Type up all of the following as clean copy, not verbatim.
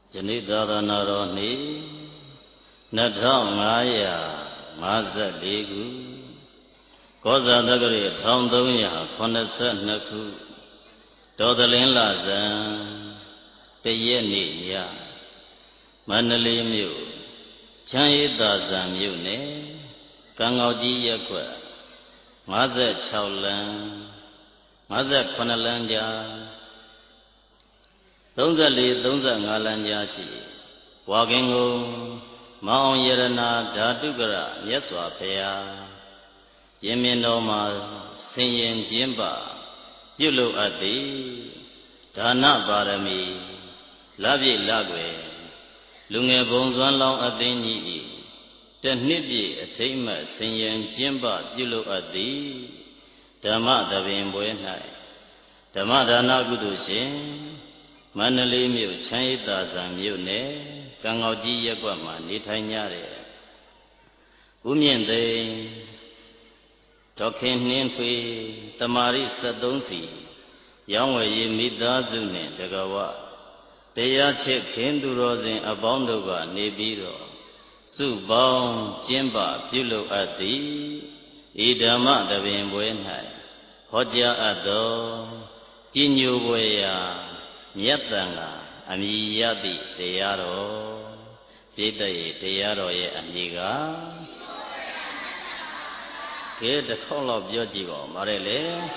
Janita Ranaroni Natang Masa Legu Koza Nagari Tongdonya Konasa Naku Dodalin Lazan Tayeni Ya Manali Mu Chayita Zamune Kangoji Yakwa Maza Chaulan Maza Konalanja Donzali Donza Ngalanjashi Wagingo Mao Yerana Dadugara Yeswa Pea Yeminoma Sayin Jimba Yulu Adi Dana Barami Labi Lagwe Lunge Bonzwan Long Adini Tenibi Atima Sayin Jimba Yulu Adi Dama Davin Buenai Dama Dana Gudushin Manali Mu Chayita Zamune Kangoji Yakwama Nitanyare Umyende Tokin Nintui Tamari Sadonsi Yangwe Midazune Dagawa Deya Chip Hindurozin Abondoga Nebiro Subong Jimba Pulo Adi Idama Davin Buenai Hoja Ado Jinyu Buya Yatanga Amiyadi Deyaro Ditaye Deyaro Ye Amiga Get the call of Yojibo Marele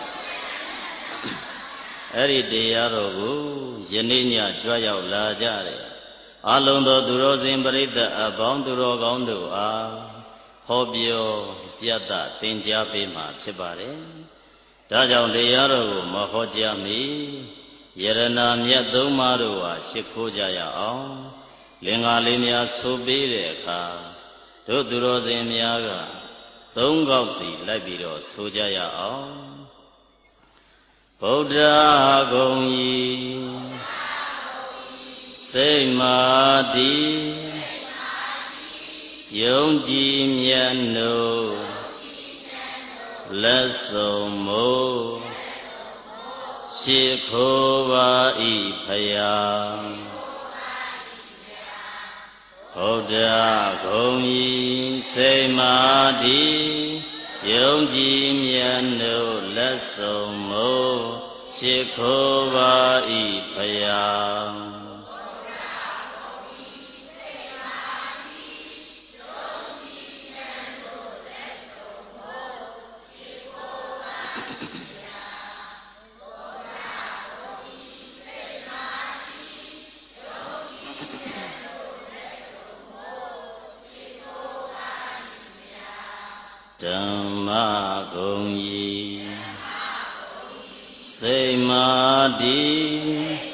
Eri Deyaro Yeninia Joya Lajare Alondo Durozin Barita Abonduro Gondo Hobio Yata Tinjabima Chibare Dajan Deyaro Mahojami Yerana Miadomarua Shikojaya Lingalimia Sobireka Dodurozimiaga Dongausi Labiro Sojaya Bodha Gongi Semadi Yongji Miano Lesomo Shikova Ipaya Hoda Gongi Semadi Yongji Miano Lesomo Shikova Ipaya Dhamma Gongi Semadi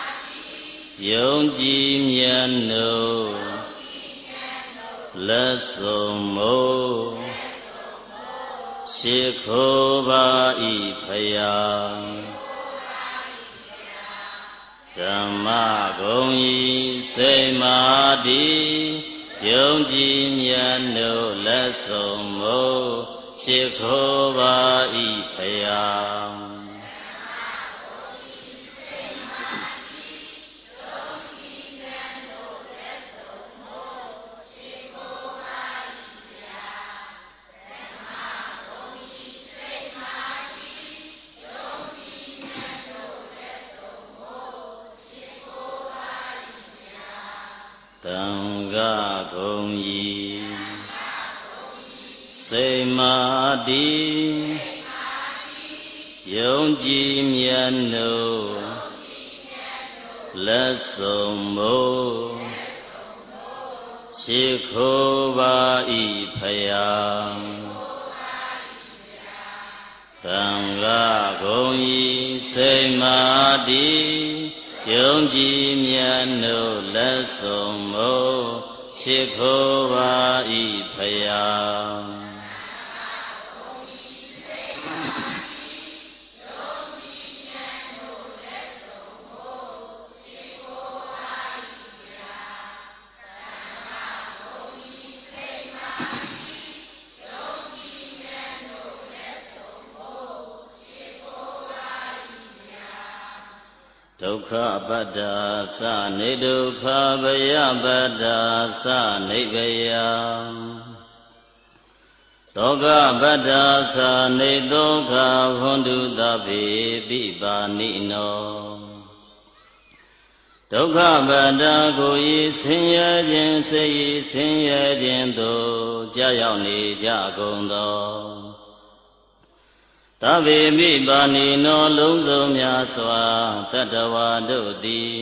Yongji Miano Lesomo Shikova Ipaya Dhamma Gongi Semadi Yongji Miano Lesomo Shikova Ipaya Tanga Gongi Semadi Yongji Miano Lesomo Shikova Ipaya Tanga Gongi Semadi Yongji Miano Lesomo Shikova Ipaya ဒုက္ခပတ္တာသနေဒုက္ခဗယပတ္တာသနိဗ္ဗယသောကပတ္တာသနေသောခဟွန်တုသဗ္ဗေပိပါဏိနောဒုက္ခပတ္တာကိုဤဆင်းရဲခြင်းစိတ်ဤဆင်းရဲခြင်းသို့ကြာရောက်နေကြကုန်သောသဗ္ဗေမိပါဏိနောလုံးစုံများစွာတတ္တဝါတို့သည်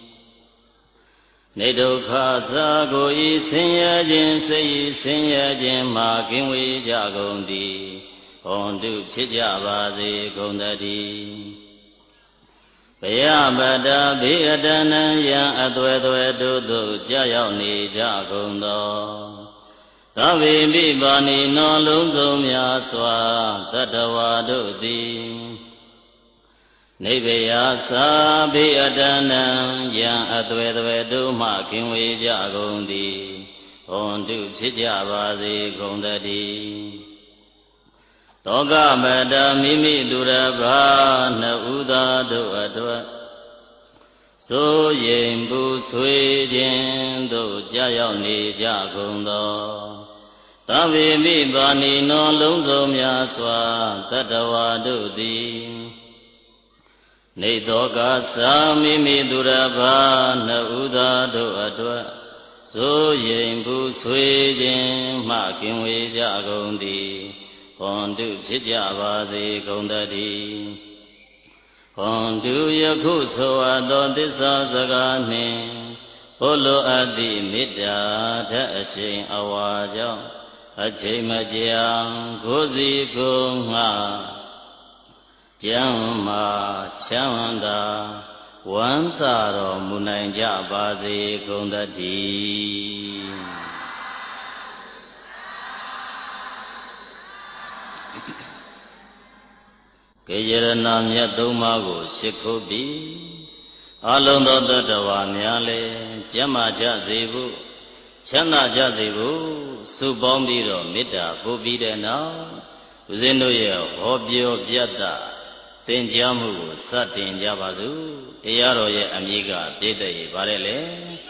နေဒုက္ခသာကိုဤဆင်းရဲခြင်းစိတ်ဤဆင်းရဲခြင်းမှကင်းဝေးကြကုန်သည်ဟွန်တုဖြစ်ကြပါစေကုန်သတည်းဘယပတ္တာဘေအတနံယံအသွဲသွဲတို့သို့ကြာရောက်နေကြကုန်သောသဗ္ဗေမိပါဏိနောလုံးစုံများစွာတတ္တဝါတို့သည်နိဗ္ဗယသာဘေအတနံယံအသွဲသွဲတို့မှကင်းဝေးကြကုန်သည်ဟွန်တုဖြစ်ကြပါစေကုန်သတည်းသောကပတ္တမိမိသူရဘာနှစ်ဥသာတို့အတွက်စိုးရိမ်ပူဆွေးခြင်းတို့ကြာရောက်နေကြကုန်သောသဗ္ဗေမိပါဏိနောလုံးစုံများစွာတတ္တဝါတို့သည်နေသောကသာမိမိသူရဘာနှစ်ဥသာတို့အတွက်စိုးရိမ်ပူဆွေးခြင်းမှကင်းဝေးကြကုန်သည်ဟွန်တုဖြစ်ကြပါစေကုန်သတည်းဟွန်တုယခုဆိုအပ်သောသစ္စာစကားနှင့်ဘုလိုအပ်သည့်မေတ္တာထက်အရှိန်အဝါကြောင့်အချိန်မကြာကိုယ်စီကိုယ်ငှကျမ်းမာချမ်းသာဝမ်းသာတော်မူနိုင်ကြပါစေကုန်သတည်းကေယရဏမြတ်သုံးပါးကိုရှိခိုးပြီးအလုံးသောတတ္တဝါများလည်းကျမ်းမာကြစေဖို့ချမ်းသာကြစေဖို့စုပေါင်းပြီးတော့မေတ္တာပို့ပြီးတဲ့နောက်ဦးဇင်းတို့ရဲ့ဟောပြောပြတတ်သင်ကြားမှုကိုစတင်ကြပါစို့တရားတော်ရဲ့အမည်ကပြည့်တဲ့ပါလေလေ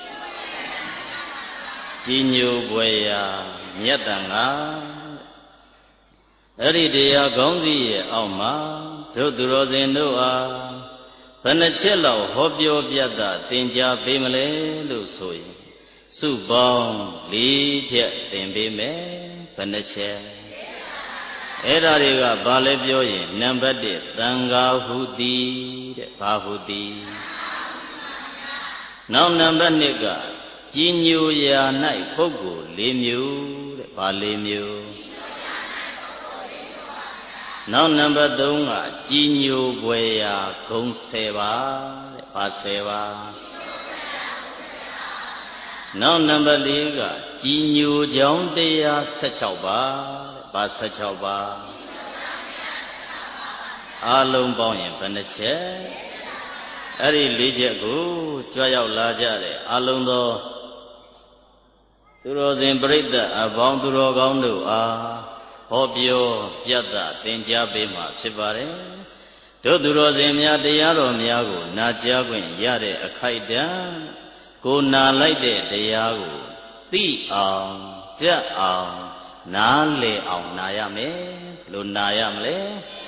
ကြီးညိုပွေရာမြတ်တန်ကအဲ့ဒီတရားကောင်းစီရဲ့အောက်မှာတို့သူတော်စင်တို့အားဘယ်နှချက်လောက်ဟောပြောပြတတ်သင်ကြားပေးမလဲလို့ဆိုရင်စုပေါင်း၄ချက်သင်ပေးမယ်ဘယ်နှချက်အဲ့ဒါတွေကဘာလဲပြောရင်နံပါတ်1သံဃာဟုသည်တဲ့ဘာဟုသည်နောက်နံပါတ်2ကကြီးညိုရာ၌ပုဂ္ဂိုလ်၄မျိုးတဲ့ဘာ၄မျိုးနောက်နံပါတ်3ကကြီးညိုပွေရာဂုံ10ပါးတဲ့ဘာ10ပါးနောက်နံပါတ်4ကကြီးညိုကြောင်းတရား16ပါးတဲ့ဘာ16ပါးအလုံးပေါင်းရင်ဘယ်နှချက်အဲ့ဒီ4ချက်ကိုကြွရောက်လာကြတဲ့အလုံးသောသူတော်စင်ပြိဿအပေါင်းသူတော်ကောင်းတို့အားဟောပြောပြတ်တာသင်ကြားပေးမှာဖြစ်ပါတယ်တို့သူတော်စင်များတရားတော်များကိုနာကြားခွင့်ရတဲ့အခိုက်အတန့်ကိုနာလိုက်တဲ့တရားကိုသိအောင်ကြက်အောင်နားလည်အောင်နာရမယ်လို့နာရမလဲ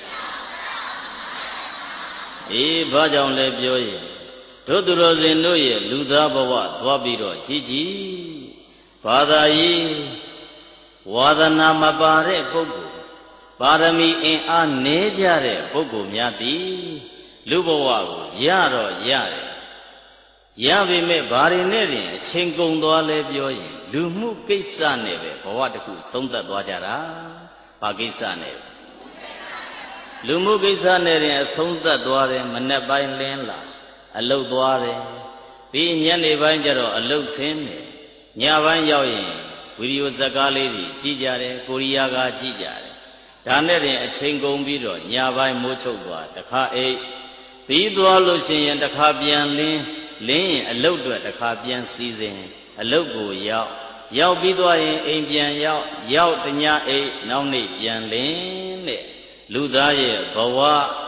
ဘာကြောင့်လဲပြောရင်တို့သူတော်စင်တို့ရဲ့လူသားဘဝသွားပြီးတော့ကြည်ကြည်ဘာသာရေးဝါဒနာမပါတဲ့ပုဂ္ဂိုလ်ပါရမီအင်အားနည်းကြတဲ့ပုဂ္ဂိုလ်များသည်လူဘဝကိုရတော့ရတယ်ရပေမဲ့ဘာတွေနဲ့တင်အချိန်ကုန်သွားလဲပြောရင်လူမှုကိစ္စနဲ့ပဲဘဝတစ်ခုသုံးသပ်သွားကြတာဘာကိစ္စနဲ့လူမှုကိစ္စနဲ့တင်အဆုံးသတ်သွားတယ်မနေ့ပိုင်းလင်းလာအလုတ်သွားတယ်ပြီးညနေပိုင်းကျတော့အလုတ်ဆင်းတယ်ညပိုင်းရောက်ရင်ဗီဒီယိုဇာတ်ကားလေးတွေကြည့်ကြတယ်ကိုရီးယားကကြည့်ကြတယ်ဒါနဲ့တင်အချိန်ကုန်ပြီးတော့ညပိုင်းမိုးချုပ်သွားတခါအိတ်ပြီးသွားလို့ရှိရင်တခါပြန်လင်းရင်အလုတ်အတွက်တခါပြန်စီစဉ်အလုတ်ကိုရောက်ပြီးသွားရင်အိမ်ပြန်ရောက်တညအိတ်နောက်နေ့ပြန်လင်းတဲ့လူသားရဲ့ဘဝ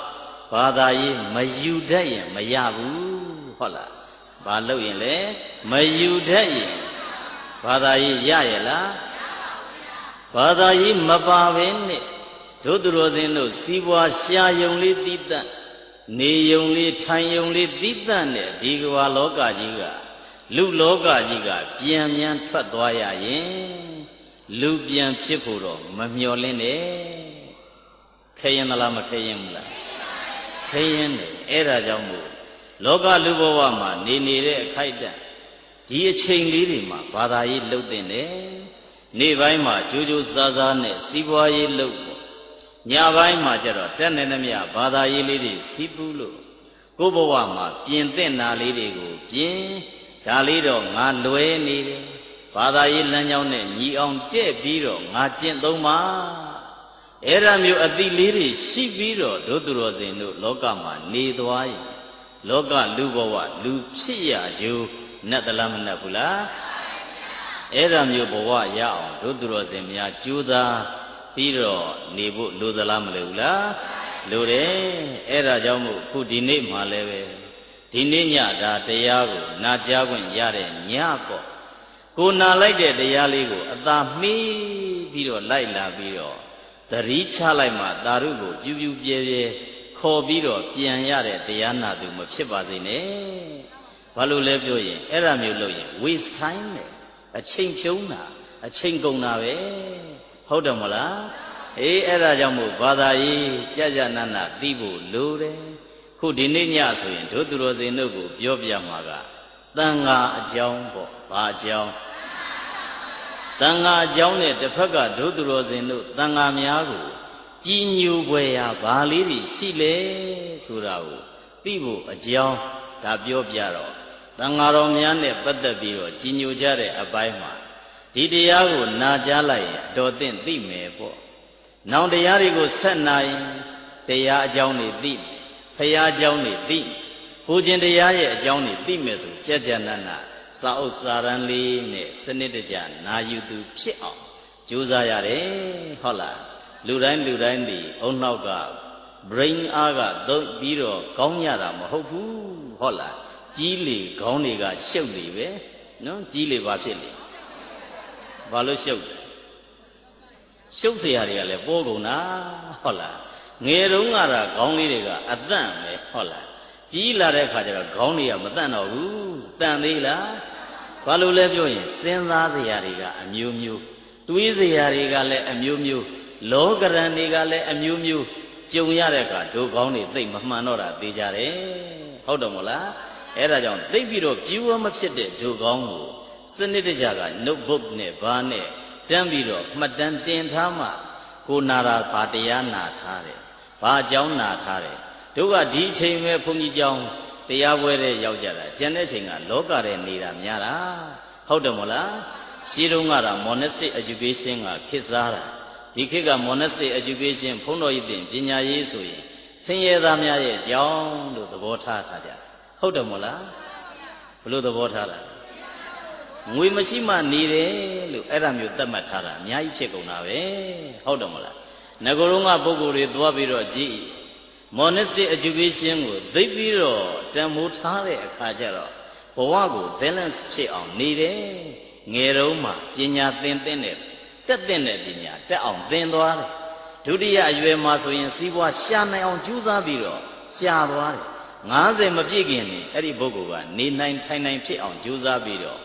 ဘာသာရေးမယူတတ်ရင်မရဘူးဟုတ်လားဘာလို့ရင်လဲမယူတတ်ရင်ဘာသာရေးရရဲ့လားဘာသာရေးမပါဘဲနဲ့တို့သူတော်စင်တို့စီးပွားရှာယုံလေးတိတတ်နေယုံလေးထိုင်ယုံလေးတိတတ်နဲ့ဒီကမ္ဘာလောကကြီးကလူလောကကြီးကပြန်ပြန်ထွက်သွားရရင်လူပြန်ဖြစ်ဖို့တော့မမျှော်လင့်နဲ့ခဲရင်သလားမခဲရင်ဘူးလားခဲရင်တယ်အဲ့ဒါကြောင့်မို့လောကလူဘဝမှာနေနေတဲ့အခိုက်အတန့်ဒီအချိန်လေးတွေမှာဘာသာရေးလှုပ်တင်တယ်နေ့ပိုင်းမှာကြိုးကြိုးစားစားနဲ့စီးပွားရေးလှုပ်ညပိုင်းမှာကျတော့တက်နေသမျှဘာသာရေးလေးတွေစီးပူးလို့ကိုယ်ဘဝမှာပြင်သင့်တာလေးတွေကိုပြင်ဒါလေးတော့ငါလွယ်နေတယ်ဘာသာရေးလမ်းကြောင်းနဲ့ညီအောင်တဲ့ပြီးတော့ငါကျင့်သုံးပါအဲ့ဒါမျိုးအတိလေးတွေရှိပြီးတော့ဒုသူတော်စင်တို့လောကမှာနေသွားရင်လောကလူဘဝလူဖြစ်ရကြိုးနဲ့တလားမနဲ့ဘူးလားအဲ့ဒါမျိုးဘဝရအောင်ဒုသူတော်စင်များကြိုးစားပြီးတော့နေဖို့လိုသလားမလိုဘူးလားလိုတယ်အဲ့ဒါကြောင့်မို့ခုဒီနေ့မှလည်းပဲဒီနေ့ညဒါတရားကိုနာကြားခွင့်ရတဲ့ညပေါ့ကိုနာလိုက်တဲ့တရားလေးကိုအသာမှီးပြီးတော့လိုက်လာပြီးတော့သတိချလိုက်မှသာရုကိုပြူပြူပြဲပြဲခေါ်ပြီးတော့ပြန်ရတဲ့တရားနာသူမဖြစ်ပါစေနဲ့ဘာလို့လဲပြောရင်အဲ့ဒါမျိုးလုပ်ရင် waste time နဲ့အချိန်ဖြုံးတာအချိန်ကုန်တာပဲဟုတ်တယ်မလားအေးအဲ့ဒါကြောင့်မို့ဘာသာရေးကြနာနာသိဖို့လိုတယ်ခုဒီနေ့ညဆိုရင်တို့သူတော်စင်တို့ကိုပြောပြမှာကသံဃာအကြောင်းပေါ့ဘာအကြောင်းသံဃာအကြောင်းနဲ့တစ်ဖက်ကတို့သူတော်စင်တို့သံဃာများကိုကြီးညိုပွဲရဘာလေးတွေရှိလဲဆိုတာကိုသိဖို့အကြောင်းဒါပြောပြတော့သံဃာတော်များနဲ့ပတ်သက်ပြီးတော့ကြီးညိုကြတဲ့အပိုင်းမှာဒီတရားကိုနာကြားလိုက်ရင်တော်သင့်သိမယ်ပေါ့နောင်တရားတွေကိုဆက်နိုင်တရားအကြောင်းတွေသိဖရာအကြောင်းတွေသိကိုကျင်တရားရဲ့အကြောင်းတွေသိမယ်ဆိုကြကြနနစာအုပ်စာရန်လေးနဲ့စနစ်တကျနာယူသူဖြစ်အောင်ကြိုးစားရတယ်ဟုတ်လားလူတိုင်းဒီအုံနောက်က brain အားကသုံးပြီးတော့ကောင်းရတာမဟုတ်ဘူးဟုတ်လားကြီးလေခေါင်းတွေကရှုပ်နေပဲနော်ကြီးလေဘာဖြစ်လဲဘာလို့ရှုပ်ရှုပ်เสียတွေကလည်းပိုးကုန်တာဟုတ်လားငယ်တုန်းကတော့ခေါင်းလေးတွေကအသန့်ပဲဟုတ်လားကြီးလာတဲ့အခါကျတော့ခေါင်းတွေကမသန့်တော့ဘူးတန့်သေးလားဘာလို့လဲပြောရင်စဉ်းစားเสียတွေကအမျိုးမျိုးတွေးเสียတွေကလည်းအမျိုးမျိုးလောကရန်တွေကလည်းအမျိုးမျိုးကြုံရတဲ့အခါဒုခေါင်းတွေသိမမှန်တော့တာသိကြတယ်ဟုတ်တယ်မို့လားအဲ့ဒါကြောင့်သိပြီးတော့ပြူဝမဖြစ်တဲ့ဒုခေါင်းကိုစနစ်တကျက notebook နဲ့ဘာနဲ့တန်းပြီးတော့မှတ်တမ်းတင်ထားမှကိုနာတာဗာတရားနာထားတယ်ဘာအကြောင်းနာထားတယ်တို့ကဒီအချိန်ပဲဘုန်းကြီးကျောင်းတရားပွဲတဲ့ရောက်ကြတာကျန်တဲ့အချိန်ကလောကထဲနေတာများတာဟုတ်တယ်မို့လားရှင်းတော့ကတော့ monastic education ကခေတ်စားတာဒီခေတ်က monastic education ဘုန်းတော်ကြီးတင်ပညာရေးဆိုရင်ဆင်းရဲသားများရဲ့အကြောင်းလို့သဘောထားကြတယ်ဟုတ်တယ်မို့လားဘယ်လိုသဘောထားတာငွေမရှိမှနေတယ်လို့အဲ့ဒါမျိုးသတ်မှတ်ထားတာအများကြီးဖြစ်ကုန်တာပဲဟုတ်တယ်မလားငကိုယ်လုံးကပုဂ္ဂိုလ်တွေသွားပြီးတော့ကြည့် monastic education ကိုသိပြီးတော့တန်ဖိုးထားတဲ့အခါကျတော့ဘဝကို balance ဖြစ်အောင်နေတယ်ငယ်တုန်းမှာပညာသင်တဲ့တက်တဲ့ပညာတက်အောင်သင်သွားတယ်ဒုတိယအရွယ်မှာဆိုရင်စီးပွားရှာနိုင်အောင်ကြိုးစားပြီးတော့ရှာသွားတယ်50မပြည့်ခင်နေအဲ့ဒီပုဂ္ဂိုလ်ကနေနိုင်ထိုင်နိုင်ဖြစ်အောင်ကြိုးစားပြီးတော့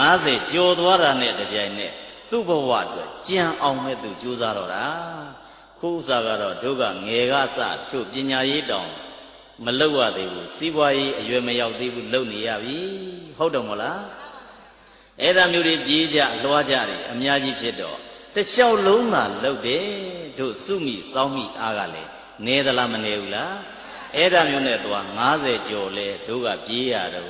50ကျော်သွားတာနဲ့တပြိုင်နက်သူ့ဘဝအတွက်ကြံအောင်မဲ့သူကြိုးစားတော့တာခုဥစ္စာကတော့တို့ကငယ်ကစချို့ပညာရေးတောင်မလောက်ရသေးဘူးစီးပွားရေးအရွယ်မရောက်သေးဘူးလုပ်နေရပြီဟုတ်တယ်မဟုတ်လားအဲ့ဒါမျိုးတွေပြေးကြလွှားကြတယ်အများကြီးဖြစ်တော့တစ်လျှောက်လုံးသာလုပ်တယ်တို့စုမိစောင်းမိအားကလည်းနေသလားမနေဘူးလားအဲ့ဒါမျိုးနဲ့သွား50ကျော်လဲတို့ကပြေးရတော့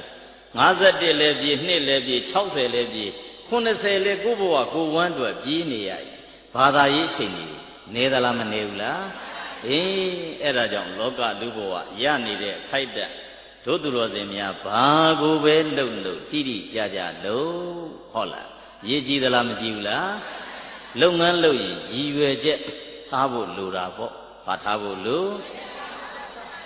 51လည်းပြေး2လည်းပြေး60လည်းပြေး80လည်းကိုယ့်ဘဝကိုယ်ဝမ်းအတွက်ပြေးနေရရင်ဘာသာရေးအချိန်ကြီးနေသလားမနေဘူးလားအေးအဲ့ဒါကြောင့်လောကလူဘဝရနေတဲ့ခိုက်တက်တို့သူတော်စင်များဘာကိုပဲလုံလို့တိတိကျကျလို့ဟုတ်လားရေးကြည့်သလားမကြည့်ဘူးလားလုပ်ငန်းလုပ်ရင်ရည်ရွယ်ချက်ထားဖို့လိုတာပေါ့ဘာထားဖို့လို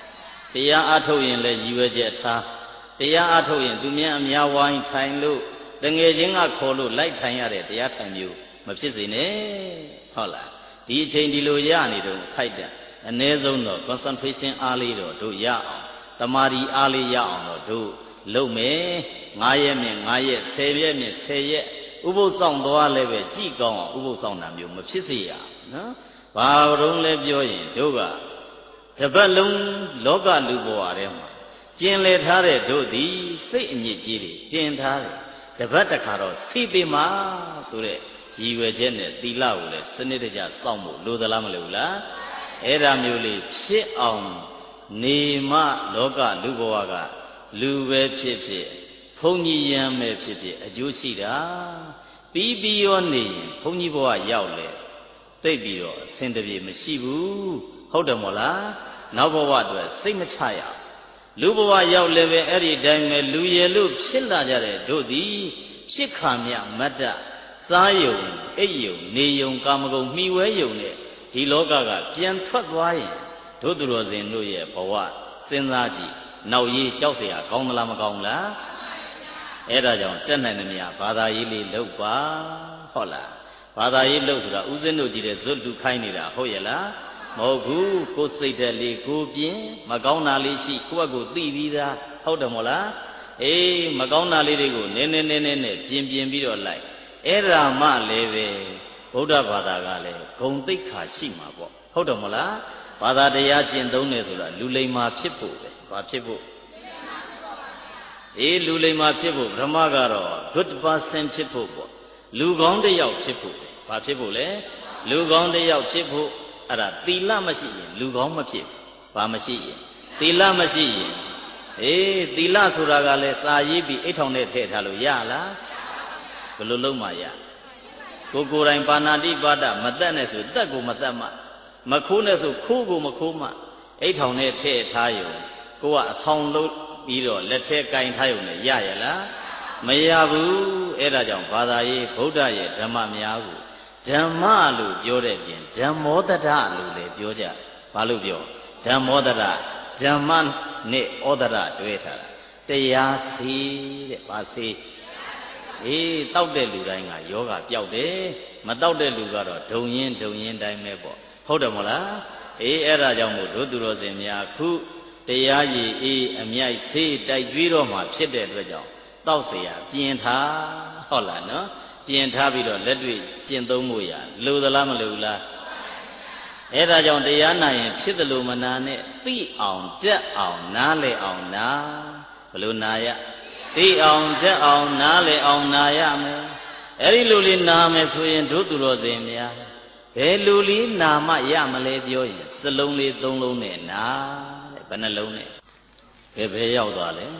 တရားအားထုတ်ရင်လည်းရည်ရွယ်ချက်ထားတရားအားထုတ်ရင်သူများအများဝိုင်းထိုင်လို့တငယ်ချင်းကခေါ်လို့လိုက်ထိုင်ရတဲ့တရားထိုင်မျိုးမဖြစ်စေနဲ့ဟုတ်လားဒီအချိန်ဒီလိုရနေတော့ခိုက်တယ်အ ਨੇ ဆုံးတော့ concentration အားလေးတော့တို့ရအောင်တမာရီအားလေးရအောင်တော့တို့လုပ်မယ်9ရက်မြင့်9ရက်10ရက်မြင့်10ရက်ဥပုသ်ဆောင်သွားလည်းပဲကြည်ကောင်းအောင်ဥပုသ်ဆောင်တာမျိုးမဖြစ်စေရနော်ဘာလို့လဲပြောရင်တို့ကတပတ်လုံးလောကလူဘဝထဲမှာကျင်လည်ထားတဲ့တို့သည်စိတ်အညစ်အကြေးတွေတင်ထားတယ်တပတ်တစ်ခါတော့စိပေမှာဆိုတဲ့ရည်ရွယ်ချက်နဲ့သီလကိုလည်းစနစ်တကျစောင့်ဖို့လိုသလားမလိုဘူးလားအဲ့ဒါမျိုးလေးဖြစ်အောင်နေမှလောကလူဘဝကလူပဲဖြစ်ဖြစ်ဘုန်းကြီးရမ်းပဲဖြစ်ဖြစ်အကျိုးရှိတာပြီးပြီးရောနေရင်ဘုန်းကြီးဘဝရောက်လေသိပြီးတော့အဆင်တပြေမရှိဘူးဟုတ်တယ်မို့လားနောက်ဘဝအတွက်စိတ်မချရလူဘဝရောက်လည်းပဲအဲ့ဒီတိုင်းပဲလူရည်လို့ဖြစ်လာကြတဲ့တို့သည်ဖြစ်ခါမြမတ္တစားယုံအိပ်ယုံနေယုံကာမဂုဏ်မှီဝဲယုံနဲ့ဒီလောကကပြန်ထွက်သွားရင်တို့သူတော်စင်တို့ရဲ့ဘဝစဉ်းစားကြည့်နောက်ရေးကြောက်เสียကောင်းသလားမကောင်းလားအဲ့ဒါကြောင့်တက်နိုင်သမျှဘာသာရေးလေးလုပ်ပါဟုတ်လားဘာသာရေးလုပ်ဆိုတာဥစဉ်တို့ကြည့်တဲ့ဇွတ်လူခိုင်းနေတာဟုတ်ရဲ့လားမဟုတ်ဘူးကိုယ်စိတ်တက်လေးကိုပြင်းမကောင်းတာလေးရှိကိုယ့်ဘက်ကိုသိပြီးသားဟုတ်တယ်မို့လားအေးမကောင်းတာလေးတွေကိုနည်းနည်းနဲ့ပြင်ပြီးတော့လိုက်အဲ့ဒါမှလည်းပဲဗုဒ္ဓဘာသာကလည်းဂုံသိက္ခာရှိမှာပေါ့ဟုတ်တယ်မို့လားဘာသာတရားကျင့်သုံးတယ်ဆိုတာလူလိမ္မာဖြစ်ဖို့ပဲဘာဖြစ်ဖို့အေးလူလိမ္မာဖြစ်ဖို့ဗြဟ္မကတော့ good person ဖြစ်ဖို့ပေါ့လူကောင်းတစ်ယောက်ဖြစ်ဖို့ဘာဖြစ်ဖို့လဲလူကောင်းတစ်ယောက်ဖြစ်ဖို့အဲ့ဒါသီလမရှိရင်လူကောင်းမဖြစ်ဘာမရှိရင်သီလမရှိရင်အေးသီလဆိုတာကလည်းစာရေးပြီးအိတ်ထောင်နဲ့ထည့်ထားလို့ရလားဘယ်လိုလုပ်မှရကိုယ်တိုင်ပါဏာတိပါဒမတက်နဲ့ဆိုတက်ကိုမတက်မှမခိုးနဲ့ဆိုခိုးကိုမခိုးမှအိတ်ထောင်နဲ့ထည့်ထားရုံကိုကအဆောင်လို့ပြီးတော့လက်ထဲကင်ထားရုံနဲ့ရရလားမရဘူးအဲ့ဒါကြောင့်ဘာသာရေးဗုဒ္ဓရဲ့ဓမ္မများကိုဓမ္မလို့ပြောတဲ့ပြင်ဓမ္မောတတလို့လည်းပြောကြဘာလို့ပြောဓမ္မောတတဓမ္မနဲ့ဩဒရတွဲထားတာတရားစီတဲ့ဘာစီအေးတောက်တဲ့လူတိုင်းကယောဂပျောက်တယ်မတောက်တဲ့လူကတော့ဒုံရင်တိုင်းပဲပေါ့ဟုတ်တယ်မလားအေးအဲ့ဒါကြောင့်မို့တို့သူတော်စင်များခုတရားရည်အေးအမြိုက်ဆေးတိုက်ကြွေးတော့မှဖြစ်တဲ့အတွက်ကြောင့်တောက်เสียပြင်ထားဟုတ်လားနော်ပြင်ထားပြီးတော့လက်တွေ့ကျင့်သုံးဖို့ရလိုသလားမလိုဘူးလားအဲ့ဒါကြောင့်တရားနာရင်ဖြစ်တယ်လို့မနာနဲ့သိအောင်တက်အောင်နားလေအောင်နာဘလို့နာရသိအောင်တက်အောင်နားလေအောင်နာရမယ်အဲ့ဒီလိုလေးနာမယ်ဆိုရင်တို့သူတော်စင်များဘယ်လိုလေးနာမှရမလဲပြောရင်စလုံးလေးသုံးလုံးနဲ့နာတဲ့ဘယ်နှလုံးနဲ့ဘယ်ရောက်သွားလဲ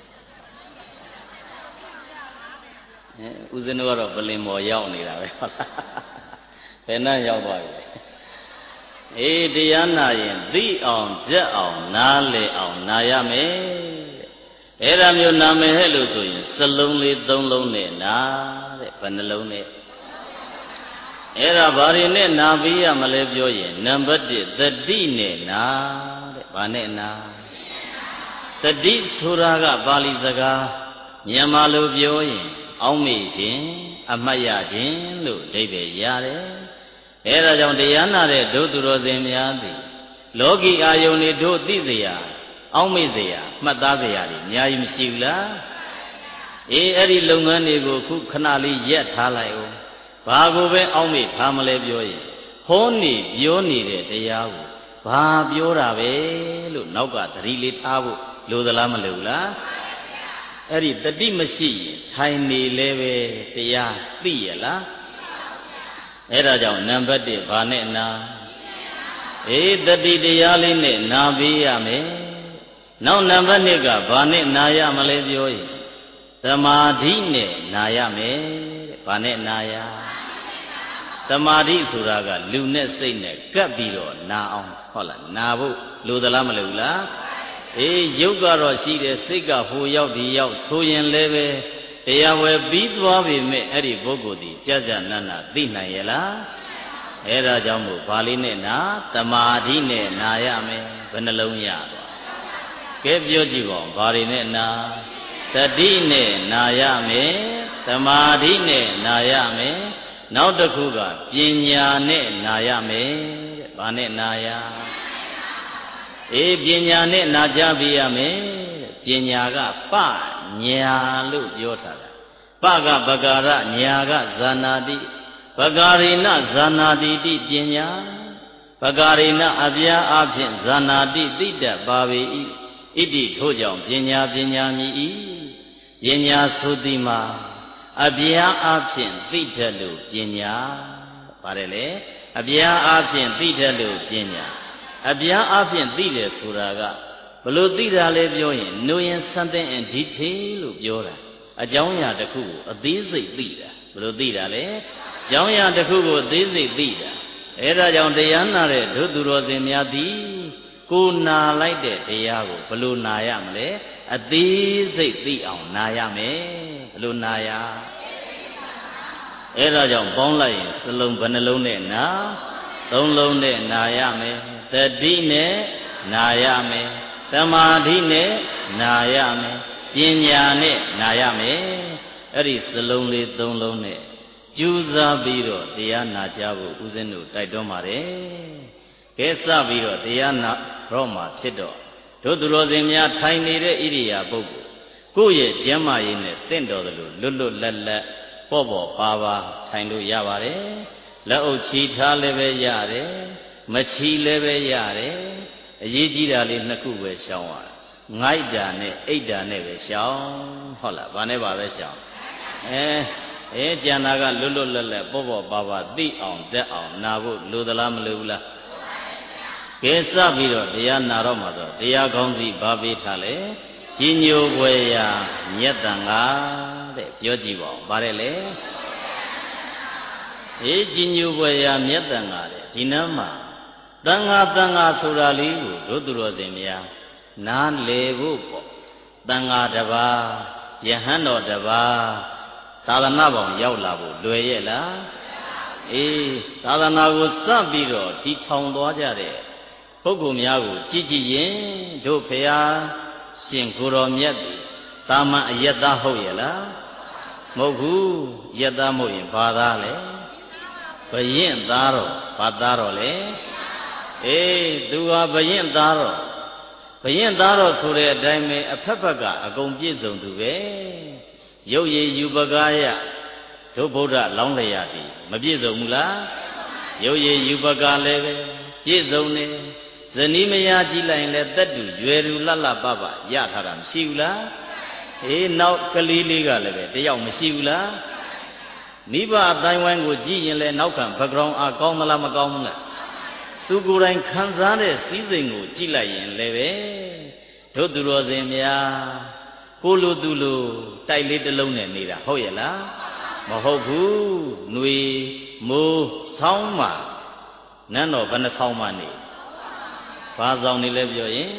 ဦးဇင်းတို့ကတော့ပလင်မော်ရောက်နေတာပဲဟုတ်လားဘယ်နှရောက်သွားပြီအေးတရားနာရင်သိအောင်တက်အောင်နားလေအောင်နာရမယ်အဲ့ဒါမျိုးနာမယ်ဟဲ့လို့ဆိုရင်စလုံးလေးသုံးလုံးနဲ့နာတဲ့ဘယ်နှလုံးနဲ့အဲ့ဒါဘာတွေနဲ့နာပြီးရမလဲပြောရင်နံပါတ်1သတိနဲ့နာတဲ့ဘာနဲ့နာသတိဆိုတာကပါဠိစကားမြန်မာလိုပြောရင်အောက်မေ့ခြင်းအမှတ်ရခြင်းလို့အဓိပ္ပာယ်ရတယ်အဲဒါကြောင့်တရားနာတဲ့ဒုသူတော်စင်များသည်လောကီအာယုန်တွေတို့သိเสียအောက်မေ့เสียမှတ်သားเสียတွေအများကြီးမရှိဘူးလားအေးအဲ့ဒီလုပ်ငန်းတွေကိုခုခဏလေးရက်ထားလိုက်အောင်ဘာကိုပဲအောက်မေ့ထားမလဲပြောရင်ဟောနေပြောနေတဲ့တရားကိုဘာပြောတာပဲလို့နောက်ကသတိလေးထားဖို့လိုသလားမလိုဘူးလားအဲ့ဒီတတိမရှိရင်ထိုင်နေလဲပဲတရားသိရလားအဲ့ဒါကြောင့်နံပါတ်1ဘာနဲ့နာအေးတတိတရားလေးနဲ့နာပေးရမယ်နောက်နံပါတ်2ကဘာနဲ့နာရမလဲပြောရင်သမာဓိနဲ့နာရမယ်တဲ့ဘာနဲ့နာရသမာဓိဆိုတာကလူနဲ့စိတ်နဲ့ကပ်ပြီးတော့နာအောင်ဟုတ်လားနာဖို့လိုသလားမလိုဘူးလားအေးယုတ်ကတော့ရှိတယ်စိတ်ကဟိုရောက်ဒီရောက်ဆိုရင်လည်းပဲတရားဝယ်ပြီးသွားပြီမဲ့အဲ့ဒီပုဂ္ဂိုလ်ဒီကြကြနနသိနိုင်ရဲ့လားအဲ့ဒါကြောင့်မို့ဘာလေးနဲ့နာသမာဓိနဲ့နာရမယ်ဘယ်နှလုံးရသွားကဲပြောကြည့်ပါဦးဘာတွေနဲ့နာတတိနဲ့နာရမယ်သမာဓိနဲ့နာရမယ်နောက်တစ်ခုကပညာနဲ့နာရမယ်တဲ့ဘာနဲ့နာရပညာနဲ့နာကြပြရမယ်တဲ့ပညာကပညာလို့ပြောထားတာပကပကာရညာကဇာနာတိပကာရိဏဇာနာတိတိပညာပကာရိဏအပြားအဖြင့်ဇာနာတိသိတတ်ပါပေ၏ဣတိထို့ကြောင့်ပညာမြည်၏ပညာဆိုသည်မှာအပြားအဖြင့်သိတတ်လို့ပညာပါတယ်လေအပြားအဖြင့်သိတတ်လို့ပညာအပြားအဖြင့်သိတယ်ဆိုတာကဘလို့သိတာလဲပြောရင် know in something in detail လို့ပြောတာအကြောင်းအရာတစ်ခုကိုအသေးစိတ်သိတာဘလို့သိတာလဲအကြောင်းအရာတစ်ခုကိုအသေးစိတ်သိတာအဲဒါကြောင့်တရားနာတဲ့ဒုသူတော်စင်များသည်ကိုနာလိုက်တဲ့တရားကိုဘလို့နာရမလဲအသေးစိတ်သိအောင်နာရမယ်ဘလို့နာရအဲဒါကြောင့်ပေါင်းလိုက်ရင်စလုံးဘယ်နှလုံးနဲ့နာသုံးလုံးနဲ့နာရမယ်တတိနဲ့နာရမယ်သမာဓိနဲ့နာရမယ်ပညာနဲ့နာရမယ်အဲ့ဒီစလုံးလေးသုံးလုံးနဲ့ကြိုးစားပြီးတော့တရားနာကြဖို့ဦးဇင်းတို့တိုက်တွန်းပါတယ်ကဲစပြီးတော့တရားနာတော့မှဖြစ်တော့တို့သူတော်စင်များထိုင်နေတဲ့ဣရိယာပုဂ္ဂိုလ်ကိုယ့်ရဲ့ကျမ်းမာရေးနဲ့တင့်တော်တယ်လို့လွတ်လွတ်လပ်လပ်ပေါ့ပေါ့ပါပါထိုင်လို့ရပါတယ်လက်အုပ်ချီထားလည်းပဲရတယ်မချီလည်းပဲရတယ်အရေးကြီးတာလေးနှစ်ခုပဲရှောင်ရငိုက်တာနဲ့အိတ်တာနဲ့ပဲရှောင်ဟုတ်လားဘာနဲ့ပါပဲရှောင်ကျန်တာကလွတ်လွတ်လပ်လပ်ပေါ့ပေါ့ပါပါသိအောင်တက်အောင်နာဖို့လိုသလားမလိုဘူးလားကဲစပြီးတော့တရားနာတော့မှာဆိုတရားကောင်းစီဘာပေးထားလဲကြီးညိုပွဲရာမြတ်တန်ကတဲ့ပြောကြည့်ပါဦးဗါတယ်လေကြီးညိုပွဲရာမြတ်တန်ကတဲ့ဒီနားမှာတန်ဃာဆိုတာလေးကိုတို့သူတော်စင်များနားလေဖို့ပေါ့တန်ဃာတစ်ပါးယဟန်တော်တစ်ပါးသာသနာပေါင်းရောက်လာဖို့လွယ်ရဲ့လားသာသနာကိုစပြီးတော့ဒီထောင်သွားကြတဲ့ပုဂ္ဂိုလ်များကိုကြည့်ရင်တို့ဖရာရှင်ကိုတော်မြတ်တာမန်အယက်သားဟုတ်ရဲ့လားမဟုတ်ဘူးယက်သားမဟုတ်ရင်ဘာသားလဲဘယင့်သားတော့ဘာသားတော့လဲသူဟာဘယင့်သားတော့ဆိုတဲ့အတိုင်းပဲအဖက်ဖက်ကအကုန်ပြည့်စုံသူပဲရုပ်ရည်ယူပကားရတို့ဗုဒ္ဓလောင်းလျာတိမပြည့်စုံဘူးလားရုပ်ရည်ယူပကားလည်းပဲပြည့်စုံနေဇနီးမယားကြည့်လိုက်ရင်လည်းတက်တူရွယ်တူလှလှပပရထားတာမရှိဘူးလားနောက်ကလေးလေးကလည်းပဲတယောက်မရှိဘူးလားမိဘအတိုင်းဝိုင်းကိုကြည့်ရင်လည်းနောက်ခံ background အကောင်းမလားမကောင်းဘူးလားသူကိုယ်တိုင်ခံစားတဲ့စည်းစိမ်ကိုကြည့်လိုက်ရင်လည်းပဲတို့သူတော်စင်များကိုလိုသူလိုတိုက်လေးတစ်လုံးနဲ့နေတာဟုတ်ရဲ့လားမဟုတ်ဘူးຫນွေမိုးဆောင်းမှနန်းတော်ဘယ်နှဆောင်းမှနေဘာဆောင်နေလဲပြောရင်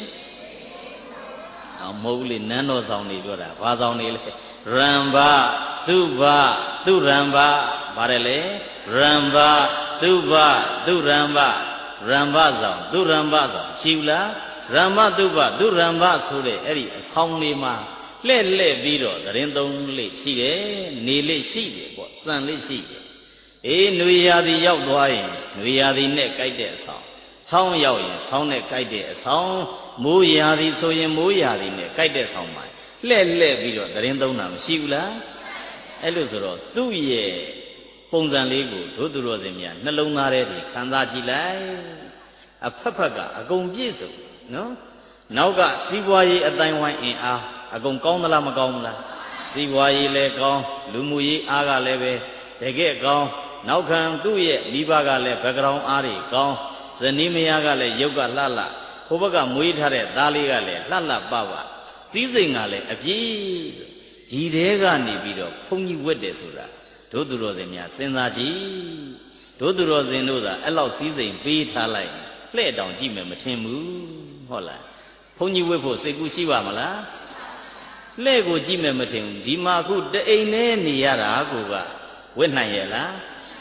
မဟုတ်ဘူးလေနန်းတော်ဆောင်နေပြောတာဘာဆောင်နေလဲရံဘသူဘသူရံဘပါတယ်လေရံဘသူဘသူရံဘရံဘဆောင်သူရံဘဆောင်ရှိဘူးလားရံဘသူဘသူရံဘဆိုတဲ့အဲ့ဒီအဆောင်လေးမှာလှဲ့ပြီးတော့သတင်းသုံးလေးရှိတယ်နေလေးရှိတယ်ပေါ့စံလေးရှိတယ်နွေရာသီရောက်သွားရင်နွေရာသီနဲ့ကြိုက်တဲ့အဆောင်ဆောင်းရောက်ရင်ဆောင်းနဲ့ကြိုက်တဲ့အဆောင်မိုးရာသီဆိုရင်မိုးရာသီနဲ့ကြိုက်တဲ့ဆောင်မှာလှဲ့ပြီးတော့သတင်းသုံးတာမရှိဘူးလားအဲ့လိုဆိုတော့သူ့ရဲ့ပုံစံလေးကိုတို့သူတော်စင်များနှလုံးသားထဲကြီးခံစားကြည့်လိုက်အဖက်ဖက်ကအကုန်ပြည့်စုံနော်နောက်ကစီးပွားရေးအတိုင်းဝိုင်းအင်အားအကုန်ကောင်းသလားမကောင်းဘူးလားစီးပွားရေးလည်းကောင်းလူမှုရေးအားကလည်းပဲတကယ်ကောင်းနောက်ခံသူ့ရဲ့မိဘကလည်း background အားတွေကောင်းဇနီးမယားကလည်းရုပ်ကလှလှဟိုဘက်ကမွေးထားတဲ့သားလေးကလည်းလှလှပပစည်းစိမ်ကလည်းအပြည့်ဒီတဲကနေပြီးတော့ဘုန်းကြီးဝတ်တယ်ဆိုတာတို့သူတော်စင်များစဉ်းစားကြည့်တို့သူတော်စင်တို့သာအဲ့လောက်စည်းစိမ်ပေးထားလိုက်လှဲ့တောင်ကြည့်မယ်မထင်ဘူးဟုတ်လားဘုန်းကြီးဝတ်ဖို့စိတ်ကူးရှိပါမလားလှဲ့ကိုကြည့်မယ်မထင်ဘူးဒီမှာအခုတအိမ်နဲ့နေရတာကိုကဝတ်နိုင်ရဲ့လား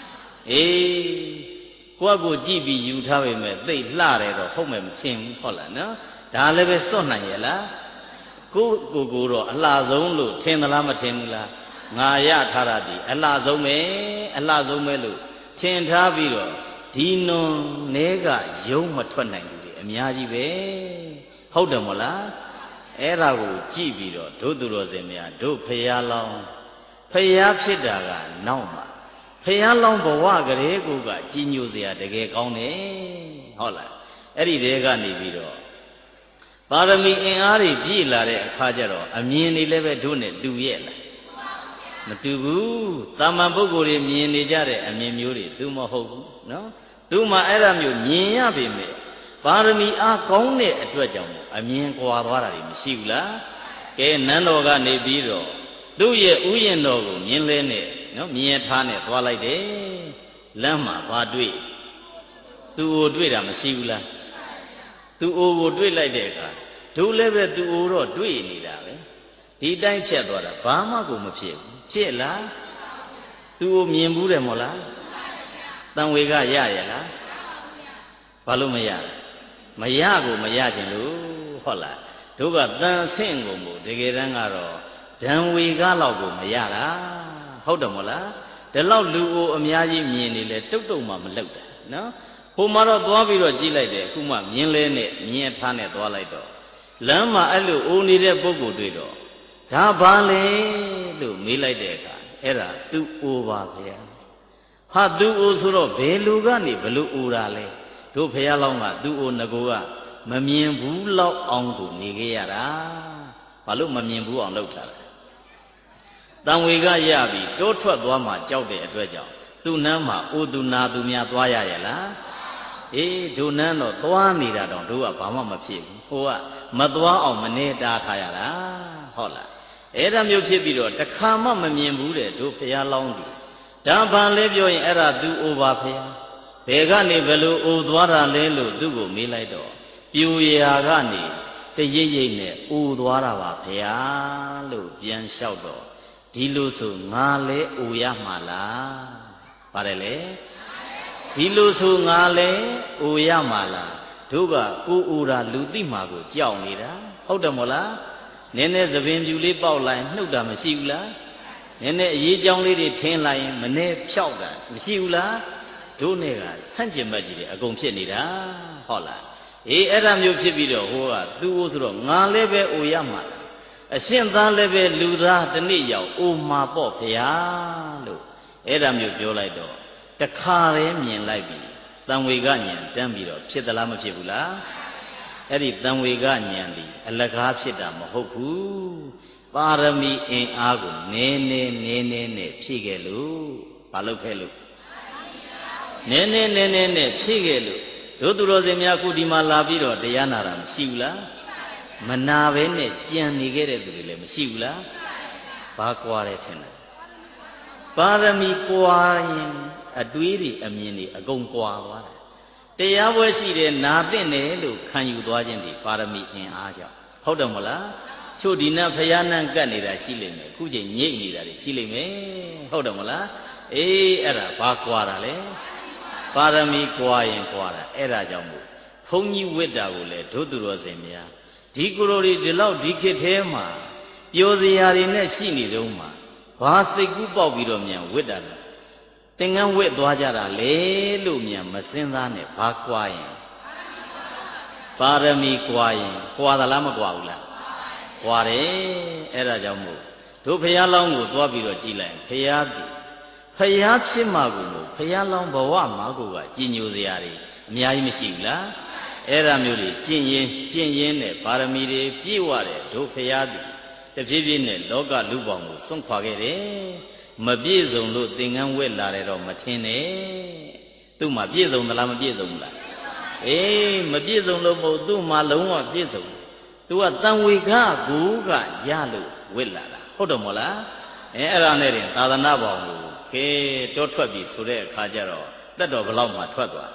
ကိုယ့်ကိုကြည့်ပြီးယူထားပေမဲ့သိလှတယ်တော့ဟုတ်မယ်မထင်ဘူးဟုတ်လားနော်ဒါလည်းပဲစွန့်နိုင်ရဲ့လားကိုတော့အလှဆုံးလို့ထင်သလားမထင်ဘူးလားငါရထားတာဒီအလှဆုံးပဲလို့ထင်ထားပြီးတော့ဒီနွန်နဲကယုံမထွက်နိုင်ဘူးလေအများကြီးပဲဟုတ်တယ်မို့လားအဲ့ဒါကိုကြည့်ပြီးတော့တို့သူတော်စင်များတို့ဖရာလောင်းဖရာဖြစ်တာကနောက်မှာဖရာလောင်းဘဝကလေးကိုကကြီးညိုစရာတကယ်ကောင်းတယ်ဟုတ်လားအဲ့ဒီတဲကနေပြီးတော့ပါရမီအင်အားတွေပြည့်လာတဲ့အခါကျတော့အမြင်တွေလည်းပဲတို့နဲ့တူရဲ့လားမတူဘူးတာမန်ပုဂ္ဂိုလ်တွေမြင်နေကြတဲ့အမြင်မျိုးတွေသူမဟုတ်ဘူးနော်သူမှအဲ့ဒါမျိုးမြင်ရပေမဲ့ပါရမီအားကောင်းတဲ့အတွက်ကြောင့်အမြင်ကွာသွားတာတွေမရှိဘူးလားကဲနန်းတော်ကနေပြီးတော့သူ့ရဲ့ဥယျာဉ်တော်ကိုမြင်လဲနဲ့နော်မြင်ထားနဲ့သွားလိုက်တယ်လမ်းမှာဘာတွေ့သူ့ကိုတွေ့တာမရှိဘူးလားသူ့အိုကိုတွေ့လိုက်တဲ့အခါတို့လည်းပဲသူ့အိုတော့တွေ့နေတာပဲဒီတိုင်းဖြတ်သွားတာဘာမှကိုမဖြစ်ဘူးဖြစ်လားသူ့ကိုမြင်ဘူးတယ်မို့လားတန်ဝေကရရဲ့လားဘာလို့မရလဲမရကိုမရခြင်းလို့ဟုတ်လားတို့ကတန်ဆင့်ကုန်မို့တကယ်တမ်းကတော့ဓံဝေကလောက်ကိုမရတာဟုတ်တယ်မို့လားဒီလောက်လူအိုအများကြီးမြင်နေလဲတုတ်တုတ်မှမလောက်တာနော်ဟိုမှာတော့သွားပြီးတော့ကြည့်လိုက်တယ်အခုမှမြင်လဲနဲ့မြင်ထားနဲ့သွားလိုက်တော့လမ်းမှာအဲ့လိုအိုနေတဲ့ပုဂ္ဂိုလ်တွေ့တော့ဒါဘာလဲလို့မေးလိုက်တဲ့အခါအဲ့ဒါသူ့အိုပါဗျာဟာသူ့အိုဆိုတော့ဘယ်လူကနေဘလို့အိုတာလဲတို့ဖရာလောင်းကသူ့အိုငကိုကမမြင်ဘူးလောက်အောင်ကိုနေခဲ့ရတာဘာလို့မမြင်ဘူးအောင်လုပ်ထားလဲတန်ဝေကရပြီတိုးထွက်သွားမှကြောက်တဲ့အတွက်ကြောင့်သူ့နန်းမှာအိုသူနာသူများသွားရရဲ့လားအေးဒုနန်းတော့သွားနေတာတော့တို့ကဘာမှမဖြစ်ဘူးဟိုကမသွားအောင်မနေတားထားရတာဟုတ်လားအဲ့ဒါမျိုးဖြစ်ပြီးတော့တခါမှမမြင်ဘူးတဲ့တို့ဖရာလောင်းဒီဒါဘာလဲပြောရင်အဲ့ဒါသူအိုပါဖရာဘယ်ကနေဘယ်လိုအိုသွားတာလဲလို့သူ့ကိုမေးလိုက်တော့ပြူရာကနေတရိပ်ရိပ်နဲ့အိုသွားတာပါဖရာလို့ပြန်လျှောက်တော့ဒီလိုဆိုငါလဲအိုရမှာလားပါတယ်လေဒီလိုဆိုငါလဲအိုရမှာလားတို့ကကိုအိုတာလူသိမှာကိုကြောက်နေတာဟုတ်တယ်မို့လားနည်းနည်းသပင်ပြူလေးပေါက်လိုက်နှုတ်တာမရှိဘူးလားနည်းနည်းအရေးကြောင်းလေးတွေထင်းလိုက်ရင်မနဲ့ဖြောက်တာမရှိဘူးလားတို့နဲ့ကဆန့်ကျင်ဘက်ကြီးတွေအကုန်ဖြစ်နေတာဟုတ်လားအေးအဲ့ဒါမျိုးဖြစ်ပြီးတော့ဟိုကသူ့အိုးဆိုတော့ငါလည်းပဲအိုရမှာလားအရှင်သားလည်းပဲလူသားတစ်နေ့ရောက်အိုမှာပေါ့ဗျာလို့အဲ့ဒါမျိုးပြောလိုက်တော့တခါတည်းမြင်လိုက်ပြီတန်ဝေကဉာဏ်တန်းပြီးတော့ဖြစ်သလားမဖြစ်ဘူးလားအဲ့ဒီတန်ဝေကဉာဏ်ဒီအလကားဖြစ်တာမဟုတ်ဘူးပါရမီအင်အားကိုနည်းနည်းနဲ့ဖြည့်ခဲ့လို့ဘာလုပ်ခဲ့လို့နည်းနည်းနဲ့ဖြည့်ခဲ့လို့တို့သူတော်စင်များခုဒီမှာလာပြီးတော့တရားနာတာမရှိဘူးလားမနာပဲနဲ့ကြံနေခဲ့တဲ့သူတွေလည်းမရှိဘူးလားဘာကွာတယ်ထင်တယ်ပါရမီကွာရင်အတွေးတွေအမြင်တွေအကုန်ကွာသွားတယ်တရားပွဲရှိတယ်နာသင့်တယ်လို့ခံယူသွားခြင်းဒီပါရမီအင်အားကြောင့်ဟုတ်တယ်မလားချို့ဒီနတ်ဖယားနန်းကတ်နေတာရှိလိမ့်မယ်အခုချိန်ညိတ်နေတာတွေရှိလိမ့်မယ်ဟုတ်တယ်မလားအေးအဲ့ဒါဘာကွာတာလဲပါရမီကွာရင်ကွာတာအဲ့ဒါကြောင့်မို့ဘုန်းကြီးဝိတ္တာကိုလည်းတို့သူတော်စင်များဒီကိုယ်တော်တွေဒီလောက်ဒီခေတ်ထဲမှာပျော်စရာတွေနဲ့ရှိနေတုန်းမှာဘာစိတ်ကူးပေါက်ပြီးတော့မြန်ဝိတ္တာလဲသင်္ကန်းဝစ်သွားကြတာလေလို့မြန်မစင်းသားနဲ့ဘာကွာရင်ပါရမီကွာရင်ကွာသလားမကွာဘူးလားကွာတယ်အဲ့ဒါကြောင့်မို့တို့ဖရာလောင်းကိုသွားပြီးတော့ကြည်လိုက်ဖရာသည်ဖရာဖြစ်မှာကိုမို့ဖရာလောင်းဘဝမှာကိုကကြည်ညိုစရာတွေအများကြီးမရှိဘူးလားအဲ့ဒါမျိုးတွေကျင့်ရင်နဲ့ပါရမီတွေပြည့်ဝတဲ့တို့ဖရာသည်တဖြည်းဖြည်းနဲ့လောကလူပေါင်းကိုစွန့်ခွာခဲ့တယ်မပြည့်စုံလို့သင်္ကန်းဝက်လာတယ်တော့မထင်နဲ့သူ့မှာပြည့်စုံသလားမပြည့်စုံဘူးလားအေးမပြည့်စုံလို့မဟုတ်သူ့မှာလုံးဝပြည့်စုံသူကတန်ဝေကကူကရလို့ဝက်လာတာဟုတ်တယ်မို့လားအဲ့ဒါနဲ့တင်သာသနာပေါင်းကိုကဲတောထွက်ပြီဆိုတဲ့အခါကျတော့တက်တော်ဘလောက်မှထွက်သွား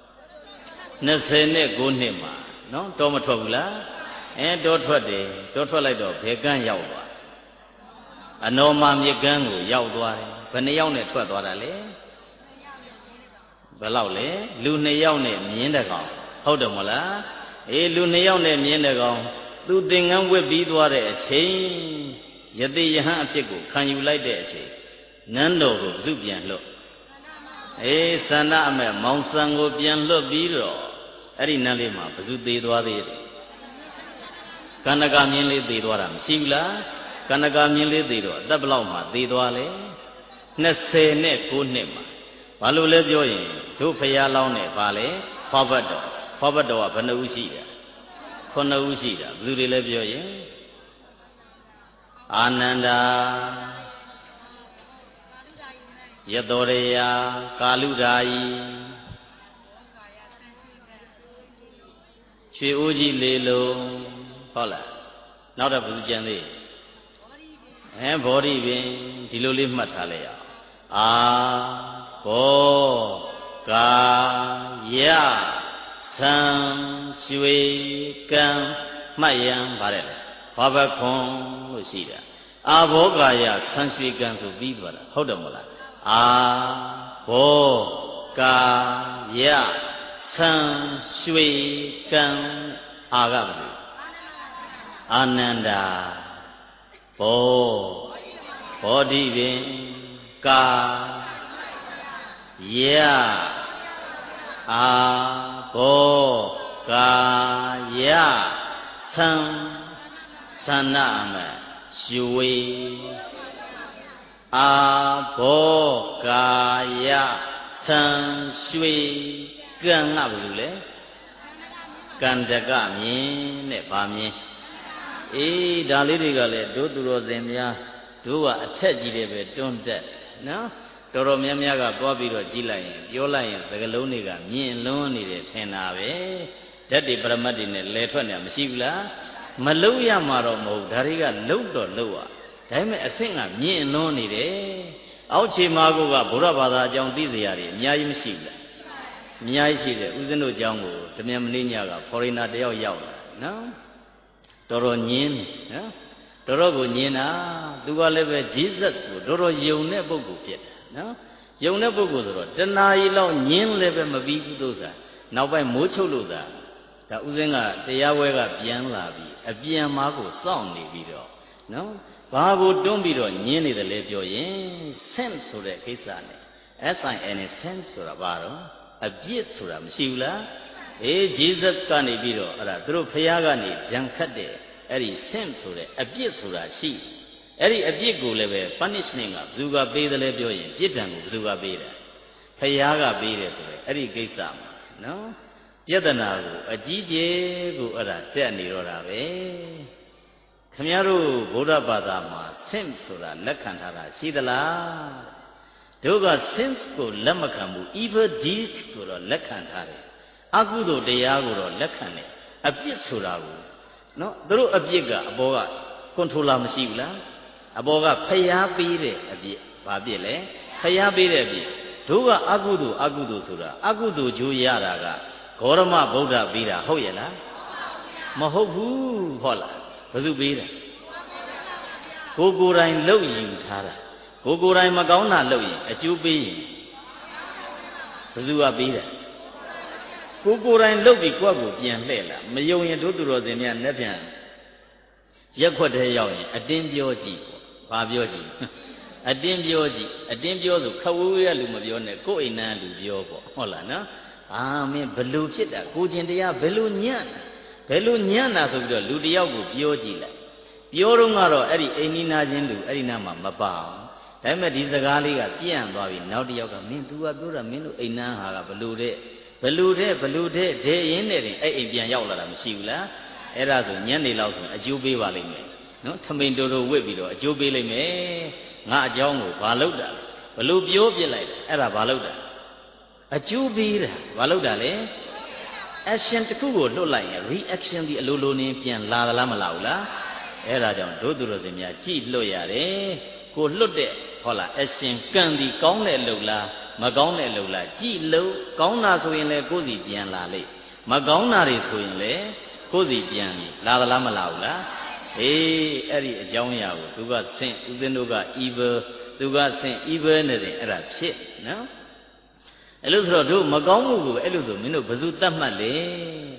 29နှစ်မှာနော်တောမထွက်ဘူးလားတောထွက်တယ်တောထွက်လိုက်တော့ဘယ်ကန်းရောက်သွားအနော်မာမြစ်ကမ်းကိုရောက်သွားတယ်ဘယ်နှယောက်နဲ့ထွက်သွားတာလဲဘယ်လောက်လဲလူ2ယောက်နဲ့မြင်းတကောင်ဟုတ်တယ်မဟုတ်လားလူနှစ်ယောက်နဲ့မြင်တဲ့ကောင်သူသင်္ကန်းဝတ်ပြီးသွားတဲ့အချိန်ယတိယဟန်အဖြစ်ကိုခံယူလိုက်တဲ့အချိန်နန်းတော်ကိုစုပြန်လွတ်သန္တာအမဲ့မောင်ဆန်ကိုပြန်လွတ်ပြီးတော့အဲ့ဒီနန်းလေးမှာဘယ်သူသေးသွားသေးလဲကန္နကမြင်းလေးသေးသွားတာမရှိဘူးလားကန္နကမြင်းလေးသေးတော့အသက်ဘလောက်မှသေးသွားလဲ29နှစ်မှာဘာလို့လဲပြောရင်တို့ဖရာလောင်းနဲ့ဗာလဲဖောဘတ်တော်ကဘယ်နှဦးရှိတာ9ဦးရှိတာဘယ်သူတွေလဲပြောရင်အာနန္ဒာယတောရယကာလုဒာယီရွှေအိုးကြီးလေးလုံးဟုတ်လားနောက်တော့ဘယ်သူကြံသေးဘောဓိပင်ဒီလိုလေးမှတ်ထားလိုက်ရအောင်ဘောကာယသံရွှေကံမှတ်ရန်ပါတယ်ဘာဘခွန်လို့ရှိတာအာဘောကာယသံရွှေကံဆိုပြီးသွားတာဟုတ်တယ်မဟုတ်လားအာဘောကာယသံရွှေကံအာကပါစေအာနန္ဒာဘောဓိပင်ကာယအာဘောကာယသံသနာမရွှေအာဘောကာယသံရွှေကံကဘာလို့လဲကန္တကမြင်နဲ့ဗာမြင်ဒါလေးတွေကလည်းတို့သူတော်စင်များတို့ကအထက်ကြီးတယ်ပဲတွန်းတက်နော်တော်တော်များများကသွားပြီးတော့ကြည့်လိုက်ရင်ပြောလိုက်ရင်စကလုံးတွေကမြင်လွန်းနေတယ်ထင်တာပဲဓာတ်တွေပရမတ်တွေနဲ့လဲထွက်နေမရှိဘူးလားမလုံးရမှာတော့မဟုတ်ဒါတွေကလုံးတော့လုံးอ่ะဒါပေမဲ့အဆင့်ကမြင်လွန်းနေတယ်အောက်ခြေမှာကဗုဒ္ဓဘာသာအကြောင်းသိစရာတွေအများကြီးမရှိဘူးလားအများကြီးရှိတယ်ဦးဇင်းတို့အကြောင်းကိုတမြန်မနေ့ညကဖော်ရိနာတယောက်ရောက်လာနော်တော်တော်ညင်းနော်တော်တော်ကိုညင်းတာသူကလည်းပဲဂျေဇက်ကိုတော်တော်ယုံတဲ့ပုဂ္ဂိုလ်ဖြစ်တယ်နော်ယုံတဲ့ပုဂ္ဂိုလ်ဆိုတော့တဏှာကြီးလောက်ညင်းလည်းပဲမပြီးဘူးသို့စားနောက်ပိုင်းမိုးချုပ်လို့သာဒါဥစဉ်ကတရားဝဲကပြန်လာပြီးအပြန်မားကိုစောင့်နေပြီးတော့နော်ဘာကိုတွန်းပြီးတော့ညင်းနေတယ်လဲပြောရင် sense ဆိုတဲ့ကိစ္စနဲ့ sin sense ဆိုတာဘာတော့အပြစ်ဆိုတာမရှိဘူးလားဂျေဇက်ကနေပြီးတော့အဲ့ဒါသူတို့ဖျားကနေဂျံခတ်တဲ့အဲ့ဒီ sense ဆိုတဲ့အပြစ်ဆိုတာရှိအဲ့ဒီအပြစ်ကိုလည်းပဲ punishment ကဘယ်သူကပေးတယ်လဲပြောရင်ပြစ်ဒဏ်ကိုဘယ်သူကပေးတယ်ဖျားကပေးတယ်ဆိုတဲ့အဲ့ဒီကိစ္စမှာနော်ယတနာကိုအကြီးကျယ်ကိုအဲ့ဒါတက်နေတော့တာပဲခင်ဗျားတို့ဗုဒ္ဓဘာသာမှာ sense ဆိုတာလက်ခံထားတာရှိသလားတို့က sense ကိုလက်မခံဘူး evil deed ကိုတော့လက်ခံထားတယ်အကုသိုလ်တရားကိုတော့လက်ခံတယ်အပြစ်ဆိုတာကိုနော်သူတို့အပြစ်ကအပေါ်က controller မရှိဘူးလားအပေါ်ကဖျားပေးတဲ့အပြစ်ဘာပြစ်လဲဖျားပေးတဲ့အပြစ်တို့ကအကုသိုလ်ဆိုတာအကုသိုလ်ကျိုးရတာကဂေါရမဗုဒ္ဓပေးတာဟုတ်ရဲ့လားမဟုတ်ဘူးဟုတ်လားဘယ်သူပေးတာကိုယ်တိုင်လှုပ်ယူထားတာကိုယ်တိုင်မကောင်းတာလှုပ်ရင်အကျိုးပေးရင်ဘယ်သူကပေးတာကိုယ်တိုင်လှုပ်ပြီးကိုယ့်ကိုပြန်လှည့်လာမယုံရင်တို့သူတော်စင်များလက်ပြန်ရက်ခွက်ထဲရောက်ရင်အတင်းပြောကြည့်ဘာပြောကြည့်အတင်းပြောကြည့်အတင်းပြောဆိုခဝေးရလူမပြောနဲ့ကိုယ်အိမ်နာလူပြောပေါ့ဟုတ်လားနော်မင်းဘလို့ဖြစ်တာကိုကျင်တရားဘယ်လိုညံ့တာဆိုပြီးတော့လူတယောက်ကိုပြောကြည့်လိုက်ပြောတော့ကတော့အဲ့ဒီအိမ်နီးနာချင်းလူအဲ့ဒီနားမှာမပါအောင်ဒါပေမဲ့ဒီစကားလေးကပြန့်သွားပြီနောက်တယောက်ကမင်း तू ကပြောတာမင်းတို့အိမ်နာဟာကဘလို့တဲ့ဒဲရင်းနဲ့တင်အဲ့အိမ်ပြန်ရောက်လာတာမရှိဘူးလားအဲ့ဒါဆိုညနေလောက်ဆိုအကျိုးပေးပါလိမ့်မယ်နော်ထမိန်တိုဝစ်ပြီးတော့အကျိုးပေးလိမ့်မယ်ငါအကြောင်းကိုဘာလုပ်တာဘလို့ပြောပြလိုက်တယ်အဲ့ဒါဘာလုပ်တာအကျိုးပေးတာဘာလုပ်တာလဲ action တစ်ခုကိုလွတ်လိုက်ရင် reaction ဒီအလိုလိုနေပြန်လာသလားမလာဘူးလားအဲ့ဒါကြောင့်တို့သူတော်စင်များကြည့်လွတ်ရတယ်ကိုလွတ်တဲ့ဟုတ်လား action ကံဒီကောင်းတဲ့လုံလားမကောင်းတဲ့လုံလားကြည့်လို့ကောင်းတာဆိုရင်လည်းကိုယ်စီပြန်လာလိမ့်မကောင်းတာတွေဆိုရင်လည်းကိုယ်စီပြန်လာသလားမလာဘူးလားအဲ့ဒီအကြောင်းအရာကိုသူကဆင့်ဦးဇင်းတို့က evil သူကဆင့် evil နဲ့တင်အဲ့ဒါဖြစ်နော်အဲ့လိုဆိုတော့တို့မကောင်းမှုကိုအဲ့လိုဆိုမင်းတို့ဘယ်သူတတ်မှတ်လဲ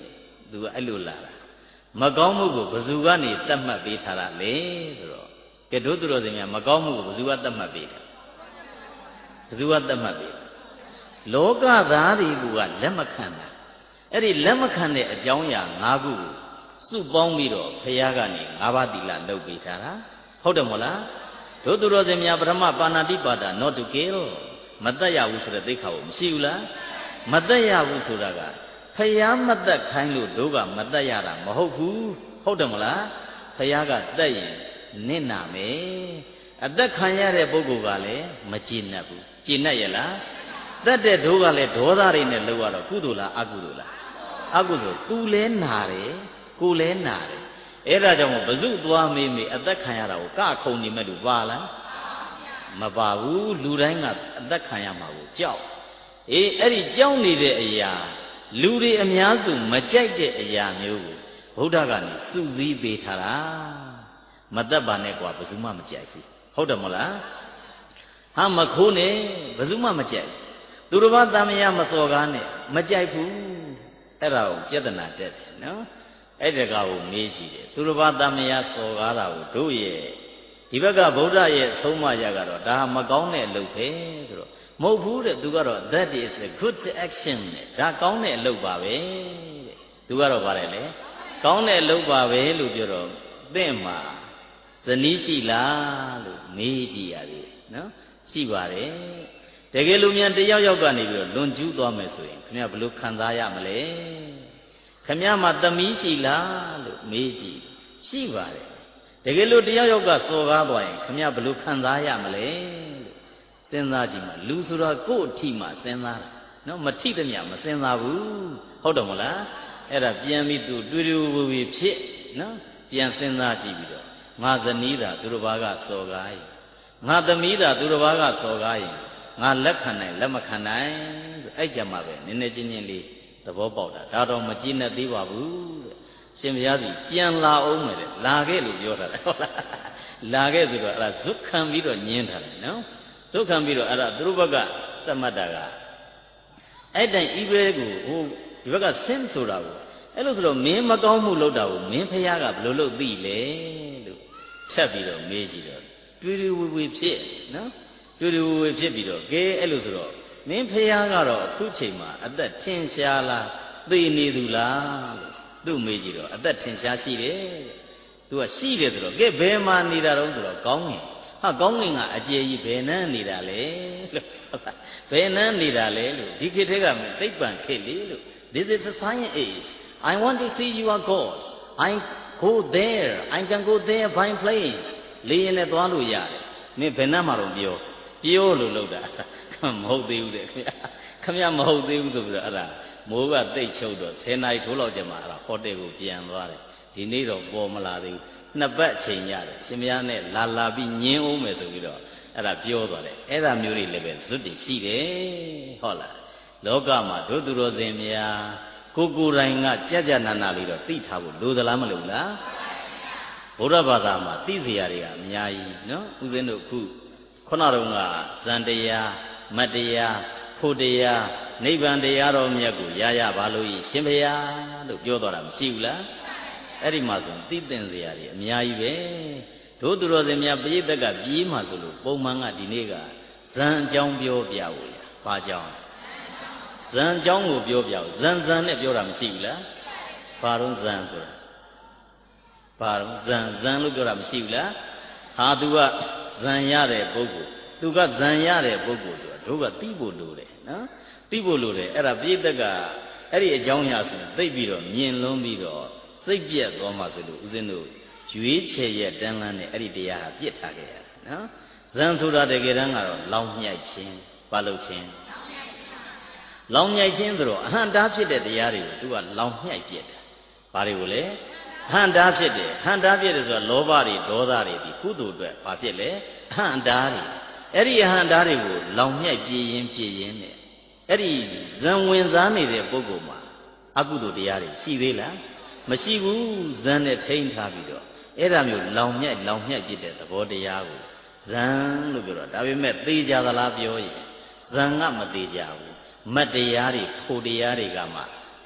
သူကအဲ့လိုလာတာမကောင်းမှုကိုဘယ်သူကနေတတ်မှတ်ပေးထားတာလဲဆိုတော့ကဲတို့သူတော်စင်များမကောင်းမှုကိုဘယ်သူကတတ်မှတ်ပေးတာဘယ်သူကတတ်မှတ်ပေးလောကသားတွေကလက်မခံတာအဲ့ဒီလက်မခံတဲ့အကြောင်းအရာ၅ခုကိုစုပေါင်းပြီးတော့ဘုရားကနေ၅ပါးသီလလုပ်ပေးထားတာဟုတ်တယ်မို့လားတို့သူတော်စင်များပထမပါဏာတိပါဒ not to kill မတတ်ရဘူးဆိုတဲ့သိက္ခာကိုမရှိဘူးလားမတတ်ရဘူးဆိုတာကဖယားမတတ်ခိုင်းလို့တို့ကမတတ်ရတာမဟုတ်ဘူးဟုတ်တယ်မလားဖယားကတတ်ရင်နစ်နာမယ်အသက်ခံရတဲ့ပုဂ္ဂိုလ်ကလည်းမကျေနပ်ဘူးကျေနပ်ရဲ့လားတတ်တဲ့တို့ကလည်းဒေါသတွေနဲ့လောက်ရတော့ကုသိုလ်လားအကုသိုလ်လားအကုသိုလ်သူလဲနာတယ်ကိုလဲနာတယ်အဲ့ဒါကြောင့်ဘဇုသွားမေးမေးအသက်ခံရတာကိုကခုံနေမဲ့လို့ပါလားမပါဘူးလူတိုင်းကအသက်ခံရမှာကိုကြောက်အေးအဲ့ဒီကြောက်နေတဲ့အရာလူတွေအများစုမကြိုက်တဲ့အရာမျိုးကိုဘုရားကနေစုစည်းပေးထားတာမတတ်ပါနဲ့ကွာဘယ်သူမှမကြိုက်ဘူးဟုတ်တယ်မလားဟာမခိုးနဲ့ဘယ်သူမှမကြိုက်သူတစ်ပါးတမယမစော်ကားနဲ့မကြိုက်ဘူးအဲ့ဒါကိုပြဿနာတက်တယ်နော်အဲ့ဒါကိုမေးကြည့်တယ်သူတစ်ပါးတမယစော်ကားတာကိုတို့ရဲ့ဒီဘက်ကဗုဒ္ဓရဲ့ဆုံးမရကတော့ဒါမကောင်းတဲ့အလုပ်ပဲဆိုတော့မဟုတ်ဘူးတဲ့သူကတော့ that is a good action တဲ့ဒါကောင်းတဲ့အလုပ်ပါပဲတဲ့သူကတော့ဗါတယ်လေကောင်းတဲ့အလုပ်ပါပဲလို့ပြောတော့သင်မှာဇနီးရှိလားလို့မေးကြည့်ရသေးနော်ရှိပါတယ်တကယ်လို့မြန်တယောက်ယောက်ကနေပြီးတော့လွန်ကျူးသွားမယ်ဆိုရင်ခင်ဗျာဘယ်လိုခံစားရမလဲခင်ဗျာမှာသမီးရှိလားလို့မေးကြည့်ရှိပါတယ်တကယ်လို့တယောက်ယောက်ကစော်ကားသွားရင်ခင်ဗျာဘယ်လိုခံစားရမလဲလို့စဉ်းစားကြည့်မှလူဆိုတာကိုယ့်အထိမှစဉ်းစားတာနော်မထိသမျှမစဉ်းစားဘူးဟုတ်တယ်မလားအဲ့ဒါပြန်ပြီးသူတွေ့တွေ့ဝေဖြစ်နော်ပြန်စဉ်းစားကြည့်ပြီးတော့ငါဇနီးသာသူတစ်ပါးကစော်ကားရင်ငါသမီးသာသူတစ်ပါးကစော်ကားရင်ငါလက်ခံနိုင်လက်မခံနိုင်ဆိုအဲ့ကြမှာပဲနည်းနည်းချင်းချင်းလေးသဘောပေါက်တာဒါတော့မကြည့်နဲ့သေးပါဘူးတဲ့ရှင်ဘုရားကြီးပြန်လာအောင်မယ်တဲ့လာခဲ့လို့ပြောထားတယ်ဟုတ်လားလာခဲ့ဆိုတော့အဲ့ဒါဇွတ်ခံပြီးတော့ညင်းထားတယ်နော်ဇွတ်ခံပြီးတော့အဲ့ဒါသူတို့ဘက်ကသတ်မှတ်တာကအဲ့တိုင်ဤဘဲကိုဟိုဒီဘက်ကဆင်းဆိုတာကိုအဲ့လိုဆိုတော့မင်းမကောင်းမှုလုပ်တာကိုမင်းဖះကဘယ်လိုလုပ်သိလဲလို့ထပ်ပြီးတော့မေးကြည့်တော့တွေ့တွေ့ဝေဖြစ်နော်တွေ့တွေ့ဝေဖြစ်ပြီးတော့ကဲအဲ့လိုဆိုတော့မင်းဖះကတော့အခုချိန်မှာအသက်ထင်ရှားလားသိနေသူလားလို့သူ့မေးကြည့်တော့အသက်ထင်ရှားရှိတယ်သူကရှိတယ်ဆိုတော့ကဲဘယ်မှာနေတာတော့ဆိုတော့ကောင်းငင်ဟာကောင်းငင်ကအကျေကြီးဘယ်နှမ်းနေတာလဲလို့ဘယ်နှမ်းနေတာလဲလို့ဒီခေတ်ထဲကသိပ္ပံခေတ်လေလို့ this is the science age I want to see your gods I go there I can go there by plane လေရင်လည်းသွားလို့ရတယ်မင်းဘယ်နှမ်းမှာတော့ပြောလို့လုပ်တာမဟုတ်သေးဘူးတဲ့ခင်ဗျမဟုတ်သေးဘူးဆိုပြီးတော့အဲ့ဒါမိုးကတိတ်ချုပ်တော့10နာရီထိုးလောက်ကျမှအဲ့ဒါဟိုတယ်ကိုပြန်သွားတယ်ဒီနေ့တော့ပေါ်မလာသေးဘူးနှစ်ပတ်အချိန်ရတယ်ရှင်မယားနဲ့လာပြီးညင်းအောင်မယ်ဆိုပြီးတော့အဲ့ဒါပြောသွားတယ်အဲ့ဒါမျိုးတွေလည်းပဲဇွတ်တည်ရှိတယ်ဟုတ်လားလောကမှာတို့သူတော်စင်များကိုယ်တိုင်ကကြနာနာလေးတော့သိထားဖို့လိုသလားမလိုဘူးလားဘုရားဘာသာမှာသိစရာတွေကအများကြီးနော်ဦးဇင်းတို့ခုခုနတုန်းကဇန်တရားမတ်တရားဖို့တရားနိဗ္ဗာန်တရားတော်မြတ်ကိုရပါလို့ရှင်ဘုရားလို့ပြောတော်တာမရှိဘူးလားအဲ့ဒီမှာဆိုသိသင်စရာတွေအများကြီးပဲတို့သူတော်စင်များပရိသတ်ကပြေးမှဆိုလို့ပုံမှန်ကဒီနေ့ကဇန်အကြောင်းပြောပြဖို့ရဘာကြောင်းဇန်အကြောင်းကိုပြောပြဖို့ဇန်နဲ့ပြောတာမရှိဘူးလားဘာတော့ဇန်ဆိုတာဘာတော့ဇန်လို့ပြောတာမရှိဘူးလားဟာသူကဇန်ရတဲ့ပုဂ္ဂိုလ်သူကဇန်ရတဲ့ပုဂ္ဂိုလ်ဆိုတာတို့ကသိဖို့လိုတယ်နော်သိဖို့လိုတယ်အဲ့ဒါပြိတ္တကအဲ့ဒီအကြောင်းအရာဆိုသိပြီးတော့မြင်လုံးပြီးတော့စိတ်ပြက်သွားမှဆိုလို့ဦးဇင်းတို့ရွေးချယ်ရဲ့တန်းလန်းနဲ့အဲ့ဒီတရားဟာပြစ်ထားခဲ့ရတာနော်ဇန်ဆိုတာတကယ်တမ်းကတော့လောင်မြိုက်ခြင်းဘာလို့ခြင်းလောင်မြိုက်ခြင်းဆိုတော့အဟံတားဖြစ်တဲ့တရားတွေကိုသူကလောင်မြိုက်ပြစ်တယ်ဘာတွေကိုလဲအဟံတားဖြစ်တယ်အဟံတားဖြစ်တယ်ဆိုတာလောဘတွေဒေါသတွေဒီကုသိုလ်အတွက်ဘာဖြစ်လဲအဟံတားတွေအဲ့ဒီအဟံတားတွေကိုလောင်မြိုက်ပြည့်ရင်နဲ့အဲ့ဒီဇံဝင်စားနေတဲ့ပုဂ္ဂိုလ်မှာအကုသိုလ်တရားတွေရှိသေးလားမရှိဘူးဇံနဲ့ထိန်းထားပြီးတော့အဲ့ဒါမျိုးလောင်မြိုက်ပြစ်တဲ့သဘောတရားကိုဇံလို့ပြောတော့ဒါပေမဲ့သေကြသလားပြောရင်ဇံကမသေးကြဘူးမတ်တရားတွေဖို့တရားတွေကမှ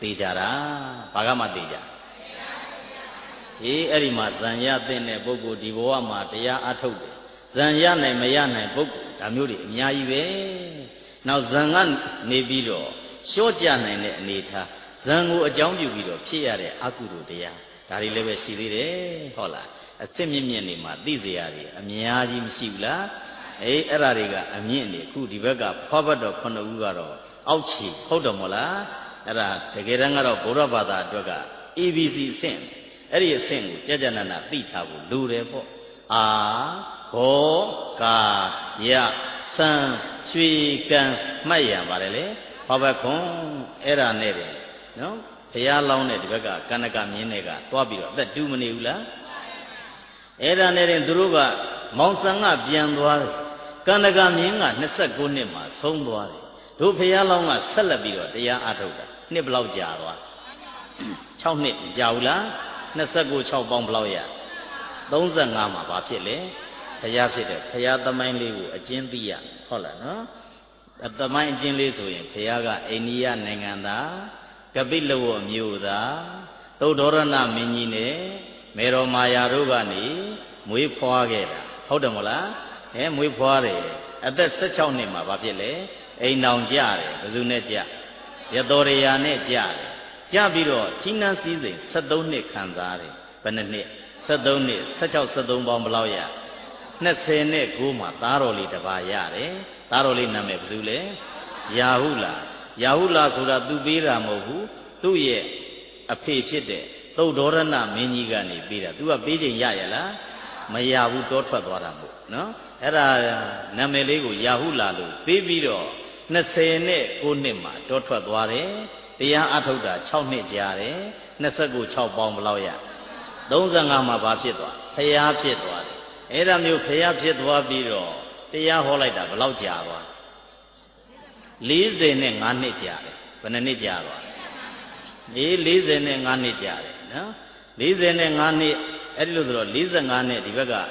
သိကြတာဘာကမှသိကြအဲ့ဒီမှာဇံရတဲ့ပုဂ္ဂိုလ်ဒီဘဝမှာတရားအထုတ်တယ်ဇံရနိုင်မရနိုင်ပုဂ္ဂိုလ်ဒါမျိုးတွေအများကြီးပဲနောက်ဇံကနေပြီးတော့လျှော့ကြနိုင်တဲ့အနေထားဇံကိုအကြောင်းပြုပြီးတော့ဖြစ်ရတဲ့အကုသိုလ်တရားဒါတွေလည်းပဲရှိသေးတယ်ဟုတ်လားအစစ်မြင့်မြင့်နေမှာသိစေရတယ်အများကြီးမရှိဘူးလားအဲ့ဒါတွေကအမြင့်နေအခုဒီဘက်ကဖွားဘတ်တော်9ဦးကတော့အောက်ခြေဟုတ်တယ်မို့လားအဲ့ဒါတကယ်တမ်းကတော့ဗုဒ္ဓဘာသာအတွက်က ABC အဆင့်အဲ့ဒီအဆင့်ကိုကြကြနနသိထားဖို့လိုတယ်ပေါ့အာဘောကာယစံရွှေကံမှတ်ရပါတယ်လေဖွားဘတ်ခွန်အဲ့ဒါနဲ့တယ်နော်ဘုရားလောင်းတဲ့ဒီဘက်ကကန္နကမြင်းတွေကသွားပြီးတော့အသက်တူးမနေဘူးလားအဲ့ဒါနဲ့တင်သူတို့ကမောင်ဆန်ကပြန်သွားတယ်ကန္နကမြင်းက29နှစ်မှာဆုံးသွားတယ်တို့ဘုရားလောင်းကဆက်လက်ပြီးတော့တရားအားထုတ်တာနှစ်ဘယ်လောက်ကြာသွား6နှစ်ကြာဘူးလား29 6ပေါင်းဘယ်လောက်ရ35မှာဘာဖြစ်လဲဘုရားဖြစ်တယ်ဘုရားသမိုင်းလေးကိုအကျဉ်းသိရဟုတ်လားနော်သမိုင်းအကျဉ်းလေးဆိုရင်ဘုရားကအိန္ဒိယနိုင်ငံသားကပိလဝမြို့သားသုဒ္ဓရဏမင်းကြီးနဲ့မေရောမာယာတို့ကနေမွေးဖွားခဲ့တာဟုတ်တယ်မလားမွေးဖွားတယ်အသက်16နှစ်မှာဘာဖြစ်လဲအိမ်တောင်ကြတယ်ဘယ်သူနဲ့ကြရတော်ရယာနဲ့ကြတယ်ကြပြီးတော့ဌိနန်းစည်းစိမ်73နှစ်ခံစားတယ်ဘယ်နှစ်နှစ်73နှစ်16 73ပေါင်းဘယ်လောက်ရ29မှာသားတော်လေးတစ်ပါးရတယ်သားတော်လေးနာမည်ဘယ်သူလဲယာဟုလာယာဟုလာဆိုတာသူပေးတာမဟုတ်ဘူးသူ့ရဲ့အဖေဖြစ်တဲ့သုဒ္ဓရဏမင်းကြီးကနေပေးတာသူကပေးချိန်ရရလားမရဘူးတောထွက်သွားတာမို့နော်အဲ့ဒါနာမည်လေးကိုယာဟုလာလို့ပေးပြီးတော့29နှစ်မှာတောထွက်သွားတယ်တရားအထုတ်တာ6နှစ်ကြာတယ်29 6ပေါင်းဘယ်လောက်ရ35မှာဘာဖြစ်သွားဖျားဖြစ်သွားတယ်အဲ့ဒါမျိုးဖျားဖြစ်သွားပြီးတော့တရားဟောလိုက်တာဘယ်လောက်ကြာသွား45နှစ်ကြာတယ်ဘယ်နှစ်ကြာသွား45နှစ်ကြာတယ်နော်45နှစ်အဲ့ဒီလိုဆိုတော့45နှစ်ဒီဘက်က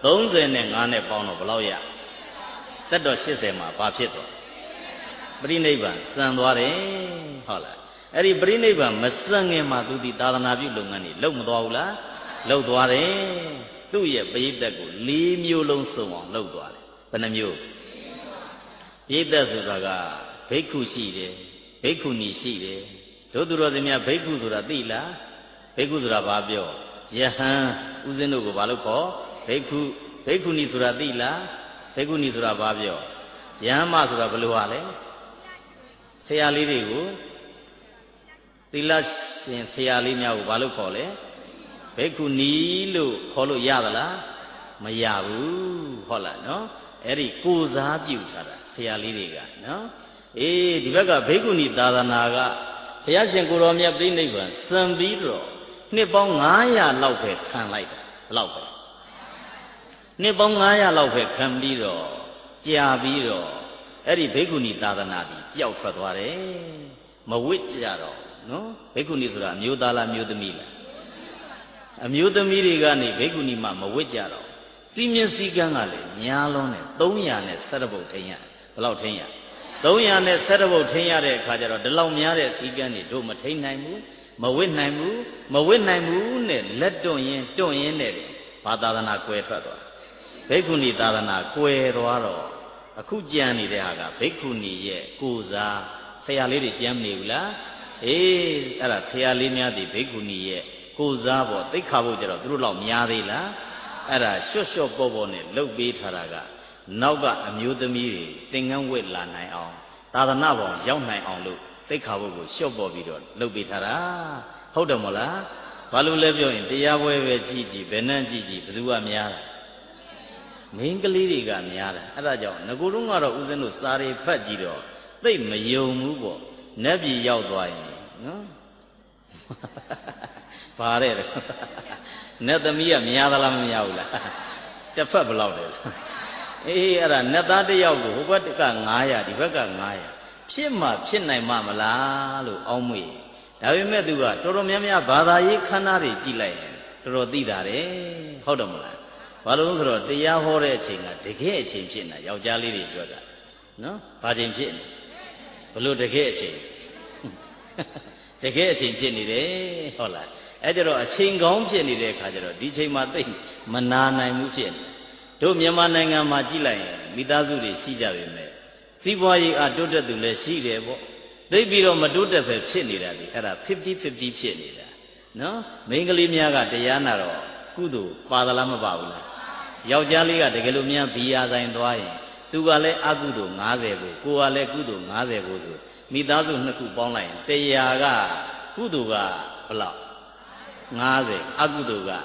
35နဲ့ပေါင်းတော့ဘယ်လောက်ရသက်တော်80မှာဘာဖြစ်သွားပရိနိဗ္ဗာန်စံသွားတယ်ဟုတ်လားအဲ့ဒီပရိနိဗ္ဗာန်မစံခင်မှာသူဒီသာသနာပြုလုပ်ငန်းတွေလုပ်မသွားဘူးလားလုပ်သွားတယ်သူ့ရဲ့ပရိသတ်ကို4မျိုးလုံးစုံအောင်လုပ်သွားတယ်ဘယ်နှမျိုးပရိသတ်ဆိုတာကဘိက္ခုရှိတယ်ဘိက္ခုနီရှိတယ်တို့သူတော်စင်များဘိက္ခုဆိုတာသိလားဘိက္ခုဆိုတာဘာပြောယဟန်ဥစဉ်တို့ကိုဘာလို့ခေါ်ဘိက္ခုဘိက္ခုနီဆိုတာသိလားဘိက္ခုနီဆိုတာဘာပြောယဟန်မဆိုတာဘယ်လိုဟာလဲဆရာလေးတွေကိုသီလရှင်ဆရာလေးများကိုဘာလို့ခေါ်လဲဘိက္ခုနီလို့ခေါ်လို့ရသလားမရဘူးဟုတ်လားနော်အဲ့ဒီကိုစားပြုထားတာဆရာလေးတွေကနော်ဒီဘက်ကဘိက္ခုနီသာသနာကဘုရားရှင်ကိုရောမြတ်ပြိဋိဘံစံပြီးတော့နှစ်ပေါင်း900လောက်ပဲခံလိုက်တာဘယ်လောက်ပဲနှစ်ပေါင်း900လောက်ပဲခံပြီးတော့ကြာပြီးတော့အဲ့ဒီဘိက္ခုနီသာသနာကြီးပျောက်ထွက်သွားတယ်မဝစ်ကြတော့နော်ဘိက္ခုနီဆိုတာအမျိုးသားလားမျိုးသမီးလားအမျိုးသမီးတွေကနေဘိက္ခုနီမှမဝစ်ကြတော့စီမင်းစည်းကမ်းကလည်းညာလုံးနဲ့317ဘုတ်ထိန်ရဘယ်လောက်ထိန်ရ317ဘုတ်ထိန်ရတဲ့အခါကျတော့ဒီလောက်များတဲ့စည်းကမ်းတွေတို့မထိန်နိုင်ဘူးမဝစ်နိုင်ဘူးနဲ့လက်တွန့်ရင်နဲ့ဘာသာသနာကွယ်ထွက်သွားဘိက္ခုနီသာသနာကွယ်သွားတော့အခုကြံနေတဲ့ဟာကဘိက္ခုနီရဲ့ကိုစားဆရာလေးတွေကြမ်းနေဘူးလားအဲ့ဒါဆရာလေးများဒီဘိက္ခုနီရဲ့ကိုစားပေါ့သိက္ခာဖို့ကြတော့သူတို့လောက်များသေးလားအဲ့ဒါရှော့ပေါ့နဲ့လှုပ်ပေးထားတာကနောက်ကအမျိုးသမီးတွေသင်္ကန်းဝတ်လာနိုင်အောင်သာသနာပေါ်ရောက်နိုင်အောင်လို့သိက္ခာဖို့ကိုရှော့ပေါ့ပြီးတော့လှုပ်ပေးထားတာဟုတ်တယ်မဟုတ်လားဘာလို့လဲပြောရင်တရားပွဲပဲကြည့်ဘယ်နှံ့ကြည့်ဘယ်သူကများတာမိန်းကလေးတွေကများတာအဲ့ဒါကြောင့်ငကိုတုန်းကတော့ဦးဇင်းတို့စာရီဖတ်ကြည့်တော့သိမယုံဘူးပေါ့နတ်ပြည်ရောက်သွားရင်နော်ဘာတဲ့နတ်သမီးကများသလားမများဘူးလားတစ်ဖက်ဘယ်လောက်လဲအဲ့ဒါနတ်သားတစ်ယောက်ကိုဟိုဘက်က900ဒီဘက်က900ဖြစ်မှဖြစ်နိုင်မှမလားလို့အောင်းမွေဒါပေမဲ့သူကတော်တော်များများဘာသာရေးခန္ဓာတွေကြည့်လိုက်ရင်တော်တော်သိတာတယ်ဟုတ်တယ်မလားဘာလို့လဲဆိုတော့တရားဟောတဲ့အချိန်ကတကယ်အချိန်ဖြစ်နေတာယောက်ျားလေးတွေအတွက်ကနော်ဘာချိန်ဖြစ်နေဘလို့တကယ်အချိန်တကယ်အချိန်ဖြစ်နေတယ်ဟုတ်လားအဲ့ကြတော့အချိန်ကောင်းဖြစ်နေတဲ့အခါကျတော့ဒီချိန်မှာသိမနာနိုင်မှုဖြစ်နေတို့မြန်မာနိုင်ငံမှာကြည့်လိုက်ရင်မိသားစုတွေရှိကြပေမဲ့စီးပွားရေးအတိုးတက်သူလည်းရှိတယ်ပေါ့သိပြီးတော့မတိုးတက်ပဲဖြစ်နေတာဒီအဲ့ဒါ50-50ဖြစ်နေတာနော်မိန်းကလေးများကတရားနာတော့ကုသိုလ်ပါသလားမပါဘူးလားယောက်ျားလေးကတကယ်လို့များဘီယာဆိုင်သွားရင်သူကလည်းအကုသိုလ်90ကိုကိုကလည်းကုသိုလ်90ကိုဆိုမိသားစုနှစ်ခုပေါင်းလိုက်ရင်100ကကုသိုလ်ကဘယ်လောက်50အကုသိုလ်က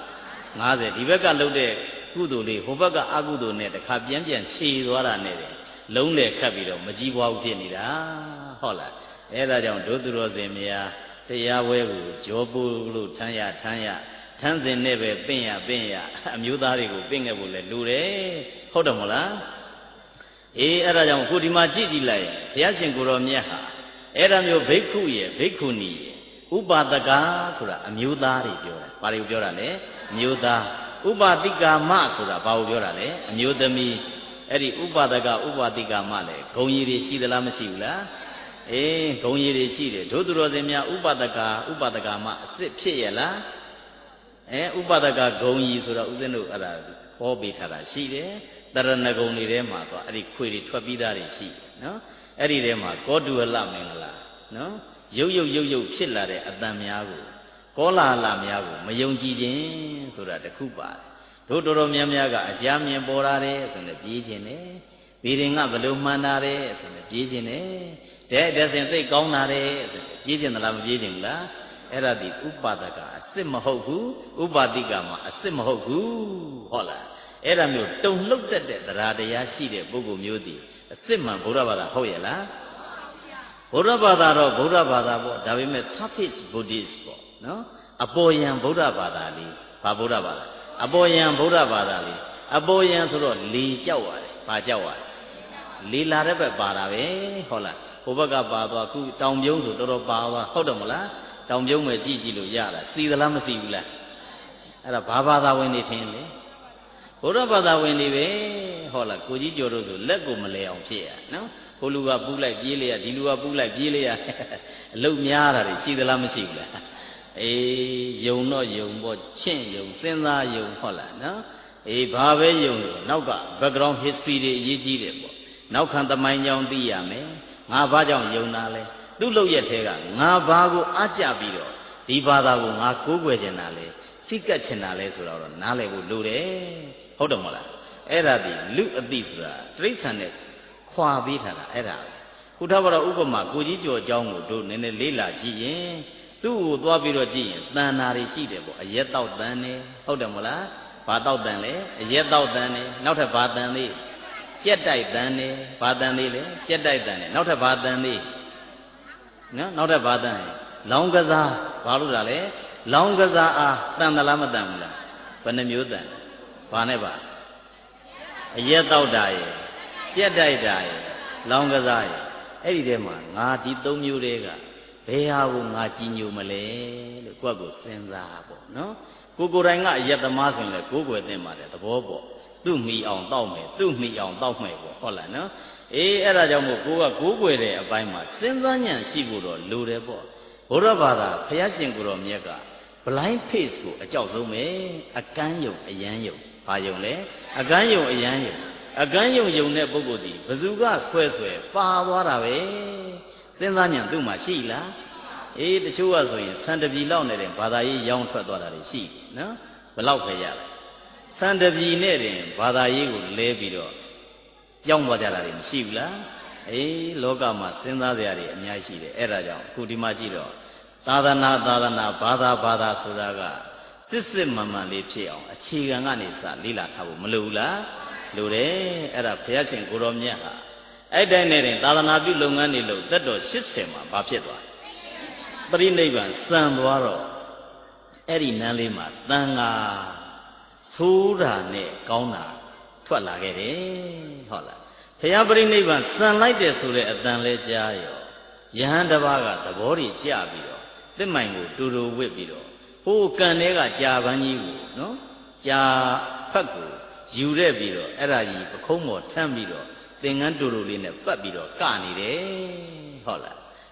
50ဒီဘက်ကလှုပ်တဲ့ကုသိုလ်လေးဟိုဘက်ကအကုသိုလ်နဲ့တခါပြန်ခြေသွားတာနဲ့လုံးလေခတ်ပြီးတော့မကြည်ပွားဘူးဖြစ်နေတာဟုတ်လားအဲဒါကြောင့်ဒုသူတော်စင်များတရားဝဲကိုကြောပိုးလို့ထမ်းရထမ်းစဉ်နဲ့ပဲပင့်ရအမျိုးသားတွေကိုပင့်ခဲ့ဖို့လဲလူတယ်ဟုတ်တယ်မဟုတ်လားအေးအဲ့ဒါကြောင့်ကိုဒီမှာကြည့်ကြည့်လိုက်ဘုရားရှင်ကိုတော်မြတ်ဟာအဲ့ဒါမျိုးဘိက္ခုရဲ့ဘိက္ခုနီရဲ့ဥပါဒကာဆိုတာအမျိုးသားတွေပြောတာဘာတွေကိုပြောတာလဲအမျိုးသားဥပါတိကာမဆိုတာဘာကိုပြောတာလဲအမျိုးသမီးအဲ့ဒီဥပါဒကဥပါတိကာမလဲဂုံကြီးတွေရှိသလားမရှိဘူးလားအေးဂုံကြီးတွေရှိတယ်ဒုသူတော်စင်များဥပါဒကာမအစ်စ်ဖြစ်ရလားဥပါဒကဂုံကြီးဆိုတော့ဥစဉ်တို့အဲ့ဒါဟောပေးထားတာရှိတယ်တရဏဂုံတွေထဲမှာသွားအဲ့ဒီခွေတွေထွက်ပြီးသားတွေရှိနော်အဲ့ဒီထဲမှာကောတုဝလမင်္ဂလာနော်ရုပ်ဖြစ်လာတဲ့အတန်များကိုကောလာဟလများကိုမယုံကြည်ခြင်းဆိုတာတခုပါတယ်တို့တော်တော်များများကအကြမြင်ပေါ်လာတယ်ဆိုရင်ပြေးခြင်းတယ်ဗီရင်ကဘလို့မှန်တာတယ်ဆိုရင်ပြေးခြင်းတယ်တဲ့စင်သိကောင်းတာတယ်ဆိုရင်ပြေးခြင်းသလားမပြေးခြင်းဘူးလားအဲ့ဒါဒီဥပါဒကအစ်စ်မဟုတ်ဘူးဥပါတိကမှာအစ်စ်မဟုတ်ဘူးဟုတ်လားအဲ့ဒါမျိုးတုံလှုပ်တတ်တဲ့တရားတရားရှိတဲ့ပုဂ္ဂိုလ်မျိုးဒီအစ်စ်မှန်ဗုဒ္ဓဘာသာဟုတ်ရဲ့လားဗုဒ္ဓဘာသာတော့ဗုဒ္ဓဘာသာပေါ့ဒါပေမဲ့ surface Buddhist ပေါ့နော်အပေါ်ယံဗုဒ္ဓဘာသာလေးဘာဗုဒ္ဓဘာသာအပေါ်ယံဗုဒ္ဓဘာသာလေးအပေါ်ယံဆိုတော့လေကြောက်ရတယ်ဘာကြောက်ရလဲလေလာတဲ့ဘက်ပါတာပဲဟုတ်လားဟိုဘက်ကပါသွားခုတောင်ပြုံးဆိုတော်တော်ပါသွားဟုတ်တယ်မလားတောင်ပြုံးမဲ့ကြည့်လို့ရတာစီသလားမစီဘူးလားအဲ့ဒါဘာသာဝင်နေထင်လေဘုရားဘာသာဝင်တွေပဲဟုတ်လားကိုကြီးကျော်တို့ဆိုလက်ကိုမလဲအောင်ဖြစ်ရနော်ဟိုလူကပူးလိုက်ပြေးလိုက်ရဒီလူကပူးလိုက်ပြေးလိုက်ရအလုတ်များတာတွေရှိသလားမရှိဘူးလားအေးယုံတော့ယုံပေါ့ချင့်ယုံစဉ်းစားယုံဟုတ်လားနော်အေးဘာပဲယုံလို့နောက်က background history တွေအရေးကြီးတယ်ပေါ့နောက်ခံသမိုင်းကြောင်းသိရမယ်ငါဘာကြောင့်ယုံတာလဲသူ့လောက်ရက်ထဲကငါဘာကိုအားကြပြီးတော့ဒီဘာသာကိုငါကိုးကွယ်ချင်တာလဲစိတ်ကပ်ချင်တာလဲဆိုတော့နားလည်ဖို့လိုတယ်ဟုတ်တယ်မဟုတ်လားအဲ့ဒါဒီလူအသိဆိုတာတိရစ္ဆာန်နဲ့ခွာပေးထားတာအဲ့ဒါခုထားပါတော့ဥပမာကိုကြီးကျော်အကြောင်းကိုတို့နည်းနည်းလေးလာကြည့်ရင်သူ့ကိုသွားပြီးတော့ကြည့်ရင်တန်နာတွေရှိတယ်ပေါ့အရက်တောက်တန်နေဟုတ်တယ်မဟုတ်လားဘာတောက်တန်လဲအရက်တောက်တန်နေနောက်ထပ်ဘာတန်သေးကြက်တိုက်တန်နေဘာတန်သေးလဲကြက်တိုက်တန်နေနောက်ထပ်ဘာတန်သေးနော်နောက်ထပ်ဘာတန်လဲလောင်းကစားဘာလို့တာလဲလောင်းကစားအားတန်သလားမတန်ဘူးလားဘယ်နှမျိုးတန်ဘာနဲ့ပါအရက်တောက်တာရဲ့ကြက်တိုက်တာရဲ့လောင်းကစားရဲ့အဲ့ဒီထဲမှာငါဒီ၃မျိုးတည်းကဘယ်ဟာကိုငါကြည်ညိုမလဲလို့ကိုယ့်ကိုစဉ်းစားပေါ့နော်ကိုယ်တိုင်ကအရက်သမားဆိုရင်လည်းကိုယ်ွယ်သိပါတယ်သဘောပေါ့သူ့မိအောင်တောက်မယ်သူ့မိအောင်တောက်မယ်ပေါ့ဟုတ်လားနော်အေးအဲ့ဒါကြောင့်မို့ကိုယ်ကကိုယ်ွယ်တဲ့အပိုင်းမှာစဉ်းစားဉာဏ်ရှိဖို့တော့လိုတယ်ပေါ့ဘုရားဘာသာဘုရားရှင်ကိုယ်တော်မြတ်က blind face ကိုအကြောက်ဆုံးပဲအကန်းယုံအယမ်းယုံဘာယုံလဲအကန်းယုံအယမ်းယုံအကန်းယုံယုံတဲ့ပုဂ္ဂိုလ်ဒီဘယ်သူကဆွဲပါသွားတာပဲစဉ်းစားဉာဏ်သူ့မှာရှိလားအေးတချို့ကဆိုရင်ဆန်တပြီလောက်နေတဲ့ဘာသာရေးရောင်းထွက်သွားတာတွေရှိနော်ဘယ်လောက်ပဲရလဲဆန်တပြီနဲ့တင်ဘာသာရေးကိုလဲပြီးတော့ကြောင်းသွားကြတာတွေမရှိဘူးလားအေးလောကမှာစဉ်းစားစရာတွေအများကြီးရှိတယ်အဲ့ဒါကြောင့်အခုဒီမှာကြည့်တော့သာသနာဘာသာဆိုတာကစစ်မှန်မှန်လေးဖြစ်အောင်အခြေခံကနေစလေ့လာထားဖို့မလိုဘူးလားလိုတယ်အဲ့ဒါဘုရားရှင်ကိုရောမြတ်ဟာအဲ့တိုင်းနဲ့တင်သာသနာပြုလုပ်ငန်းတွေလို့သက်တော်80မှာဘာဖြစ်သွားပရိနိဗ္ဗာန်စံသွားတော့အဲ့ဒီနန်းလေးမှာတန်ဃာဆိုးတာနဲ့ကောင်းတာထွက်လာခဲ့တယ်ဟုတ်လားဘုရားပရိနိဗ္ဗာန်စံလိုက်တယ်ဆိုတဲ့အတန်လဲကြားရောယဟန်တစ်ပါးကသဘောတွေကြပြီးတော့တစ်မိုင်ကိုတူတူဝစ်ပြီးတော့ဟိုကံတွေကကြာပန်းကြီးကိုနော်ကြာဖက်ကိုယူရက်ပြီးတော့အဲ့ဒါကြီးပခုံးပေါ်ထမ်းပြီးတော့သင်္ကန်းတူတူလေးနဲ့ပတ်ပြီးတော့ကနေတယ်ဟုတ်လား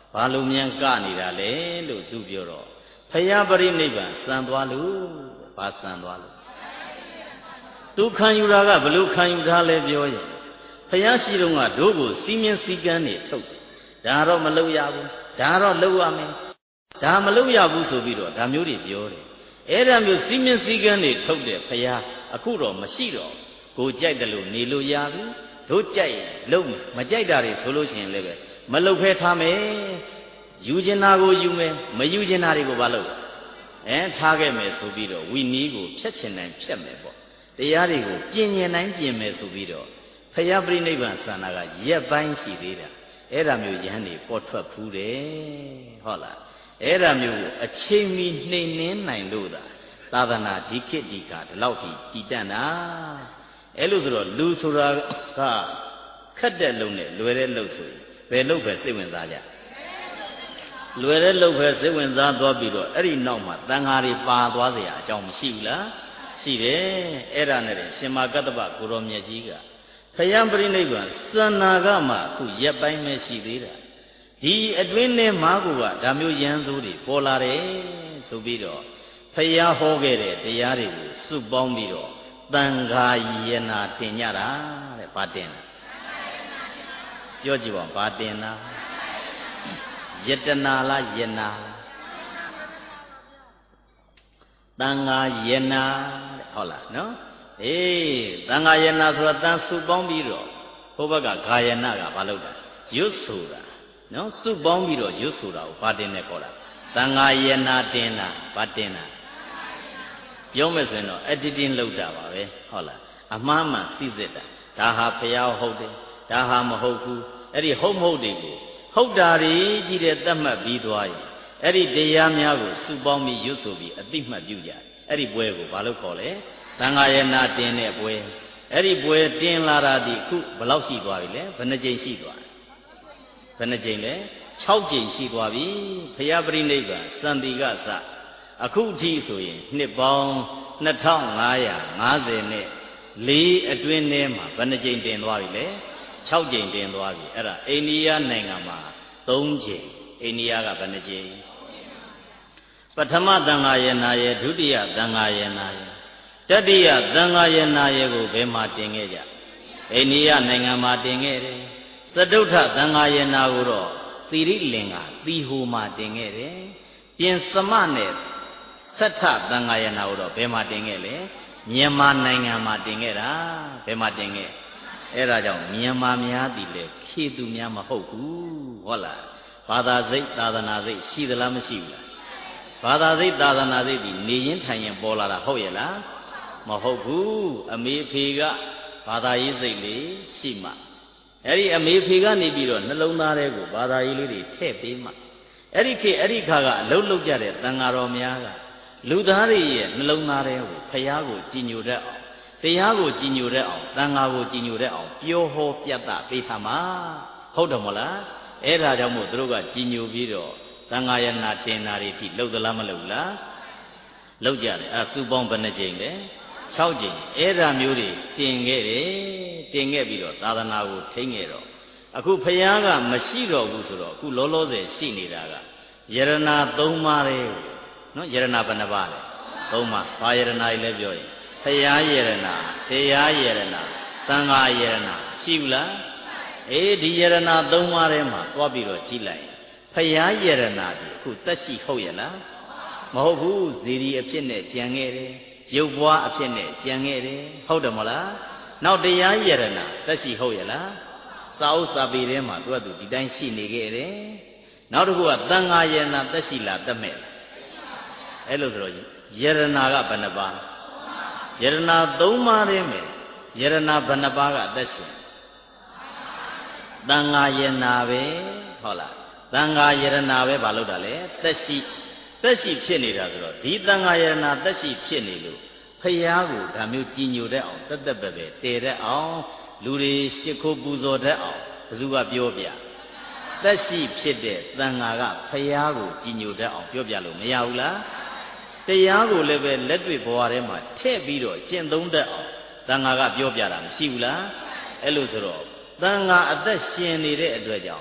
ဘာလို့မြန်ကနေတာလဲလို့သူပြောတော့ဖယားပရိနိဗ္ဗာန်စံသွားလို့ဘာစံသွားလို့သူခံယူတာကဘလို့ခံယူထားလဲပြောရင်ဖယားရှိတော့ကတို့ကိုစီးမြင်စည်းကမ်းတွေထုတ်တယ်ဒါတော့မလုပ်ရဘူးဒါတော့လုပ်ရမယ်ဒါမလုပ်ရဘူးဆိုပြီးတော့ဒါမျိုးတွေပြောတယ်အဲ့ဒါမျိုးစီးမြင်စည်းကမ်းတွေထုတ်တယ်ဖယားအခုတော့မရှိတော့ကိုကြိုက်တယ်လို့နေလို့ရပြီတို့ကြိုက်လုံးမကြိုက်တာတွေဆိုလို့ရှိရင်လည်းပဲမလုပ်ဖဲထားမယ်ယူကျင်တာကိုယူမယ်မယူကျင်တာတွေကိုမလုပ်ထားခဲ့မယ်ဆိုပြီးတော့ဝိနည်းကိုဖြတ်ချင်တိုင်းဖြတ်မယ်ပေါ့တရားတွေကိုပြင်ကျင်တိုင်းပြင်မယ်ဆိုပြီးတော့ဖယားပြိဋိဘံဆန္ဒကရက်ပိုင်းရှိသေးတာအဲ့ဒါမျိုးယဟန်တွေပေါ်ထွက်ဖူးတယ်ဟုတ်လားအဲ့ဒါမျိုးကိုအချိန်မီနှိမ်နှင်းနိုင်လို့သာသနာဒီခေတ်ဒီကဒီလောက်ထိတည်တံ့တာအဲ့လိုဆိုတော့လူဆိုတာကခက်တဲ့လုံနဲ့လွယ်တဲ့လုံဆိုရင်ဘယ်လုံပဲစိတ်ဝင်စားကြလွယ်တဲ့လုံပဲစိတ်ဝင်စားသွားပြီးတော့အဲ့ဒီနောက်မှာတန်ဃာတွေပါသွားเสียအကြောင်းမရှိဘူးလားရှိတယ်အဲ့ဒါနဲ့ရှင်မကတ္တပကိုရောမြတ်ကြီးကဖယားပြိဋိဘံစန္နာကမှအခုရက်ပိုင်းပဲရှိသေးတာဒီအတွင်းထဲမှာကဒါမျိုးရန်စိုးတွေပေါ်လာတယ်ဆိုပြီးတော့ဖယားဟောခဲ့တဲ့တရားတွေကိုစုပေါင်းပြီးတော့တန်ဃာယနာတင်ကြတာတဲ့ဘာတင်လဲပြောကြည့်ပါဘာတင်လားယတနာလားယနာတန်ဃာယနာတဲ့ဟုတ်လားနော်အေးတန်ဃာယနာဆိုတာတန်စုပေါင်းပြီးတော့ဘုဘကဂာယနာကဘာလို့လဲရွတ်ဆိုတာနော်စုပေါင်းပြီးတော့ရွတ်ဆိုတာကိုဘာတင်လဲခေါ်တာတန်ဃာယနာတင်တာဘာတင်တာပြောမယ်ဆိုရင်တော့ editing လုပ်တာပါပဲဟုတ်လားအမှားမှန်သိစစ်တာဒါဟာဖျားဟုတ်တယ်ဒါဟာမဟုတ်ဘူးအဲ့ဒီဟုတ်မဟုတ်တွေကိုဟုတ်တာကြီးတဲ့သတ်မှတ်ပြီးသွားရင်အဲ့ဒီတရားများကိုစုပေါင်းပြီးရွတ်ဆိုပြီးအတိမှတ်ပြုကြတယ်အဲ့ဒီပွဲကိုဘာလို့ခေါ်လဲသံဃာယနာတင်တဲ့ပွဲအဲ့ဒီပွဲတင်လာတာဒီအခုဘယ်လောက်ရှိသွားပြီလဲဘယ်နှကြိမ်ရှိသွားဘယ်နှကြိမ်လဲ6ကြိမ်ရှိသွားပြီဘုရားပြိဋိဘံစံတိကစအခုထိဆိုရင်နှစ်ပေါင်း2550နဲ့4အတွင်းထဲမှာဘယ်နှကြိမ်တင်သွားပြီလဲ6ကြိမ်တင်သွားပြီအဲ့ဒါအိန္ဒိယနိုင်ငံမှာ3ကြိမ်အိန္ဒိယကဘယ်နှကြိမ်ပထမသံဃာယနာရဲ့ဒုတိယသံဃာယနာရဲ့တတိယသံဃာယနာရဲ့ကိုဘယ်မှာတင်ခဲ့ကြအိန္ဒိယနိုင်ငံမှာတင်ခဲ့တယ်စတုထသံဃာယနာကိုတော့သီရိလင်္ကာသီဟိုမှာတင်ခဲ့တယ်ပြင်သမနဲ့သတ္ထသံဃာယနာကိုတော့ဘယ်မှာတင်ခဲ့လဲမြန်မာနိုင်ငံမှာတင်ခဲ့တာဘယ်မှာတင်ခဲ့အဲ့ဒါကြောင့်မြန်မာများသည်လေခေသူများမဟုတ်ဘူးဟုတ်လားဘာသာစိတ်သာသနာစိတ်ရှိသလားမရှိဘူးလားဘာသာစိတ်သာသနာစိတ်ဒီနေရင်ထိုင်ရင်ပေါ်လာတာဟုတ်ရဲ့လားမဟုတ်ဘူးအမေဖေကဘာသာရေးစိတ်လေးရှိမှအဲ့ဒီအမေဖေကနေပြီးတော့နှလုံးသားထဲကိုဘာသာရေးလေးတွေထည့်ပေးမှအဲ့ဒီခေအဲ့ဒီခါကအလုံးလုံးကြတဲ့တန်ဃာတော်များကလူသားတွေရဲ့နှလုံးသားထဲကိုဖျားကိုကြည်ညိုတတ်အောင်တရားကိုကြည်ညိုတတ်အောင်တန်ဃာကိုကြည်ညိုတတ်အောင်ပြောဟောပြသပေးထားမှာဟုတ်တယ်မဟုတ်လားအဲ့ဒါကြောင့်မို့သူတို့ကကြည်ညိုပြီးတော့သံဃာယနာတင်တာတွေထိလှုပ်သလားမလှုပ်လားလှုပ်ကြတယ်အဲစုပေါင်းဘယ်နှကြိမ်လဲ6ကြိမ်အဲ့ဒါမျိုးတွေတင်ခဲ့တယ်တင်ခဲ့ပြီးတော့သာသနာကိုထိန်းခဲ့တော့အခုဖယားကမရှိတော့ဘူးဆိုတော့အခုလောလောဆယ်ရှိနေတာကယရဏ3ပါးလေနော်ယရဏဘယ်နှပါးလဲ3ပါးဘာယရဏကြီးလဲပြောရင်ဖယားယရဏတရားယရဏသံဃာယရဏရှိဘူးလားအေးဒီယရဏ3ပါးထဲမှာသွားပြီးတော့ကြည့်လိုက်ဖယားယရဏဒီအခုတက်ရှိဟုတ်ရဲ့လားမဟုတ်ဘူးဇေဒီအဖြစ်နဲ့ကြံခဲ့တယ်ရုပ်ဘွားအဖြစ်နဲ့ကြံခဲ့တယ်ဟုတ်တယ်မဟုတ်လားနောက်တရားယရဏတက်ရှိဟုတ်ရဲ့လားစာအုပ်စာပေထဲမှာသူကသူဒီတိုင်းရှိနေခဲ့တယ်နောက်တစ်ခုကသံဃာယရဏတက်ရှိလားတက်မဲ့လားအဲ့လိုဆိုတော့ယရဏကဘယ်နှပါးယရဏ3ပါးထဲမှာယရဏဘယ်နှပါးကအသက်ရှင်သံဃာယရဏပဲဟုတ်လားသံဃာယရဏပဲဘာလို့တာလဲသက်ရှိဖြစ်နေတာဆိုတော့ဒီသံဃာယရဏသက်ရှိဖြစ်နေလို့ဖယားကိုဒါမျိုးကြည်ညိုတတ်အောင်တက်ပဲတည်တတ်အောင်လူတွေရှ िख ိုးပူဇော်တတ်အောင်ဘယ်သူကပြောပြသက်ရှိဖြစ်တဲ့သံဃာကဖယားကိုကြည်ညိုတတ်အောင်ပြောပြလို့မရဘူးလားတရားကိုလည်းပဲလက်တွေ့ဘဝထဲမှာထည့်ပြီးတော့ကျင့်သုံးတတ်အောင်သံဃာကပြောပြတာမရှိဘူးလားအဲ့လိုဆိုတော့သံဃာအသက်ရှင်နေတဲ့အတွက်ကြောင့်ဖ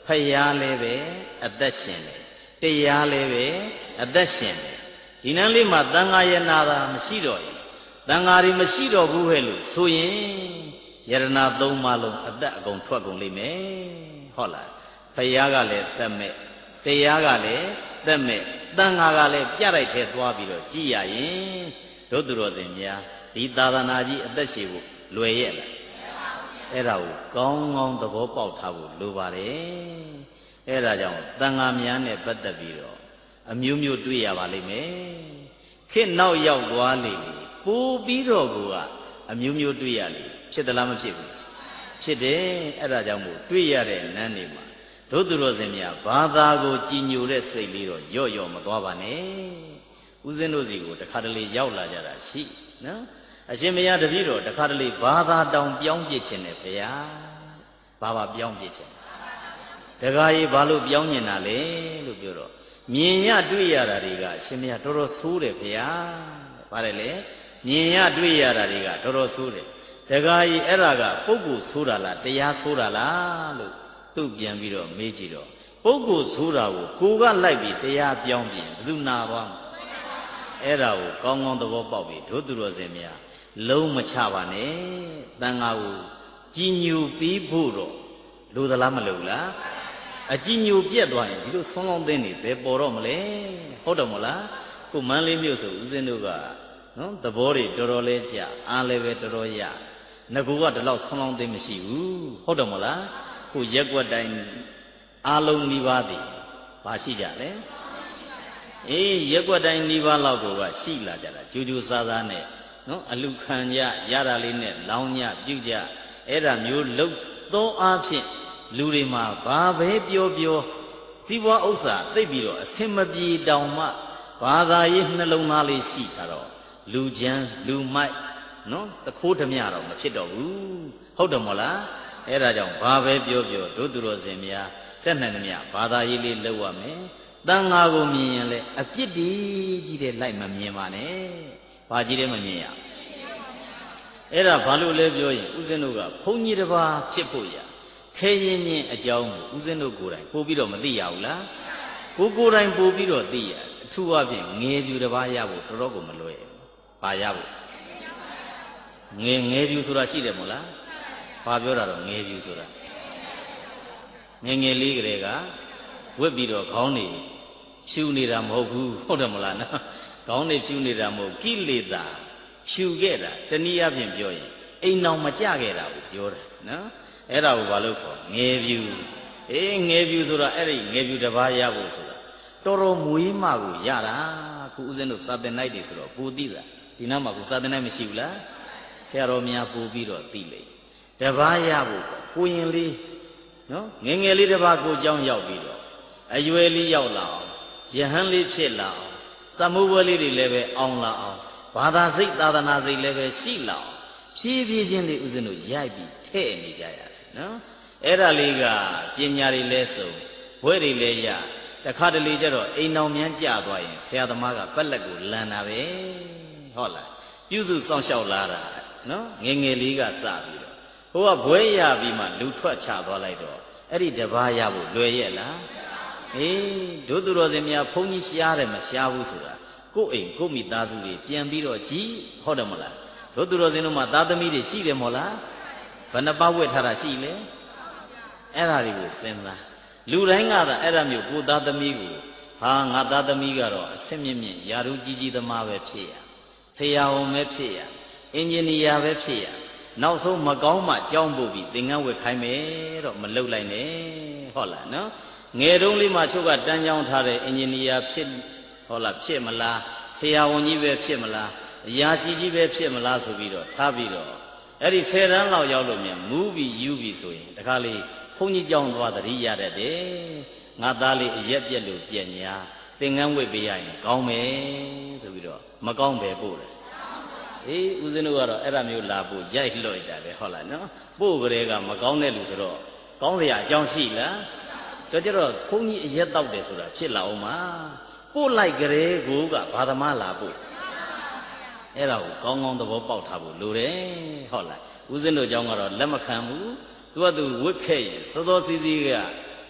ရားလည်းပဲအသက်ရှင်တယ်တရားလည်းပဲအသက်ရှင်တယ်ဒီနန်းလေးမှာသံဃာယနာတာမရှိတော့ရင်သံဃာတွေမရှိတော့ဘူးဟဲ့လို့ဆိုရင်ယရဏသုံးပါးလုံးအသက်အကုန်ထွက်ကုန်လိမ့်မယ်ဟုတ်လားဖယားကလည်းသက်မဲ့တရားကလည်းသက်မဲ့သံဃာကလည်းပြလိုက်ထဲသွားပြီးတော့ကြည်ရရင်တို့သူတော်စင်များဒီသာသနာကြီးအသက်ရှည်ဖို့လွယ်ရဲ့လားအဲ့ဒါကိုကောင်းကောင်းသဘောပေါက်ထားဖို့လိုပါတယ်အဲ့ဒါကြောင့်သံဃာများနဲ့ပတ်သက်ပြီးတော့အမျိုးမျိုးတွေ့ရပါလိမ့်မယ်ခေတ်နောက်ရောက်သွားလေပို့ပြီးတော့ကအမျိုးမျိုးတွေ့ရလေဖြစ်သလားမဖြစ်ဘူးဖြစ်တယ်အဲ့ဒါကြောင့်မို့တွေ့ရတဲ့နန်းတွေမှာတို့သူတော်စင်များဘာသာကိုကြည်ညိုတဲ့စိတ်လေးတော့ရော့မသွားပါနဲ့ဦးဇင်းတို့စီကိုတခါတလေရောက်လာကြတာရှိနော်အရှင်မယားတပည့်တော်တခါတလေဘာသာတောင်ပြောင်းပြစ်ခြင်းနဲ့ဗျာဘာပြောင်းပြစ်ခြင်းတခါကြီးဘာလို့ပြောင်းညင်တာလဲလို့ပြောတော့မြင်ရတွေ့ရတာတွေကအရှင်မယားတော်တော်ဆိုးတယ်ဗျာပါတယ်လေမြင်ရတွေ့ရတာတွေကတော်တော်ဆိုးတယ်တခါကြီးအဲ့ဒါကပုဂ္ဂိုလ်ဆိုးတာလားတရားဆိုးတာလားလို့သူ့ပြန်ပြီးတော့မေးကြည့်တော့ပုဂ္ဂိုလ်ဆိုးတာကိုကလိုက်ပြီးတရားပြောင်းပြင်ဘယ်သူနာပါ့အဲ့ဒါကိုကောင်းကောင်းသဘောပေါက်ပြီးတို့သူတော်စင်များလုံးမချပါနဲ့တန်ဃာကိုကြည်ညိုပြီးဖို့တော့လိုသလားမလိုလားအကြည်ညိုပြက်သွားရင်ဒီလိုဆုံးလောင်းသိနေဘယ်ပေါ်တော့မလဲဟုတ်တယ်မလားကိုမန်းလေးမြို့ဆိုဦးဇင်းတို့ကနော်သဘောတွေတော်တော်လေးကြအားလည်းပဲတော်တော်ရငကူကဒီလောက်ဆုံးလောင်းသိမရှိဘူးဟုတ်တယ်မလားကိုရက်ွက်တိုင်းအားလုံးနှီးပါးသည်ဘာရှိကြလဲအေးရက်ွက်တိုင်းနှီးပါးလောက်ကိုကရှိလာကြတာကြိုးကြိုးစားစားနဲ့နော်အလူခံကြရတာလေးနဲ့လောင်းညပြုတ်ကြအဲ့ဒါမျိုးလှုပ်သောအားဖြင့်လူတွေမှာဘာပဲပြောစီးပွားဥစ္စာသိပ်ပြီးတော့အဆင်မပြေတောင်မှဘာသာရေးနှလုံးသားလေးရှိထားတော့လူချမ်းလူမိုက်နော်တခိုးဓမြတော့မဖြစ်တော့ဘူးဟုတ်တယ်မို့လားအဲ့ဒါကြောင့်ဘာပဲပြောတို့သူတော်စင်များတက်နိုင်သမျှဘာသာရေးလေးလုပ်ရမယ်တန်ဃာကိုမြင်ရင်လည်းအပြစ်တည်းကြီးတဲ့လိုက်မမြင်ပါနဲ့ဘာကြီးတဲ့မမြင်ရအဲ့ဒါဘာလို့လဲပြောရင်ဦးဇင်းတို့ကဘုန်းကြီးတစ်ပါးဖြစ်ဖို့ရခဲရင်ချင်းအကြောင်းကိုဦးဇင်းတို့ကိုယ်တိုင်ပို့ပြီးတော့မသိရဘူးလားကိုယ်တိုင်ပို့ပြီးတော့သိရအထူးအဖြင့်ငယ်ပြူတစ်ပါးရဖို့တော်တော်ကိုမလွယ်ဘာရဖို့ငယ်ပြူဆိုတာရှိတယ်မို့လားဘာပြောတာတော့ငယ်ပြူဆိုတာငယ်လေးကလေးကဝက်ပြီးတော့ခေါင်းနေဖြူနေတာမဟုတ်ဘူးဟုတ်တယ်မလားနော်ခေါင်းနေဖြူနေတာမဟုတ်ကိလေသာဖြူခဲ့တာတနည်းအားဖြင့်ပြောရင်အိမ်အောင်မကြခဲ့တာကိုပြောတာနော်အဲ့ဒါကိုဘာလို့ခေါ်ငယ်ပြူငယ်ပြူဆိုတာအဲ့ဒီငယ်ပြူတစ်ပါးရဖို့ဆိုတာတော်တော်မွေးမှကိုရတာခုဦးဇင်းတို့စာသင်လိုက်တယ်ဆိုတော့ပူသိတာဒီနောက်မှာခုစာသင်လိုက်မရှိဘူးလားဆရာတော်များပူပြီးတော့သိလိမ့်တစ်ပါးရဖို့ကိုရင်လေးနော်ငယ်ငယ်လေးတစ်ပါးကိုเจ้าရောက်ပြီးတော့အရွယ်လေးရောက်လာအောင်ယဟန်လေးဖြစ်လာအောင်သမုဝဲလေးတွေလည်းပဲအောင်လာအောင်ဘာသာစိတ်သာသနာစိတ်လည်းပဲရှိလာအောင်ဖြည်းဖြည်းချင်းလေးဦးဇင်းတို့ရိုက်ပြီးထဲ့နေကြရတယ်နော်အဲ့ဒါလေးကပညာတွေလဲစုံဘွဲတွေလဲရတခါတလေကျတော့အိမ်အောင်မြန်းကြသွားရင်ဆရာသမားကပက်လက်ကိုလန်တာပဲဟုတ်လားပြုစုစောင့်ရှောက်လာတာနော်ငယ်ငယ်လေးကစပြီးတော့ဟိုကဘွဲရပြီးမှလူထွက်ချသွားလိုက်တော့အဲ့ဒီတပားရဖို့လွယ်ရဲ့လားတို့သူတော်စင်များဘုန်းကြီးရှားတယ်မရှားဘူးဆိုတာကိုယ့်အိမ်ကိုယ့်မိသားစုတွေပြန်ပြီးတော့ကြည်ဟုတ်တယ်မလားတို့သူတော်စင်တို့မှာသားသမီးတွေရှိတယ်မို့လားဘယ်နှပါးဝက်ထားတာရှိလဲအဲ့ဒါတွေကိုစဉ်းစားလူတိုင်းကသာအဲ့ဒါမျိုးကိုသားသမီးကိုဟာငါသားသမီးကတော့အဆင့်မြင့်ယာရုကြီးသမားပဲဖြစ်ရဆရာဝန်ပဲဖြစ်ရအင်ဂျင်နီယာပဲဖြစ်ရနောက်ဆုံးမကောင်းမှကြောင်းပို့ပြီးသင်္ကန်းဝက်ခိုင်းမယ်တော့မလုပ်လိုက်နဲ့ဟုတ်လားနော်ငယ်တုန်းလေးမှချုပ်ကတန်းကြောင်းထားတဲ့အင်ဂျင်နီယာဖြစ်ဟုတ်လားဖြစ်မလားဆရာဝန်ကြီးပဲဖြစ်မလားအရာရှိကြီးပဲဖြစ်မလားဆိုပြီးတော့ထားပြီးတော့အဲ့ဒီ10တန်းလောက်ရောက်လို့မြန်မူးပြီးယူပြီးဆိုရင်တခါလေဘုန်းကြီးကြောင်းသွားတတိရတတ်တယ်ငါသားလေးအရက်ပြက်လို့ပြက်ညာသင်္ကန်းဝက်ပေးရရင်ကောင်းမယ်ဆိုပြီးတော့မကောင်းပဲပို့တယ်ဦးဇင်းတို့ကတော့အဲ့ဒါမျိုးလာပို့ရိုက်လွှတ်ကြတယ်ဟုတ်လားနော်ပို့ကြတဲ့ကမကောင်းတဲ့လူဆိုတော့ကောင်းစရာအကြောင်းရှိလားတော့ကျတော့ဘုန်းကြီးအရက်တောက်တယ်ဆိုတာဖြစ်လာအောင်မှာပို့လိုက်ကြတဲ့ကိုကဘာသမားလာပို့အဲ့ဒါကိုကောင်းကောင်းသဘောပေါက်ထားဖို့လိုတယ်ဟုတ်လားဦးဇင်းတို့เจ้าကတော့လက်မခံဘူးသူကသူဝတ်ခဲ့ရင်စောစောစီးစီးက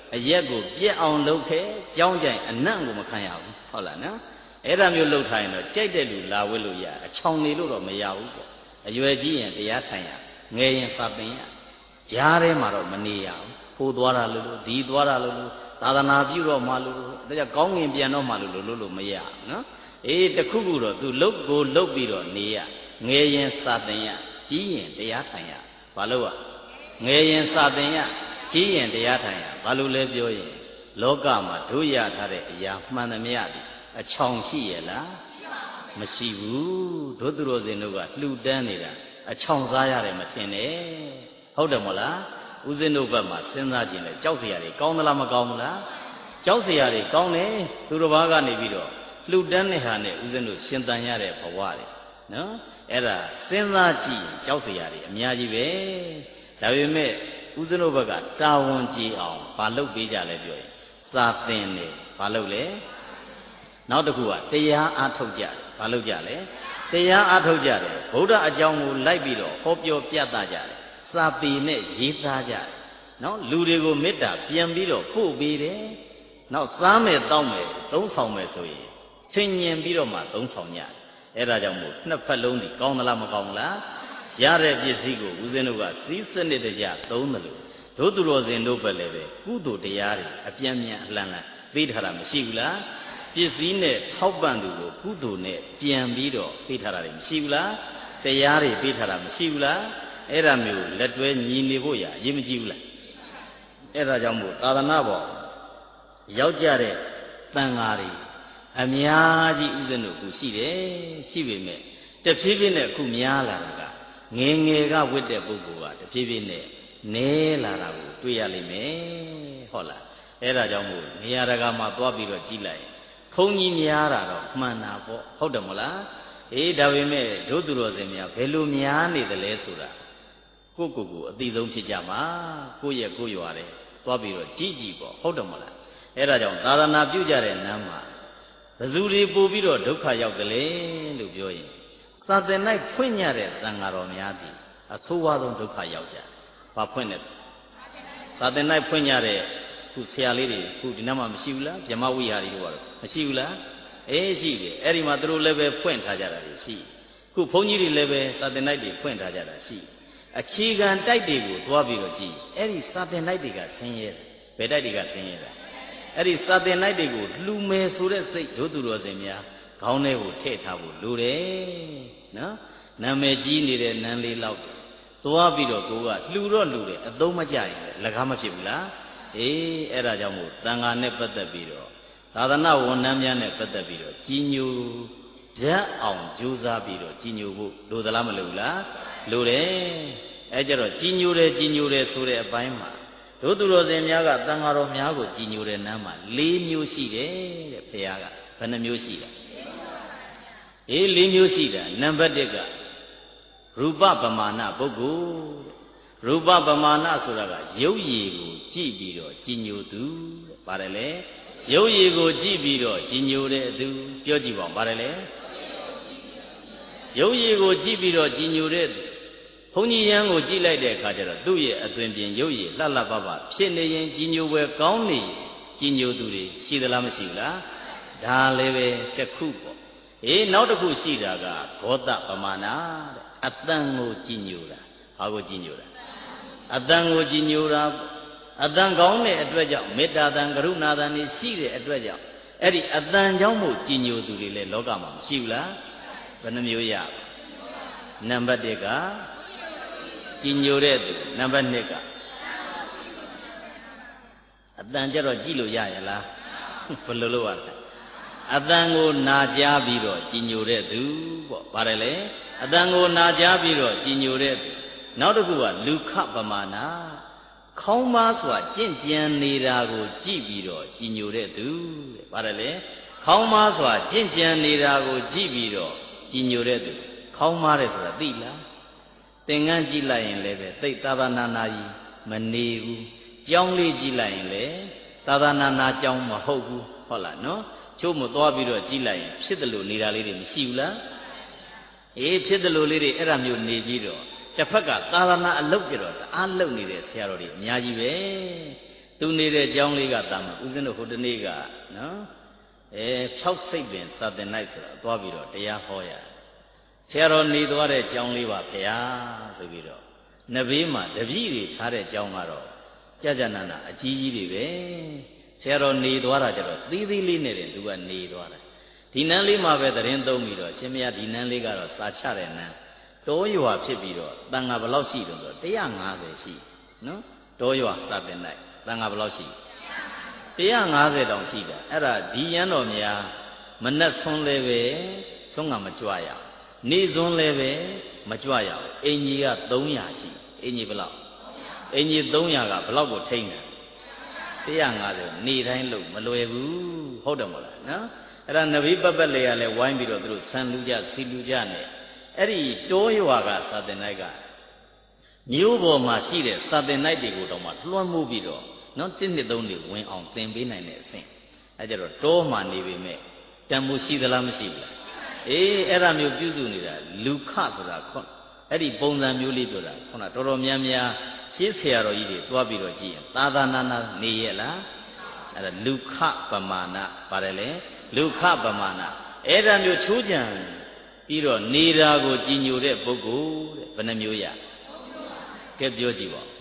အရက်ကိုပြက်အောင်လုပ်ခဲ့ကြောင်းကြိုင်အနံ့ကိုမခံရဘူးဟုတ်လားနော်အဲ့ဒါမျိုးလုပ်ထားရင်တော့ကြိုက်တဲ့လူလာဝဲလို့ရအချောင်နေလို့တော့မရဘူးပေါ့အရွယ်ကြီးရင်တရားထိုင်ရငယ်ရင်စာသင်ရကြားထဲမှာတော့မနေရဘူးဟိုသွားတာလို့ဒီသွားတာလို့သာသနာပြုတော့မှလို့ဒါကြောင့်ကောင်းငင်ပြန်တော့မှလို့မရနော်အေးတခုခုတော့သူလုတ်ကိုလုတ်ပြီးတော့နေရငယ်ရင်စာသင်ရကြီးရင်တရားထိုင်ရဘာလို့อ่ะငယ်ရင်စာသင်ရကြီးရင်တရားထိုင်ရဘာလို့လဲပြောရင်လောကမှာတို့ရထားတဲ့အရာမှန်သမျှသည်အချောင်ရှိရဲ့လားမရှိဘူးတို့သူတော်စင်တို့ကလှူဒန်းနေတာအချောင်စားရတယ်မထင်နဲ့ဟုတ်တယ်မို့လားဦးဇင်းတို့ဘက်မှာစဉ်းစားကြည့်လဲကြောက်စရာတွေကောင်းသလားမကောင်းဘူးလားကြောက်စရာတွေကောင်းတယ်သူတစ်ပါးကနေပြီးတော့လှူဒန်းတဲ့ဟာနဲ့ဦးဇင်းတို့ရှင်သန်ရတဲ့ဘဝတွေနော်အဲ့ဒါစဉ်းစားကြည့်ကြောက်စရာတွေအများကြီးပဲဒါပေမဲ့ဦးဇင်းတို့ဘက်ကတာဝန်ကြည်အောင်မလုပ်ပေးကြလဲပြောရင်စာသင်တယ်မလုပ်လဲနောက်တစ်ခုကတရားအားထုတ်ကြတယ်မလုပ်ကြလဲတရားအားထုတ်ကြတယ်ဗုဒ္ဓအကြောင်းကိုလိုက်ပြီးတော့ဟောပြောပြသကြတယ်စာပေနဲ့ရေးသားကြတယ်နော်လူတွေကိုမေတ္တာပြန်ပြီးတော့ပို့ပေးတယ်နောက်စားမယ်တောက်မယ်သုံးဆောင်မယ်ဆိုရင်ဆင်ញင်ပြီးတော့မှသုံးဆောင်ကြတယ်အဲ့ဒါကြောင့်မို့နှစ်ဖက်လုံးဒီကောင်းသလားမကောင်းဘူးလားရတဲ့ပစ္စည်းကိုဦးဇင်းတို့ကစီးစနစ်တကျသုံးတယ်လို့တို့သူတော်စင်တို့ပဲလည်းပဲကုသိုလ်တရားတွေအပြင်းပြန်အလှန်လှန်ပေးထားတာမရှိဘူးလားပစ္စည်းနဲ့ထောက်ပံ့သူကိုကုသိုလ်နဲ့ပြန်ပြီးတော့ပေးထားတာတွေမရှိဘူးလားတရားတွေပေးထားတာမရှိဘူးလားအဲ့ဒါမျိုးလက်တွဲညီနေဖို့ရအရေးမကြီးဘူးလားအဲ့ဒါကြောင့်မို့သာသနာ့ဘောရောက်ကြတဲ့တန်ဃာတွေအများကြီးဥစဉ်တို့ခုရှိတယ်ရှိပေမဲ့တဖြည်းဖြည်းနဲ့အခုများလာတာကငယ်ငယ်ကဝတ်တဲ့ပုဂ္ဂိုလ်ကတဖြည်းဖြည်းနဲ့နဲလာတာကိုတွေ့ရလိမ့်မယ်ဟုတ်လားအဲ့ဒါကြောင့်မို့နေရာတကာမှာသွားပြီးတော့ကြည့်လိုက်ဘုန်းကြီးများတာတော့မှန်တာပေါ့ဟုတ်တယ်မလားအေးဒါပေမဲ့တို့သူတော်စင်များဘယ်လိုများနေသလဲဆိုတာကိုအသိဆုံးဖြစ်ကြမှာကိုယ့်ရဲ့ကိုယ်ရွာတယ်သွားပြီးတော့ကြည့်ကြည့်ပေါ့ဟုတ်တယ်မလားအဲ့ဒါကြောင့်သာသနာပြုကြတဲ့နန်းမှာဘယ်သူတွေပို့ပြီးတော့ဒုက္ခရောက်တယ်လေလို့ပြောရင်စာသင်၌ဖွင့်ညတဲ့သံဃာတော်များသည်အဆိုးဝါးဆုံးဒုက္ခရောက်ကြဘာဖွင့်လဲစာသင်၌ဖွင့်ညတဲ့ခုဆရာလေးတွေခုဒီနားမှာမရှိဘူးလားဗြဟ္မဝိဟာရီတို့ကတော့မရှိဘူးလားအေးရှိတယ်အဲ့ဒီမှာသူတို့လည်းပဲဖွင့်ထားကြတာရှိခုဘုန်းကြီးတွေလည်းပဲစာသင်၌တွေဖွင့်ထားကြတာရှိအခြေခံတိုက်တွေကိုသွားပြီးတော့ကြည့်အဲ့ဒီစာသင်၌တွေကဆင်းရဲတယ်ဘယ်တိုက်တွေကဆင်းရဲတာအဲ့ဒီစာသင်၌တွေကိုလှူမယ်ဆိုတဲ့စိတ်တို့သူတော်စင်များခေါင်းထဲကိုထည့်ထားဖို့လိုတယ်နော်နာမည်ကြီးနေတဲ့နန်းလေးလောက်သွားပြီးတော့ကိုကလှူတော့လှူတယ်အသုံးမကျရင်လည်းလကားမဖြစ်ဘူးလားအေးအဲ့ဒါကြောင့်မို့တန်ခါနဲ့ပတ်သက်ပြီးတော့သာသနာဝန်ထမ်းများနဲ့ပတ်သက်ပြီးတော့ကြီးညိုဓာတ်အောင်ကြိုးစားပြီးတော့ကြီးညိုဖို့လိုသလားမလိုဘူးလားလိုတယ်အဲကြတော့ကြီးညိုတယ်ဆိုတဲ့အပိုင်းမှာတို့သူတော်စင်များကတန်ဃာတော်များကိုကြီးညိုတဲ့နန်းမှာ၄မျိုးရှိတယ်တဲ့ဘုရားကဘယ်နှမျိုးရှိလဲအေး၄မျိုးရှိတာနံပါတ်1ကရူပပမာဏပုဂ္ဂိုလ်ရူပပမာဏဆိုတာကရုပ်ရည်ကိုကြည့်ပြီးတော့ကြီးညိုသူတဲ့ပါတယ်လေရုပ်ရည်ကိုကြည့်ပြီးတော့ကြီးညိုတဲ့သူပြောကြည့်ပါဦးပါတယ်လေရုပ်ရည်ကိုကြည့်ပြီးတော့ကြီးညိုတဲ့သူဘုန်းကြီးရန်ကိုကြည့်လိုက်တဲ့အခါကျတော့သူ့ရဲ့အသွင်ပြင်ရုပ်ရည်လှလှပပဖြစ်နေရင်ကြီးညိုပွဲကောင်းနေကြီးညိုသူတွေရှိသလားမရှိဘူးလားဒါလည်းပဲတစ်ခုပေါ့အေးနောက်တစ်ခုရှိတာကဘောဓပမာဏတဲ့အတန်ကိုကြီးညိုတာဘာကိုကြီးညိုတာအတန်ကိုကြီးညိုတာအတန်ကောင်းတဲ့အတွက်ကြောင့်မေတ္တာတန်ကရုဏာတန်တွေရှိတဲ့အတွက်ကြောင့်အဲ့ဒီအတန်ကြောင့်မို့ကြီးညိုသူတွေလည်းလောကမှာမရှိဘူးလားဘယ်နှမျိုးရနံပါတ်1ကကြီးညိုတဲ့သူနံပါတ်2ကအတန်ကြတော့ကြည့်လို့ရရလားဘယ်လိုလုပ်ရလဲအတန်ကိုနာကြားပြီးတော့ကြီးညိုတဲ့သူပေါ့ပါတယ်လေအတန်ကိုနာကြားပြီးတော့ကြီးညိုတဲ့သူနောက်တစ်ခုကလူခပမာဏခေါင်းပါစွာကြင့်ကြံနေတာကိုကြည့်ပြီးတော့ကြီးညိုတဲ့သူတဲ့ပါတယ်လေခေါင်းပါစွာကြင့်ကြံနေတာကိုကြည့်ပြီးတော့ကြီးညိုတဲ့သူခေါင်းမားတယ်ဆိုတာသိလားသင်္ကန်းကြည့်လိုက်ရင်လည်းပဲသိသာသနာနာကြီးမနေဘူးကြောင်းလေးကြည့်လိုက်ရင်လည်းသာသနာနာကြောင်းမဟုတ်ဘူးဟုတ်လားနော်ချို့မသွားပြီးတော့ကြည့်လိုက်ရင်ဖြစ်တယ်လို့နေတာလေးတွေမရှိဘူးလားအေးဖြစ်တယ်လို့လေးတွေအဲ့ဒါမျိုးနေပြီးတော့တစ်ဖက်ကသာသနာအလုပ်ကြတော့အားလုပ်နေတဲ့ဆရာတော်တွေအများကြီးပဲသူနေတဲ့ကြောင်းလေးကတာမဦးဇင်းတို့ဟိုတနေ့ကနော်ဖြောက်စိတ်ပင်စာသင်လိုက်ဆိုတာသွားပြီးတော့တရားဟောရဆရာတော်နေသွားတဲ့ကြောင်းလေးပါဗျာဆိုပြီးတော့နဘေးမှာတပည့်တွေထားတဲ့ကြောင်းကတော့ကြာနာနာအကြီးကြီးတွေပဲဆရာတော်နေသွားတာကြတော့သီးသီးလေးနဲ့တင်သူကနေသွားတယ်ဒီနန်းလေးမှာပဲသတင်းသုံးပြီးတော့ရှင်မရဒီနန်းလေးကတော့စာချတဲ့နန်းတောရွာဖြစ်ပြီးတော့တန်ဃာဘယ်လောက်ရှိတုန်းဆို150ရှိနော်တောရွာစာသင်လိုက်တန်ဃာဘယ်လောက်ရှိ150တောင်ရှိတယ်အဲ့ဒါဒီရန်တော်များမနှက်ဆွန်းလဲပဲဆွန်းကမကြွရနေစွန်းလဲပဲမကြွရဘူးအင်ကြီးက300ရှိအင်ကြီးဘယ်လောက်အင်ကြီး300ကဘယ်လောက်ကိုထိန်းတယ်150နေတိုင်းလို့မလွယ်ဘူးဟုတ်တယ်မဟုတ်လားနော်အဲ့ဒါနဗီပပလေကလည်းဝိုင်းပြီးတော့သူတို့ဆန်လူကြစီလူကြနဲ့အဲ့ဒီတောရွာကစာသင်နိုင်ကမြို့ပေါ်မှာရှိတဲ့စာသင်နိုင်တွေကိုတော့မှလွှမ်းမိုးပြီးတော့နော်1 2 3တွေဝင်အောင်သင်ပေးနိုင်တဲ့အဆင့်အဲ့ကြတော့တောမှာနေပေမဲ့တန်ဖိုးရှိသလားမရှိဘူးလားအေးအဲ့ဒါမျိုးပြုစုနေတာလူခဆိုတာခွန်းအဲ့ဒီပုံစံမျိုးလေးပြောတာခုနတော်တော်များများရှင်းဆရာတော်ကြီးတွေတွားပြီးတော့ကြည့်ရင်သာသနာနာနေရလားအဲ့ဒါလူခပမာဏပါတယ်လေလူခပမာဏအဲ့ဒါမျိုးချိုးချံပြီးတော့နေတာကိုကြည်ညိုတဲ့ပုဂ္ဂိုလ်တဲ့ဘယ်နှမျိုးရကဲပြောကြည့်ပါ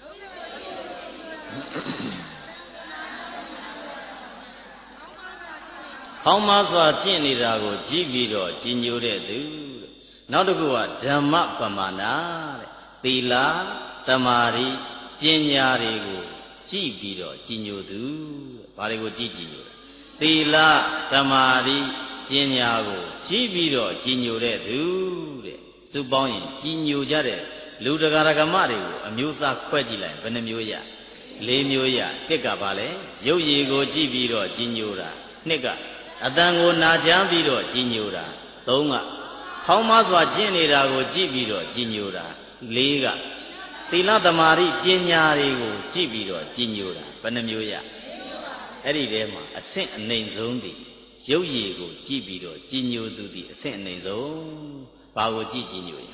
ခေါင်းမစွာကျင့်နေတာကိုကြည့်ပြီးတော့ကြည်ညိုတဲ့သူနောက်တစ်ခုကဓမ္မပမာဏတဲ့သီလသမာဓိပညာတွေကိုကြည့်ပြီးတော့ကြည်ညိုသူဘာတွေကိုကြည်ညိုသီလသမာဓိပညာကိုကြည့်ပြီးတော့ကြည်ညိုတဲ့သူတဲ့စုပေါင်းရင်ကြည်ညိုကြတဲ့လူတရားဓမ္မတွေကိုအမျိုးသားခွဲကြည့်လိုက်ဘယ်နှမျိုးရ4မျိုးရတစ်ကပါလေရုပ်ရည်ကိုကြည့်ပြီးတော့ကြည်ညိုတာနှစ်ကအတန်ကိုနာကြားပြီးတော့ကြည်ညိုတာ3ကခေါင်းမစွာကျင့်နေတာကိုကြည့်ပြီးတော့ကြည်ညိုတာ4ကသီလသမာဓိပညာတွေကိုကြည့်ပြီးတော့ကြည်ညိုတာဘယ်နှမျိုးရအဲ့ဒီထဲမှာအဆင့်အနှိမ်ဆုံးသည်ရုပ်ရည်ကိုကြည့်ပြီးတော့ကြည်ညိုသူသည်အဆင့်အနှိမ်ဆုံးဘာကိုကြည့်ကြည်ညို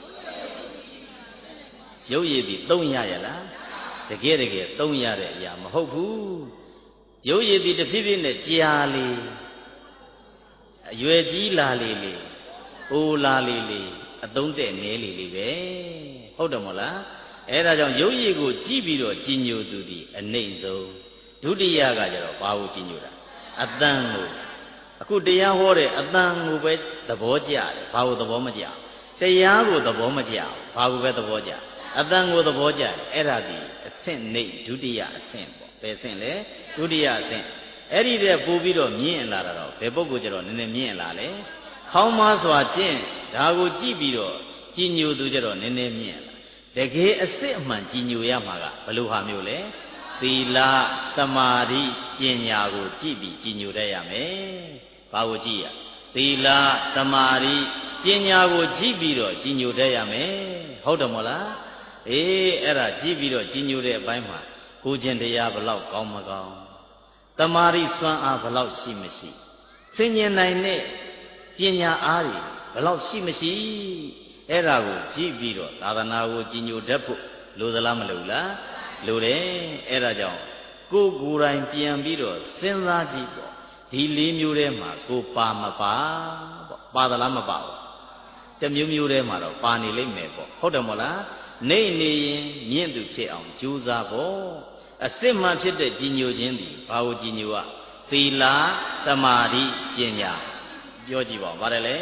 ရုပ်ရည်သည်3ရရလားတကယ်3ရတဲ့အရာမဟုတ်ဘူးရုပ်ရည်သည်တစ်ဖြည်းဖြည်းနဲ့ကြာလေအရွယ်ကြီးလာလေလေအိုလာလေလေအသုံးတဲ့နဲလေလေပဲဟုတ်တယ်မဟုတ်လားအဲ့ဒါကြောင့်ရုပ်ရည်ကိုကြည့်ပြီးတော့ကြည်ညိုသူသည်အနှိမ်ဆုံးဒုတိယကကျတော့ဘာကိုကြည်ညိုတာအတန်ကိုအခုတရားဟောတဲ့အတန်ကိုပဲသဘောကျတယ်ဘာကိုသဘောမကျတရားကိုသဘောမကျဘာကိုပဲသဘောကျအတန်ကိုသဘောကျတယ်အဲ့ဒါဒီအဆင့်နှိမ်ဒုတိယအဆင့်ပေါ့ဘယ်အဆင့်လဲဒုတိယအဆင့်အဲ့ဒီတဲ့ပို့ပြီးတော့မြင့်လာတာတော့ဘယ်ပုဂ္ဂိုလ်ကျတော့နည်းနည်းမြင့်လာလဲခေါင်းမစွာကျင့်ဒါကိုကြည့်ပြီးတော့ကြည်ညိုသူကျတော့နည်းနည်းမြင့်လာတကယ်အစစ်အမှန်ကြည်ညိုရမှာကဘယ်လိုဟာမျိုးလဲသီလသမာဓိပညာကိုကြည့်ပြီးကြည်ညိုတတ်ရမယ်ဘာကိုကြည့်ရသီလသမာဓိပညာကိုကြည့်ပြီးတော့ကြည်ညိုတတ်ရမယ်ဟုတ်တယ်မဟုတ်လားအေးအဲ့ဒါကြည့်ပြီးတော့ကြည်ညိုတဲ့အပိုင်းမှာကိုကျင့်တရားဘယ်လောက်ကောင်းမကောင်းသမာဓိစွမ်းအားဘယ်လောက်ရှိမရှိဆင်ញင်နိုင်တဲ့ပညာအားတွေဘယ်လောက်ရှိမရှိအဲ့ဒါကိုကြည့်ပြီးတော့သာသနာကိုကြည်ညိုတတ်ဖို့လိုသလားမလိုလားလိုတယ်အဲ့ဒါကြောင့်ကိုယ်ကိုယ်တိုင်ပြန်ပြီးတော့စဉ်းစားကြည့်ပေါ့ဒီ4မျိုးထဲမှာကိုပါမပါပေါ့ပါသလားမပါဘူးတမျိုးမျိုးထဲမှာတော့ပါနေလိမ့်မယ်ပေါ့ဟုတ်တယ်မဟုတ်လားနေနေရင်မြင့်သူဖြစ်အောင်ကြိုးစားဖို့အစစ်မှန်ဖြစ်တဲ့ကြည်ညိုခြင်းသည်ဘာကိုကြည်ညိုရသီလသမာဓိပညာပြောကြည့်ပါဦးဗါတယ်လေ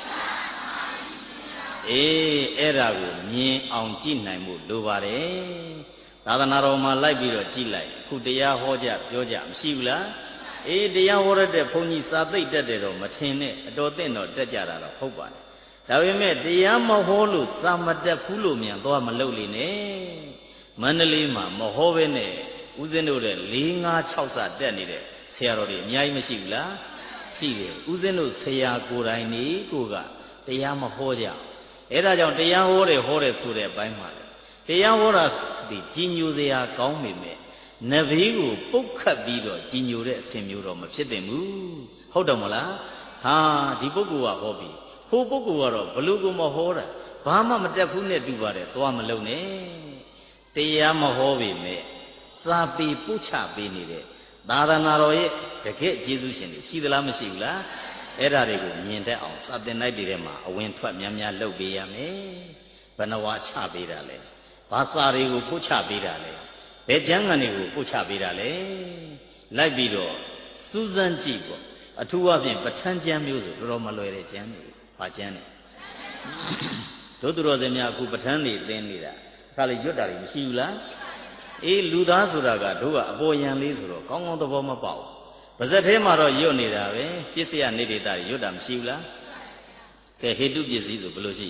အေးအဲ့ဒါကိုမြင်အောင်ကြည့်နိုင်မှုလိုပါတယ်သာသနာတော်မှာလိုက်ပြီးတော့ကြည့်လိုက်ခုတရားဟောကြပြောကြမရှိဘူးလားအေးတရားဟောရတဲ့ဘုန်းကြီးစာသိပ်တက်တယ်တော့မထင်နဲ့အတော်သင့်တော့တက်ကြတာတော့ဟုတ်ပါတယ်ဒါပေမဲ့တရားမဟောလို့စာမတက်ဘူးလို့မြန်သွားမလုပ်လေနဲ့မန္တလေးမှာမဟောဘဲနဲ့ဦးဇင်းတို့တဲ့4 5 6စာတက်နေတဲ့ဆရာတော်တွေအများကြီးမရှိဘူးလားရှိတယ်ဦးဇင်းတို့ဆရာကိုယ်တိုင်နေကိုကတရားမဟောကြအဲ့ဒါကြောင့်တရားဟောတယ်ဆိုတဲ့အပိုင်းမှာတရားဟောတာဒီကြီးညိုစရာကောင်းပေမဲ့နဘေးကိုပုတ်ခတ်ပြီးတော့ကြီးညိုတဲ့အဆင်မျိုးတော့မဖြစ်သင့်ဘူးဟုတ်တယ်မလားဟာဒီပုဂ္ဂိုလ်ကဟောပြီးဟိုပုဂ္ဂိုလ်ကတော့ဘလို့ကိုမဟောတာဘာမှမတက်ဘူးနဲ့တူပါတယ်သွားမလုံးနဲ့တရားမဟောပေမဲ့စာပေပို့ချပေးနေတဲ့သာသနာတော်ရဲ့တကယ့်ကျေးဇူးရှင်တွေရှိသလားမရှိဘူးလားအဲ့ဒါတွေကိုမြင်တတ်အောင်စာသင်တိုက်တွေထဲမှာအဝင်ထွက်များများလုပ်ပေးရမယ်ဘယ်နှဝါချပေးတာလဲဘာစာတွေကိုပို့ချပေးတာလဲဘယ်ကျမ်းဂန်တွေကိုပို့ချပေးတာလဲလိုက်ပြီးတော့စူးစမ်းကြည့်ပေါ့အထူးအဖြင့်ပဋ္ဌာန်းကျမ်းမျိုးဆိုတော်တော်မလွယ်တဲ့ကျမ်းတွေဘာကျမ်းလဲတို့သူတော်စင်များအခုပဋ္ဌာန်းတွေသင်နေတာအခါလေရွတ်တာတွေမရှိဘူးလားအေးလူသားဆိုတာကတို့ကအပေါ်ယံလေးဆိုတော့ကောင်းကောင်းသဘောမပေါက်ပါဇက်ထဲမှာတော့ရွတ်နေတာပဲပစ္စယနေဒေတာတွေရွတ်တာမရှိဘူးလားကဲဟေတုပစ္စည်းဆိုဘယ်လိုရှိ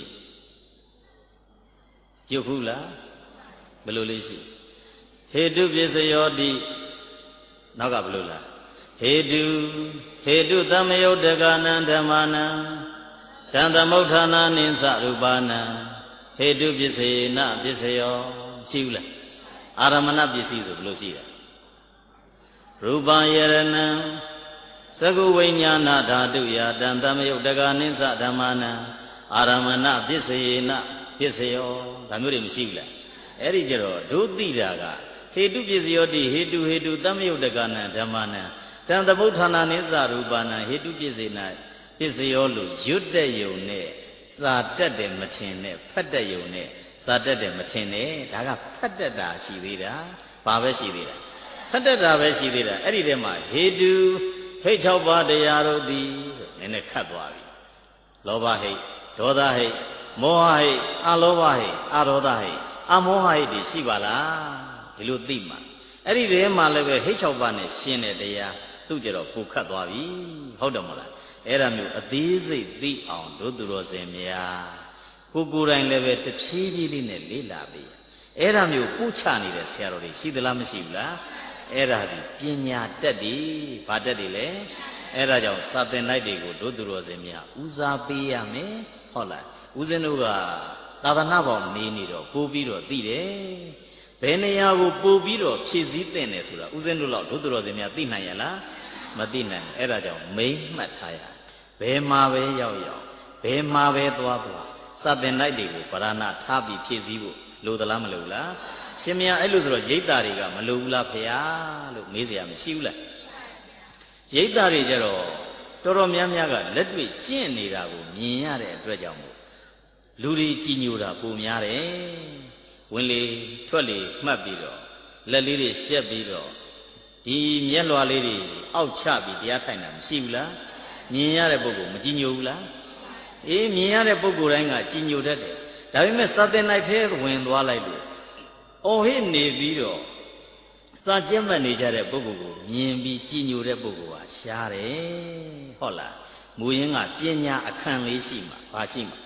ရွတ်ဘူးလားဘယ်လိုလေးရှိဟေတုပစ္စယောတိနောက်ကဘယ်လိုလားဟေတုသမယုတ်တကနံဓမ္မာနံတံသမုဋ္ဌာနာနိသရူပနံဟေတုပစ္စေနပစ္စယောရှိဘူးလားအာရမဏပစ္စည်းဆိုဘယ်လိုရှိတာရူပံယရဏံသကုဝိညာဏဓာတုယတံသမယုတ်တကနိသဓမ္မာနံအာရမဏပစ္စေနပစ္စယောဒါမျိုးတွေမရှိဘူးလားအဲ့ဒီကြတော့ဒုသိတာကဟေတုပစ္စယောတိဟေတုသမယုတ်တကနံဓမ္မာနံတံသမုဋ္ဌာနာနိသရူပနံဟေတုပစ္စေနပစ္စယောလို့ရွတ်တဲ့ယုံနဲ့စာတက်တယ်မထင်နဲ့ဖတ်တဲ့ယုံနဲ့စာတက်တယ်မထင်နဲ့ဒါကဖတ်တက်တာရှိသေးတာဘာပဲရှိသေးတာဖတ်တက်တာပဲရှိသေးတာအဲ့ဒီထဲမှာဟေတုဟိတ်6ပါးတရားတို့သည်ဆိုနည်းနည်းခတ်သွားပြီလောဘဟိတ်ဒေါသဟိတ်မောဟဟိတ်အလောဘဟိတ်အဒေါသဟိတ်အမောဟဟိတ်တွေရှိပါလားဒီလိုသိမှအဲ့ဒီထဲမှာလည်းပဲဟိတ်6ပါးနဲ့ရှင်းတဲ့တရားသူ့ကြတော့ကိုခတ်သွားပြီဟုတ်တယ်မလားအဲ့ဒါမျိုးအသေးစိတ်သိအောင်တို့သူတော်စင်များကိုယ်တိုင်လည်းပဲတဖြည်းဖြည်းလေးနဲ့လေ့လာပြီအဲ့ဒါမျိုးပို့ချနေတဲ့ဆရာတော်တွေရှိသလားမရှိဘူးလားအဲ့ဒါဒီပညာတက်တယ်ဘာတက်တယ်လဲအဲ့ဒါကြောင့်စာသင်လိုက်တွေကိုတို့သူတော်စင်များဦးစားပေးရမယ်ဟုတ်လားဦးဇင်းတို့ကသာသနာ့ဘောင်နေတော့ပို့ပြီးတော့သိတယ်ဘယ်နေရာကိုပို့ပြီးတော့ဖြည့်ဆည်းသင့်တယ်ဆိုတာဦးဇင်းတို့တော့တို့သူတော်စင်များသိနိုင်ရလားမသိနိုင်အဲ့ဒါကြောင့်မိမ့်မှတ်ထားရဘယ်မှာပဲရောက်ဘယ်မှာပဲသွားစတင်လိုက်တွေကိုဗရဏထားပြီးဖြည့်ဆည်းဖို့လိုသလားမလိုလားရှင်မယားအဲ့လိုဆိုတော့ရိတ်တာတွေကမလိုဘူးလားဖေဟာလို့မေးเสียမရှိဘူးလားရိတ်တာတွေကြတော့တော်တော်များများကလက်တွေ့ကျင့်နေတာကိုမြင်ရတဲ့အတွက်ကြောင့်မို့လူတွေကြည်ညိုတာပုံများတယ်ဝင်လေထွက်လေမှတ်ပြီးတော့လက်လေးတွေရှက်ပြီးတော့ဒီမျက်လွှာလေးတွေအောက်ချပြီးတရားထိုင်တာမရှိဘူးလားမြင်ရတဲ့ပုဂ္ဂိုလ်မကြည်ညိုဘူးလားအေးမြင်ရတဲ့ပုဂ္ဂိုလ်တိုင်းကကြည်ညိုတတ်တယ်ဒါပေမဲ့စာသင်လိုက်သေးဝင်သွားလိုက်လို့အော်ဟစ်နေပြီးတော့စာကျင့်မှတ်နေကြတဲ့ပုဂ္ဂိုလ်ကိုမြင်ပြီးကြည်ညိုတဲ့ပုဂ္ဂိုလ်ဟာရှားတယ်ဟုတ်လားမူရင်းကပညာအခန့်လေးရှိမှာဘာရှိမှာ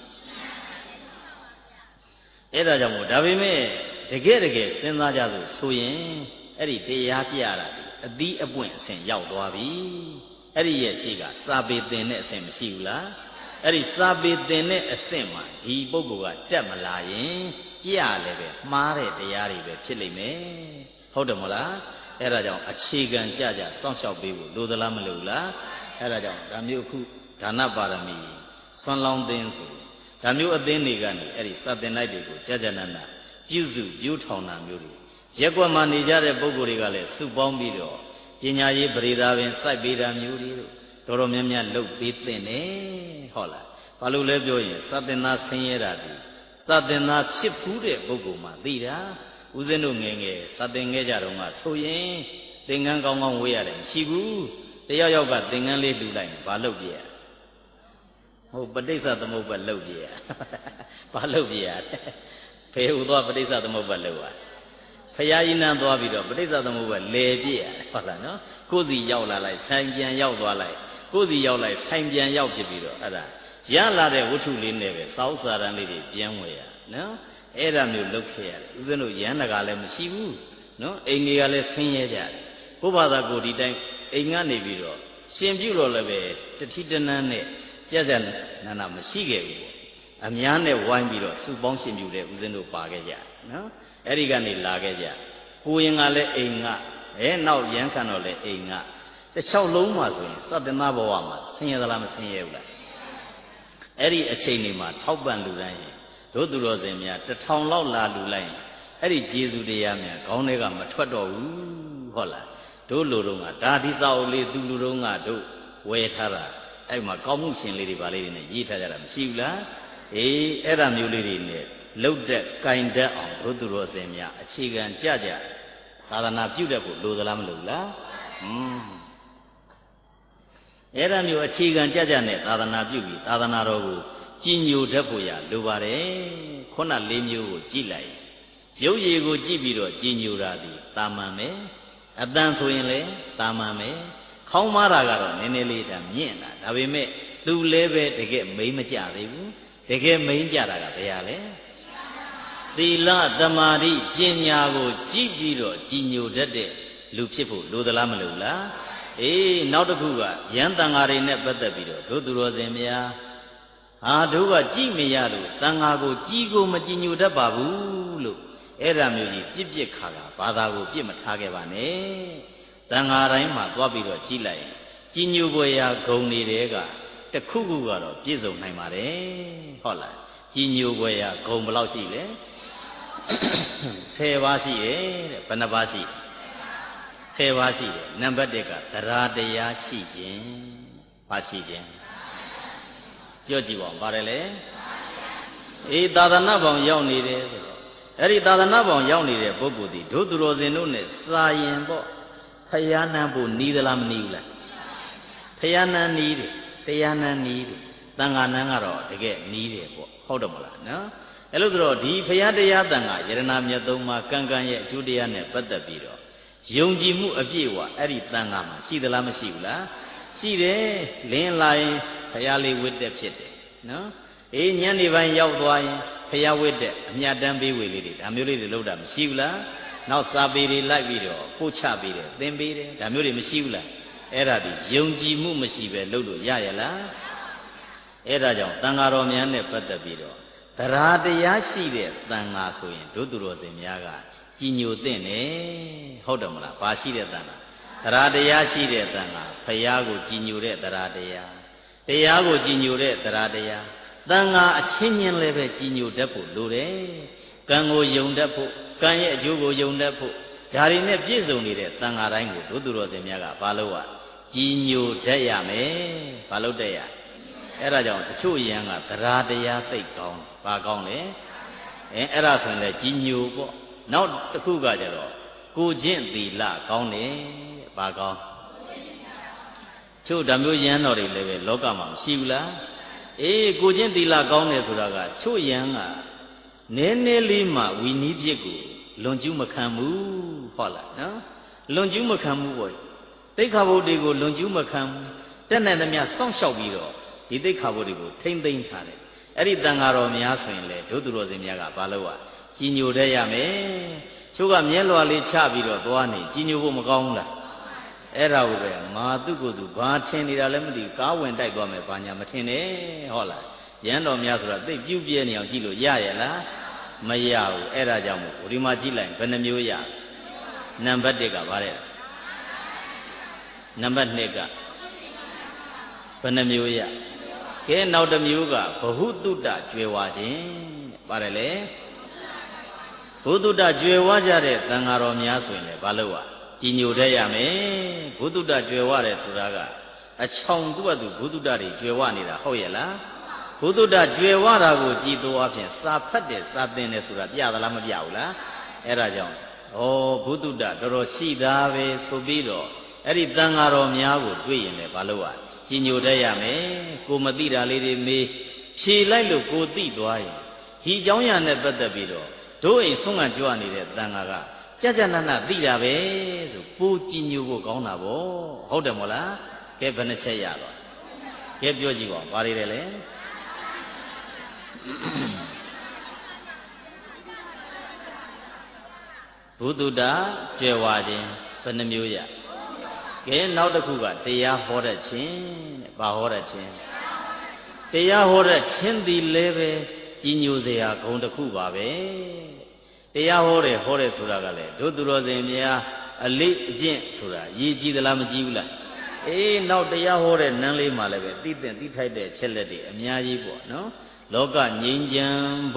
အဲ့ဒါကြောင့်မို့ဒါပေမဲ့တကယ်စဉ်းစားကြဆိုရင်အဲ့ဒီတရားပြရတာအသီးအပွင့်အဆင့်ရောက်သွားပြီအဲ့ဒီရဲ့ရှိကစာပေသင်တဲ့အဆင့်မရှိဘူးလားအဲ့ဒီစာပေသင်တဲ့အဆင့်မှာဒီပုဂ္ဂိုလ်ကတက်မလာရင်ပြရလည်းပဲမှားတဲ့တရားတွေပဲဖြစ်လိမ့်မယ်ဟုတ်တယ်မလားအဲ့ဒါကြောင့်အခြေခံကြစောင့်ရှောက်ပေးဖို့လိုသလားမလိုလားအဲ့ဒါကြောင့်ဒါမျိုးခုဒါနပါရမီဆွမ်းလောင်းသင်းဆိုဒါမျိုးအသင်းတွေကနေအဲ့ဒီစာသင်လိုက်တွေကိုကြာနာနာပြုစုပြိုးထောင်တာမျိုးတွေရက်ကွက်မှာနေကြတဲ့ပုဂ္ဂိုလ်တွေကလည်းစုပေါင်းပြီးတော့ပညာရေးပရိဒါပင်စိုက်ပေးတာမျိုးတွေတို့တော်တော်များများလုပ်ပေးသင့်တယ်ဟုတ်လားဘာလို့လဲပြောရင်သတ္တနာဆင်းရဲတာဒီသတ္တနာဖြစ်ဖူးတဲ့ပုဂ္ဂိုလ်မှသိတာဦးဇင်းတို့ငယ်သတ်သင်ခဲ့ကြတော့မှဆိုရင်သင်္ကန်းကောင်းကောင်းဝေးရတယ်မရှိဘူးတယောက်ယောက်ကသင်္ကန်းလေးလူလိုက်ဘာလုပ်ကြရဟုတ်ပဋိစ္စသမုပ္ပါလုပ်ကြရဘာလုပ်ကြရဖေဟူသွားပဋိစ္စသမုပ္ပါလုပ်ပါဖရာကြီးနန်းသွားပြီးတော့ပဋိစ္စသမုပ္ပါလဲပြည့်ရတယ်ဟုတ်လားနော်ကိုယ်စီရောက်လာလိုက်ဆိုင်ပြန်ရောက်သွားလိုက်ကိုယ်စီရောက်လိုက်ဆိုင်ပြန်ရောက်ဖြစ်ပြီးတော့အဲ့ဒါရလာတဲ့ဝတ္ထုလေးနဲ့ပဲစောက်စာရန်လေးတွေပြန်ဝယ်ရနော်အဲ့ဒါမျိုးလုပ်ခဲ့ရတယ်ဦးဇင်းတို့ရန်တကာလည်းမရှိဘူးနော်အိမ်တွေကလည်းဆင်းရဲကြတယ်ကိုယ့်ဘာသာကိုယ်ဒီတိုင်းအိမ်ကနေပြီးတော့ရှင်ပြုလို့လည်းပဲတတိတနန်းနဲ့ကြနာနာမရှိခဲ့ဘူးအများနဲ့ဝိုင်းပြီးတော့စုပေါင်းရှင်ပြုတဲ့ဦးဇင်းတို့ပါခဲ့ကြနော်အဲ့ဒီကနေလာခဲ့ကြကိုရင်ကလည်းအိမ်ကနောက်ရန်ခံတော့လည်းအိမ်ကတစ်လျှောက်လုံးမှာဆိုရင်သတ္တနာဘဝမှာဆင်းရဲသလားမဆင်းရဲဘူးလားအဲ့ဒီအချိန်တွေမှာထောက်ပံ့လူတိုင်းတို့သူတော်စင်များ1000လောက်လာလူလိုက်အဲ့ဒီကျေစုတရားများခေါင်းထဲကမထွက်တော့ဘူးဟုတ်လားတို့လူတို့ကဒါဒီသာအုပ်လေးသူလူတို့ကတို့ဝယ်ထားတာအဲ့မှာကောင်းမှုရှင်လေးတွေပါလေးတွေနဲ့ရေးထားကြတာမရှိဘူးလားအေးအဲ့ဒါမျိုးလေးတွေနဲ့လှုပ်တဲ့ကင်တတ်အောင်တို့သူတော်စင်များအခြေခံကြကြသာသနာပြုတတ်ဖို့လိုသလားမလိုဘူးလားအဲ့ဒါမျိုးအခြေခံကြကြနဲ့သာသနာပြုပြီးသာသနာတော်ကိုကြည်ညိုတတ်ဖို့ရလိုပါတယ်ခုန၄မျိုးကိုကြည့်လိုက်ရုပ်ရည်ကိုကြည့်ပြီးတော့ကြည်ညိုတာဒီတာမန်ပဲအတန်ဆိုရင်လည်းတာမန်ပဲခေါင်းမားတာကတော့နည်းနည်းလေးဒါမြင့်တာဒါပေမဲ့သူလည်းပဲတကယ်မိမ့်မကြသေးဘူးတကယ်မိမ့်ကြတာကဘယ်ရလဲသီလသမာဓိပညာကိုကြည့်ပြီးတော့ကြည်ညိုတတ်တဲ့လူဖြစ်ဖို့လိုသလားမလိုဘူးလားအေးနောက်တစ်ခုကယန္တန်ဃာတွေနဲ့ပတ်သက်ပြီးတော့တို့သူတော်စင်များတို့ကကြည့်မရလို့တန်ဃာကိုကြီးကိုမကြည်ညိုတတ်ပါဘူးလို့အဲ့ဒါမျိုးကြီးပြစ်ခါကဘာသာကိုပြစ်မထားခဲ့ပါနဲ့တန်ဃာတိုင်းမှာသွားပြီးတော့ကြည်လိုက်ကြည်ညိုပွေရာဂုံနေတဲ့ကတခုခုကတော့ပြည့်စုံနိုင်ပါတယ်ဟုတ်လားကြည်ညိုပွေရာဂုံဘယ်လောက်ရှိလဲ10ပါးရှိရဲ့တဲ့ဘယ်နှပါးရှိ10ပါးရှိတယ်နံပါတ်1ကတရားတရားရှိခြင်းပါရှိခြင်းကြော့ကြည့်ပါဦးပါတယ်လေအေးသာသနာပေါင်းရောက်နေတယ်ဆိုတော့အဲ့ဒီသာသနာပေါင်းရောက်နေတဲ့ပုဂ္ဂိုလ်ဒီတို့သူတော်စင်တို့နဲ့စာရင်ပေါ့ဖယားနန်းဖို့နီးသလားမနီးဘူးလားဖယားနန်းနီးတယ်တရားနန်းနီးတယ်တန်ခါနန်းကတော့တကယ်နီးတယ်ပေါ့ဟုတ်တယ်မလားနော်အဲ့လိုဆိုတော့ဒီဖယားတရားတန်ခါယရဏမြတ်သုံးပါးကံကံရဲ့အကျိုးတရားနဲ့ပတ်သက်ပြီးတော့ယုံကြည်မှုအပြည့်အဝအဲ့ဒီတန်ခါမှာရှိသလားမရှိဘူးလားရှိတယ်လင်းလာရင်ဖယားလေးဝိတ္တဖြစ်တယ်နော်အေးညနေပိုင်းရောက်သွားရင်ဖယားဝိတ္တအမြတ်တမ်းပေးဝေလေးတွေဒါမျိုးလေးတွေလုပ်တာမရှိဘူးလားနောက်စာပေတွေလိုက်ပြီးတော့ပို့ချပေးတယ်သင်ပေးတယ်ဒါမျိုးတွေမရှိဘူးလားအဲ့ဒါဒီယုံကြည်မှုမရှိပဲလုပ်လို့ရရလားအဲ့ဒါကြောင့်တန်ဃာတော်များနဲ့ပတ်သက်ပြီးတော့တရားတရားရှိတဲ့တန်ဃာဆိုရင်တို့သူတော်စင်များကကြည်ညိုသင့်တယ်ဟုတ်တယ်မလားဘာရှိတဲ့တန်ဃာတရားတရားရှိတဲ့တန်ဃာဖယားကိုကြည်ညိုတဲ့တရားတရားတရားကိုကြည်ညိုတဲ့တရားတရားတန်ဃာအချင်းချင်းလည်းပဲကြည်ညိုတတ်ဖို့လိုတယ်ကံကိုယုံတတ်ဖို့ကံရဲ့အကျိုးကိုယုံတတ်ဖို့ဒါတွေနဲ့ပြည့်စုံနေတဲ့တန်ဃာတိုင်းကိုတို့သူတော်စင်များကဘာလို့อ่ะကြည်ညိုတတ်ရမယ်ဘာလို့တတ်ရအဲ့ဒါကြောင့်တချို့ယံကတရားတရားသိကောင်းဘာကောင်းလဲအဲ့ဒါဆိုရင်လည်းကြည်ညိုပေါ့နောက်တစ်ခုကကြတော့ကိုကျင့်သီလကောင်းတယ်ဘာကောင်းချို့ဓာမျိုးယံတော်တွေလည်းပဲလောကမှာမရှိဘူးလားအေးကိုကျင့်သီလကောင်းတယ်ဆိုတာကချို့ယံကနည်းနည်းလေးမှဝီနီးပြစ်ကိုလွန်ကျူးမခံဘူးဟုတ်လားနော်လွန်ကျူးမခံဘူးပေါ့တိက္ခာဘုဒ္ဓကိုလွန်ကျူးမခံဘူးတက်တဲ့သမျှစောင့်ရှောက်ပြီးတော့ဒီတိက္ခာဘုဒ္ဓကိုထိမ့်သိမ့်ထားတယ်အဲ့ဒီတန်ဃာတော်များဆိုရင်လေတို့သူတော်စင်များကဘာလို့อ่ะကြည်ညိုတတ်ရမယ်ချို့ကမြဲလွာလေးချပြီးတော့သွားနေကြည်ညိုဖို့မကောင်းဘူးလားအဲ့ဒါကိုပဲမာသူ့ကိုယ်သူဘာထင်နေတာလဲမသိဘူးကားဝင်တိုက်သွားမယ်ဘာညာမထင်နဲ့ဟုတ်လားရန်တော်များဆိုတာသိပြုတ်ပြဲနေအောင်ကြည့်လို့ရရလားမရဘူးအဲ့ဒါကြောင့်မို့ဒီမှာကြည့်လိုက်ဘယ်နှမျိုးရနံပါတ်1ကဗါတဲ့နံပါတ်2ကဘယ်နှမျိုးရကဲနောက်တစ်မျိုးကဘဟုတုတကျွယ်ဝခြင်းပါတယ်လေဘုတုတကျွယ်ဝကြတဲ့သံဃာတော်များဆိုရင်လည်းဘာလို့ ကြည်ညိုတတ်ရမယ်ဘုဒ္ဓတကျွယ်ဝတယ်ဆိုတာကအချောင်သူ့အတူဘုဒ္ဓတတွေကျွယ်ဝနေတာဟုတ်ရဲ့လားဘုဒ္ဓတကျွယ်ဝတာကိုကြည်တော်အဖြစ်စာဖတ်တယ်စာသင်တယ်ဆိုတာပြသလားမပြဘူးလားအဲ့ဒါကြောင့်ဩဘုဒ္ဓတတော်တော်ရှိသားပဲဆိုပြီးတော့အဲ့ဒီတန်ဃာတော်များကိုတွေ့ရင်လည်းဘာလို့ ကြည်ညိုတတ်ရမယ်ကိုမသိတာလေးတွေမေးဖြေလိုက်လို့ကိုသိသွားရင်ဒီအကြောင်းအရာနဲ့ပတ်သက်ပြီးတော့တို့အိမ်ဆုံးခံကြွနေတဲ့တန်ဃာကကြနနသိတာပဲဆိုပူကြည်ညိုဖို့ကောင်းတာဗောဟုတ်တယ်မို့လားကဲဘယ်နှချက်ရတော့ကဲပြောကြည့်ပါဘာတွေလဲဘုဒ္ဓတာကျွယ်ဝခြင်းဘယ်နှမျိုးရကဲနောက်တစ်ခုကတရားဟောတတ်ခြင်းတဲ့ဘာဟောတတ်ခြင်းတရားဟောတတ်ခြင်းဒီလည်းပဲကြီးညိုစရာဂုဏ်တစ်ခုပါပဲတရားဟောတယ်ဆိုတာကလည်းတို့သူတော်စင်များအလေးအကျင့်ဆိုတာရည်ကြည်သလားမကြည်ဘူးလားအေးနောက်တရားဟောတဲ့နန်းလေးမှာလည်းပဲသိတဲ့သိထိုက်တဲ့ချက်လက်တွေအများကြီးပေါ့နော်လောကငြိမ်းချမ်းဖို့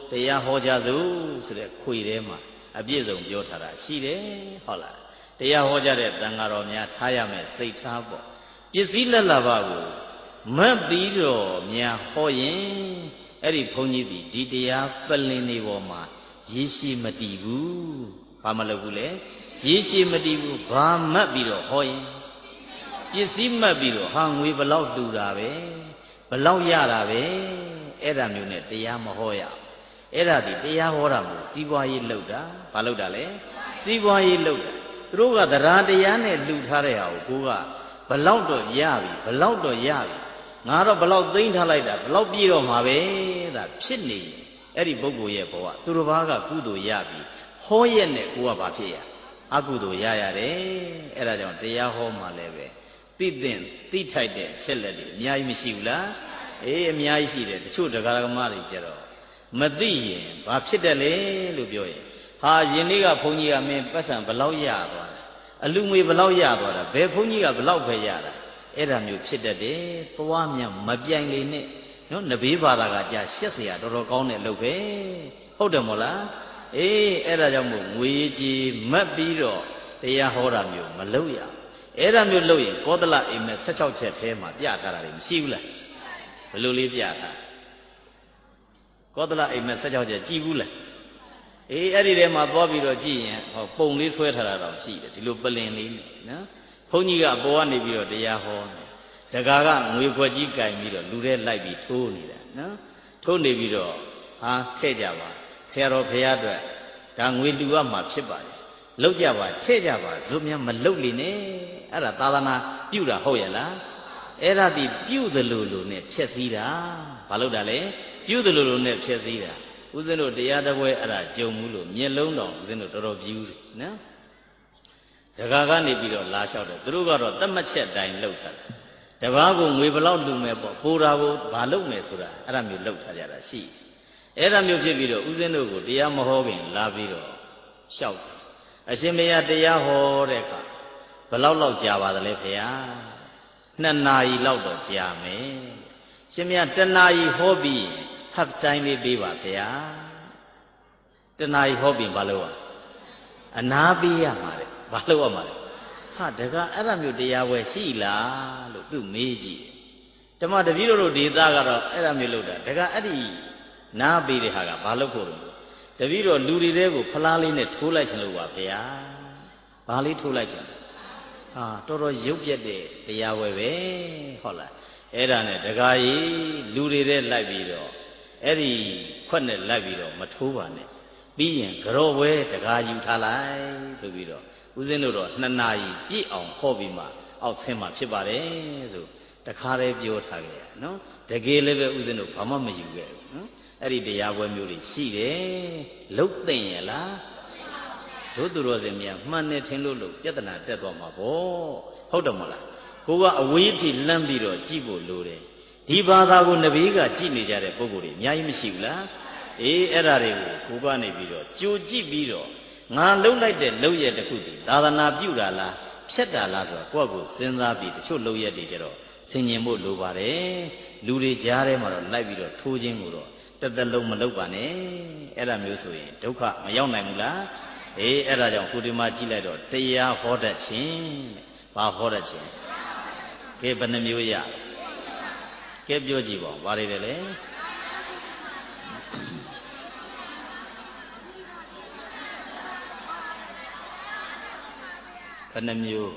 တရားဟောကြစို့ဆိုတဲ့ခွေထဲမှာအပြည့်စုံပြောထားတာရှိတယ်ဟုတ်လားတရားဟောကြတဲ့တန်ဃာတော်များထားရမယ်စိတ်ထားပေါ့ပစ္စည်းလက်လာပါကိုမတ်ပြီးတော့များဟောရင်အဲ့ဒီဘုန်းကြီးဒီတရားပလင်နေပေါ်မှာရေရှိမတည်ဘူးဘာမလုပ်ဘူးလေရေရှိမတည်ဘူးဘာမတ်ပြီးတော့ဟောရင်ပစ္စည်းမတ်ပြီးတော့ဟာငွေဘလောက်တူတာပဲဘလောက်ရတာပဲအဲ့ဒါမျိုးနဲ့တရားမဟောရအဲ့ဒါဒီတရားဟောတာမျိုးစီးပွားရေးလုပ်တာဘာလုပ်တာလဲစီးပွားရေးလုပ်တာသူတို့ကတရားတရားနဲ့လှူထားတဲ့ဟာကိုကိုကဘလောက်တော့ရပြီဘလောက်တော့ရပြီငါတော့ဘလောက်သိမ့်ထားလိုက်တာဘလောက်ပြည့်တော့မှာပဲဒါဖြစ်နေအဲ့ဒီပုဂ္ဂိုလ်ရဲ့ဘဝသူတစ်ပါးကကုသိုလ်ရပြီဟောရက်နဲ့ကိုကဘာဖြစ်ရအကုသိုလ်ရရတယ်အဲ့ဒါကြောင့်တရားဟောမှလည်းပဲသိတဲ့သိထိုက်တဲ့ချက်လက်တွေအများကြီးမရှိဘူးလားအေးအများကြီးရှိတယ်တချို့တရားဓမ္မတွေကြတော့မသိရင်ဘာဖြစ်တယ်လဲလို့ပြောရင်ဟာယင်လေးကဘုန်းကြီးကမင်းပတ်စံဘလောက်ရသွားတာအလူငွေဘလောက်ရသွားတာဘယ်ဘုန်းကြီးကဘလောက်ပဲရတာအဲ့ဒါမျိုးဖြစ်တတ်တယ်သွားမြမပြိုင်လေနဲ့နော်နဘေးဘာသာကကြာရှက်เสียတော်တော်ကောင်းတဲ့လုပ်ပဲဟုတ်တယ်မို့လားအေးအဲ့ဒါကြောင့်မို့ငွေကြီးမတ်ပြီးတော့တရားဟောတာမျိုးမလုပ်ရအဲ့ဒါမျိုးလုပ်ရင်ကောသလအိမ်မက်16ချက်ထဲမှာပြထားတာတွေမရှိဘူးလားဘယ်လိုလေးပြထားကောသလအိမ်မက်16ချက်ကြည်ဘူးလားအေးအဲ့ဒီထဲမှာသွားပြီးတော့ကြည့်ရင်ဟောပုံလေးဆွဲထားတာတော့ရှိတယ်ဒီလိုပလင်လေးနဲ့နော်ဘုန်းကြီးကအပေါ်ကနေပြီးတော့တရားဟောတယ်တကာကငွေခွက်ကြီးကင်ပြီးတော့လူထဲလိုက်ပြီးထိုးနေတာနော်ထိုးနေပြီးတော့ဟာထဲ့ကြပါဆရာတော်ဘုရားအတွက်ဒါငွေလူရမှာဖြစ်ပါတယ်လောက်ကြပါထဲ့ကြပါဇုမြမလုတ်လိနဲ့အဲ့ဒါသာသနာပြုတာဟုတ်ရဲ့လားအဲ့ဒါဒီပြုသလိုလိုနဲ့ဖြည့်စည်းတာဘာလို့တာလဲပြုသလိုလိုနဲ့ဖြည့်စည်းတာဦးဇင်းတို့တရားတပွဲအဲ့ဒါကြုံမှုလို့မျက်လုံးတော်ဦးဇင်းတို့တော်တော်ပြူးတယ်နော်တကာကနေပြီးတော့လာလျှောက်တယ်သူတို့ကတော့တတ်မှတ်ချက်တိုင်းလှုပ်ထားတယ်တပားကိုငွေဘလောက်လူမယ်ပေါ့ပိုးတာကိုဘာလုပ်မယ်ဆိုတာအဲ့ဒါမျိုးလှုပ်ထားကြတာရှိအဲ့ဒါမျိုးဖြစ်ပြီးတော့ဦးဇင်းတို့ကိုတရားမဟောခင်လာပြီးတော့လျှောက်တယ်အရှင်ဘုရားတရားဟောတဲ့အခါဘလောက်လောက်ကြာပါသလဲဖေဟာ2 နာရီလောက်တော့ကြာမယ်ရှင်ဘုရား1 နာရီဟောပြီးဟပ်တိုင်းလေးပေးပါဖေဟာ1 နာရီဟောပြီးဘာလုပ်ရအနာပေးရမှာတဲ့ဘာလုပ်ရမှာလဲဟာတကအဲ့ဒါမျိုးတရားဝဲရှိလားလို့သူမေးကြည့်တယ်ဓမ္မတပည့်တို့ဒေသကတော့အဲ့ဒါမျိုးလုပ်တာတကအဲ့ဒီနားပေးတဲ့ဟာကဘာလုပ်ဖို့လဲတပည့်တော်လူတွေတဲကိုဖလားလေးနဲ့ထိုးလိုက်ချင်လို့ပါဗျာဘာလေးထိုးလိုက်ချင်ဟာတော်တော်ရုပ်ပြက်တဲ့တရားဝဲပဲဟုတ်လားအဲ့ဒါနဲ့တကားကြီးလူတွေတဲလိုက်ပြီးတော့အဲ့ဒီခွက်နဲ့လိုက်ပြီးတော့မထိုးပါနဲ့ပြီးရင်ကြော့ဝဲတကားယူထားလိုက်ဆိုပြီးတော့ဦးဇင်းတို့တော့2 နာရီပြည့်အောင်ဟောပြီးမှအောက်ဆင်းမှဖြစ်ပါတယ်ဆိုတခါတည်းပြောထားကြရနော်တကယ်လည်းပဲဦးဇင်းတို့ဘာမှမယူခဲ့ဘူးနော်အဲ့ဒီတရားပွဲမျိုးတွေရှိတယ်လုတ်သိမ့်ရလားတို့သူတော်စင်များမှန်နေထင်လို့ပြဿနာတက်သွားမှာပေါ့ဟုတ်တယ်မလားကိုကအဝေးထိလမ်းပြီးတော့ကြည့်ဖို့လိုတယ်ဒီဘာသာကိုနဗီကကြည့်နေကြတဲ့ပုံကိုယ်တွေအများကြီးမရှိဘူးလားအေးအဲ့ဒါတွေကိုကိုကနေပြီးတော့ကြိုကြည့်ပြီးတော့ငါလှုပ်လိုက်တဲ့လှုပ်ရက်တစ်ခုတည်းသာသနာပြုတာလားဖြတ်တာလားဆိုတာကိုယ့်ကိုစဉ်းစားပြီးတချို့လှုပ်ရက်တွေကြတော့ဆင်ញင်ဖို့လိုပါတယ်လူတွေကြားထဲမှာတော့လိုက်ပြီးတော့ထိုးခြင်းကိုတော့တစ်သက်လုံးမလုပ်ပါနဲ့အဲ့ဒါမျိုးဆိုရင်ဒုက္ခမရောက်နိုင်ဘူးလားအေးအဲ့ဒါကြောင့်ကိုဒီမှာကြည့်လိုက်တော့တရားဟောတတ်ခြင်းဘာဟောတတ်ခြင်းကဲဘယ်နှမျိုးရကဲပြောကြည့်ပါဦးဘာတွေလဲဘယ်နှမျိုး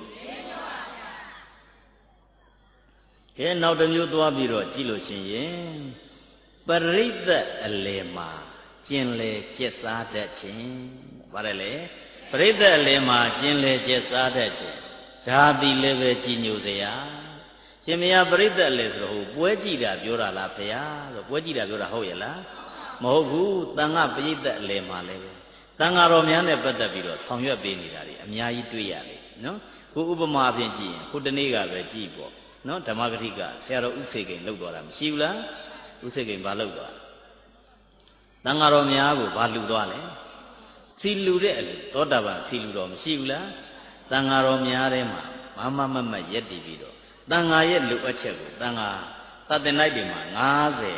ကဲနောက်တစ်မျိုးသွားပြီးတော့ကြည့်လို့ရှိရင်ပရိသတ်အလယ်မှာကျင်လေကျက်စားတတ်ခြင်းဗါတယ်လေပရိသတ်အလယ်မှာကျင်လေကျက်စားတတ်ခြင်းဒါသည်လည်းပဲကြည်ညိုစရာရှင်မယားပရိသတ်အလယ်ဆိုတော့ပွဲကြည့်တာပြောတာလားဖေဟာဆိုပွဲကြည့်တာပြောတာဟုတ်ရဲ့လားမဟုတ်ဘူးတန်ခါပရိသတ်အလယ်မှာလည်းပဲတန်ခါတော်များနဲ့ပတ်သက်ပြီးတော့ဆောင်ရွက်ပေးနေတာတွေအများကြီးတွေ့ရတယ်နော်ခုဥပမာအဖြစ်ကြည့်ရင်ခုတနေ့ကပဲကြည့်ပေါ့နော်ဓမ္မဂတိကဆရာတော်ဥစ္စေကိန်လှုပ်သွားတာမရှိဘူးလားဥစ္စေကိန်ဘာလှုပ်သွားတန်ဃာတော်များကိုဘာလှူသွားလဲစီလူတဲ့အလူသောတာပန်စီလူတော်မရှိဘူးလားတန်ဃာတော်များထဲမှာမမရက်တည်ပြီးတော့တန်ဃာရဲ့လူအပ်ချက်ကိုတန်ဃာသတ္တနိုင်တွေမှာ90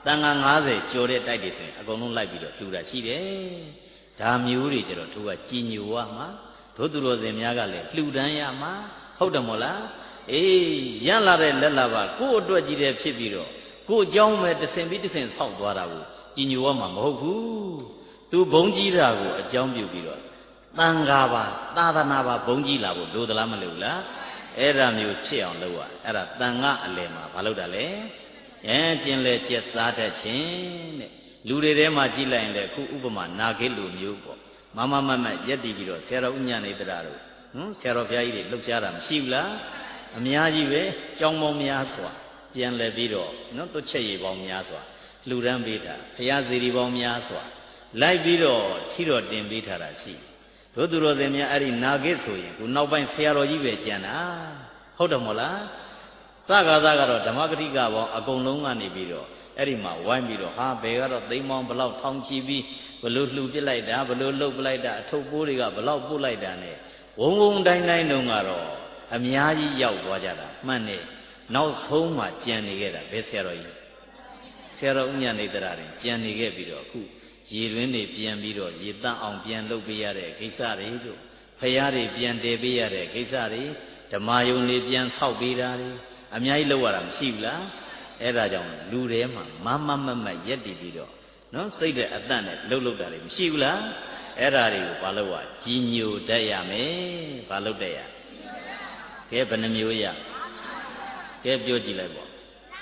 တန်ခါ90ကျော်တဲ့တိုက်တွေဆိုရင်အကုန်လုံးလိုက်ပြီးတော့လှူတာရှိတယ်ဒါမျိုးတွေကျတော့သူကကြည်ညိုရမှာတို့သူတော်စင်များကလည်းလှူဒန်းရမှာဟုတ်တယ်မို့လားအေးရလာတဲ့လက်လာပါကို့အတွက်ကြီးတဲ့ဖြစ်ပြီးတော့ကို့အကြောင်းပဲတစ်ဆင်ပြီးတစ်ဆင်ဆောက်သွားတာကိုကြည်ညိုရမှာမဟုတ်ဘူးသူဘုံကြီးတာကိုအကြောင်းပြုပြီးတော့တန်ခါပါသာသနာပါဘုံကြီးလာဖို့လိုသလားမလိုလားအဲ့ဒါမျိုးဖြစ်အောင်လုပ်ရအဲ့ဒါတန်ခါအလယ်မှာဘာလုပ်တာလဲကျင်လေကျက်စားတတ်ခြင်းတဲ့လူတွေထဲမှာကြည့်လိုက်ရင်လည်းခုဥပမာနာဂိလူမျိုးပေါ့မမရက်တည်ပြီးတော့ဆရာတော်ဥညနေတရာတို့ဆရာတော်ဘုရားကြီးတွေလှုပ်ရှားတာမရှိဘူးလားအများကြီးပဲကြောင်းပေါင်းများစွာပြန်လဲပြီးတော့နော်တွတ်ချက်ရည်ပေါင်းများစွာလှူဒန်းပေးတာဘုရားစီရီပေါင်းများစွာလိုက်ပြီးတော့ထီတော်တင်ပေးထားတာရှိတို့သူတော်စင်များအဲ့ဒီနာဂိဆိုရင်ခုနောက်ပိုင်းဆရာတော်ကြီးပဲကျန်တာဟုတ်တယ်မို့လားစကားကတော့ဓမ္မဂတိကပေါင်းအကုန်လုံးကနေပြီးတော့အဲ့ဒီမှာဝိုင်းပြီးတော့ဟာဘယ်ကတော့သိမ်းပေါင်းဘလောက်ထောင်ချီပြီးဘလို့လှူပစ်လိုက်တာဘလို့လှုပ်ပလိုက်တာအထုပ်ပိုးတွေကဘလောက်ပို့လိုက်တာ ਨੇ ဝုံတိုင်းတုန်းကတော့အများကြီးရောက်သွားကြတာမှန်တယ်နောက်ဆုံးမှကြံနေခဲ့တာဘယ်ဆရာတော်ကြီးဆရာတော်ဥညနေတရာတင်ကြံနေခဲ့ပြီးတော့အခုရေတွင်းတွေပြန်ပြီးတော့ရေတန့်အောင်ပြန်လုပ်ပေးရတဲ့ကိစ္စတွေတို့ဖျားတွေပြန်တည်ပေးရတဲ့ကိစ္စတွေဓမ္မယုံတွေပြန်ဆောက်ပေးတာတွေအများကြီးလုပ်ရတာမရှိဘူးလားအဲ့ဒါကြောင့်လူထဲမှာမရက်တည်ပြီးတော့နော်စိတ်တဲ့အတန့်နဲ့လှုပ်တာတွေမရှိဘူးလားအဲ့ဒါတွေကိုဘာလို့ว่าကြီးညိုတတ်ရမယ်ဘာလို့တတ်ရကဲဘယ်နှမျိုးရကဲပြောကြည့်လိုက်ပေါ့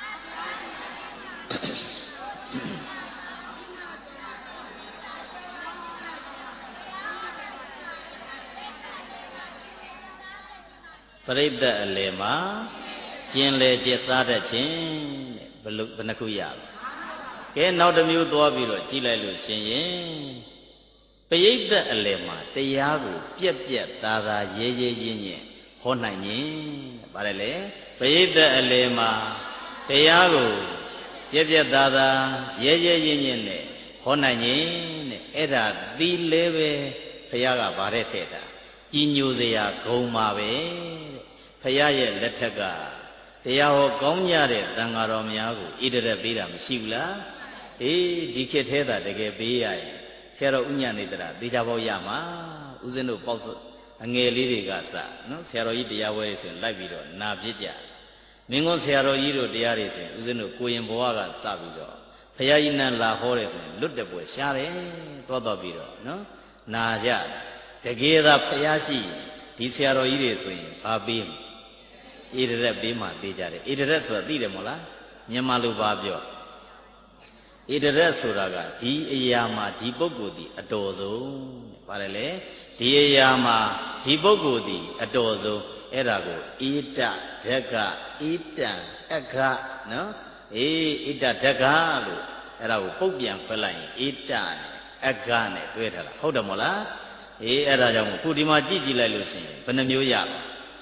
ပရိသတ်အလယ်မှာကျင်လေကျက်စားတတ်ခြင်းတဲ့ဘယ်နှခုရလဲကဲနောက်တစ်မျိုးသွားပြီးတော့ကြည့်လိုက်လို့ရှင်ရင်ပရိသတ်အလယ်မှာတရားကိုပြက်သားရဲရင်းဟောနိုင်ခြင်းဗါတယ်လေပရိသတ်အလယ်မှာတရားကိုပြက်သားရဲရင်းနဲ့ဟောနိုင်ခြင်းတဲ့အဲ့ဒါသီလဲပဲဘုရားကဗါတဲ့ထည့်တာကြီးညိုစရာဂုံပါပဲတဲ့ဘုရားရဲ့လက်ထက်ကတရားဟောကောင်းကြတဲ့သံဃာတော်များကိုဣတရက်ပေးတာမရှိဘူးလားအေးဒီခေတ်ထဲသာတကယ်ပေးရရင်ဆရာတော်ဥညနေတရာသေချာပေါက်ရမှာဦးဇင်းတို့ပေါ့အငယ်လေးတွေကစနော်ဆရာတော်ကြီးတရားဝဲဆိုရင်လိုက်ပြီးတော့နာပြစ်ကြမင်းကုန်းဆရာတော်ကြီးတို့တရားတွေဆိုရင်ဦးဇင်းတို့ကိုရင်ဘဝကစပြီးတော့ဘုရားကြီးနန်းလာဟောတယ်ဆိုရင်လွတ်တဲ့ပွဲရှားတယ်တော့ပြီးတော့နော်နာကြတကယ်သာဘုရားရှိဒီဆရာတော်ကြီးတွေဆိုရင်ဘာပေးဣတရက်ပေးမှသိကြတယ်ဣတရက်ဆိုတာသိတယ်မို့လားမြန်မာလိုပါပြောဣတရက်ဆိုတာကဒီအရာမှာဒီပုဂ္ဂိုလ်ဒီအတော်ဆုံးပါတယ်လေဒီအရာမှာဒီပုဂ္ဂိုလ်ဒီအတော်ဆုံးအဲ့ဒါကိုဣတဓက္ခဣတံအခနော်ဣတဓက္ခလို့အဲ့ဒါကိုပုတ်ပြန်ဖက်လိုက်ရင်ဣတအခနဲ့တွဲထားတာဟုတ်တယ်မို့လားအဲ့ဒါကြောင့်ခုဒီမှာကြည့်လိုက်လို့ရှိရင်ဘယ်နှမျိုးရပါ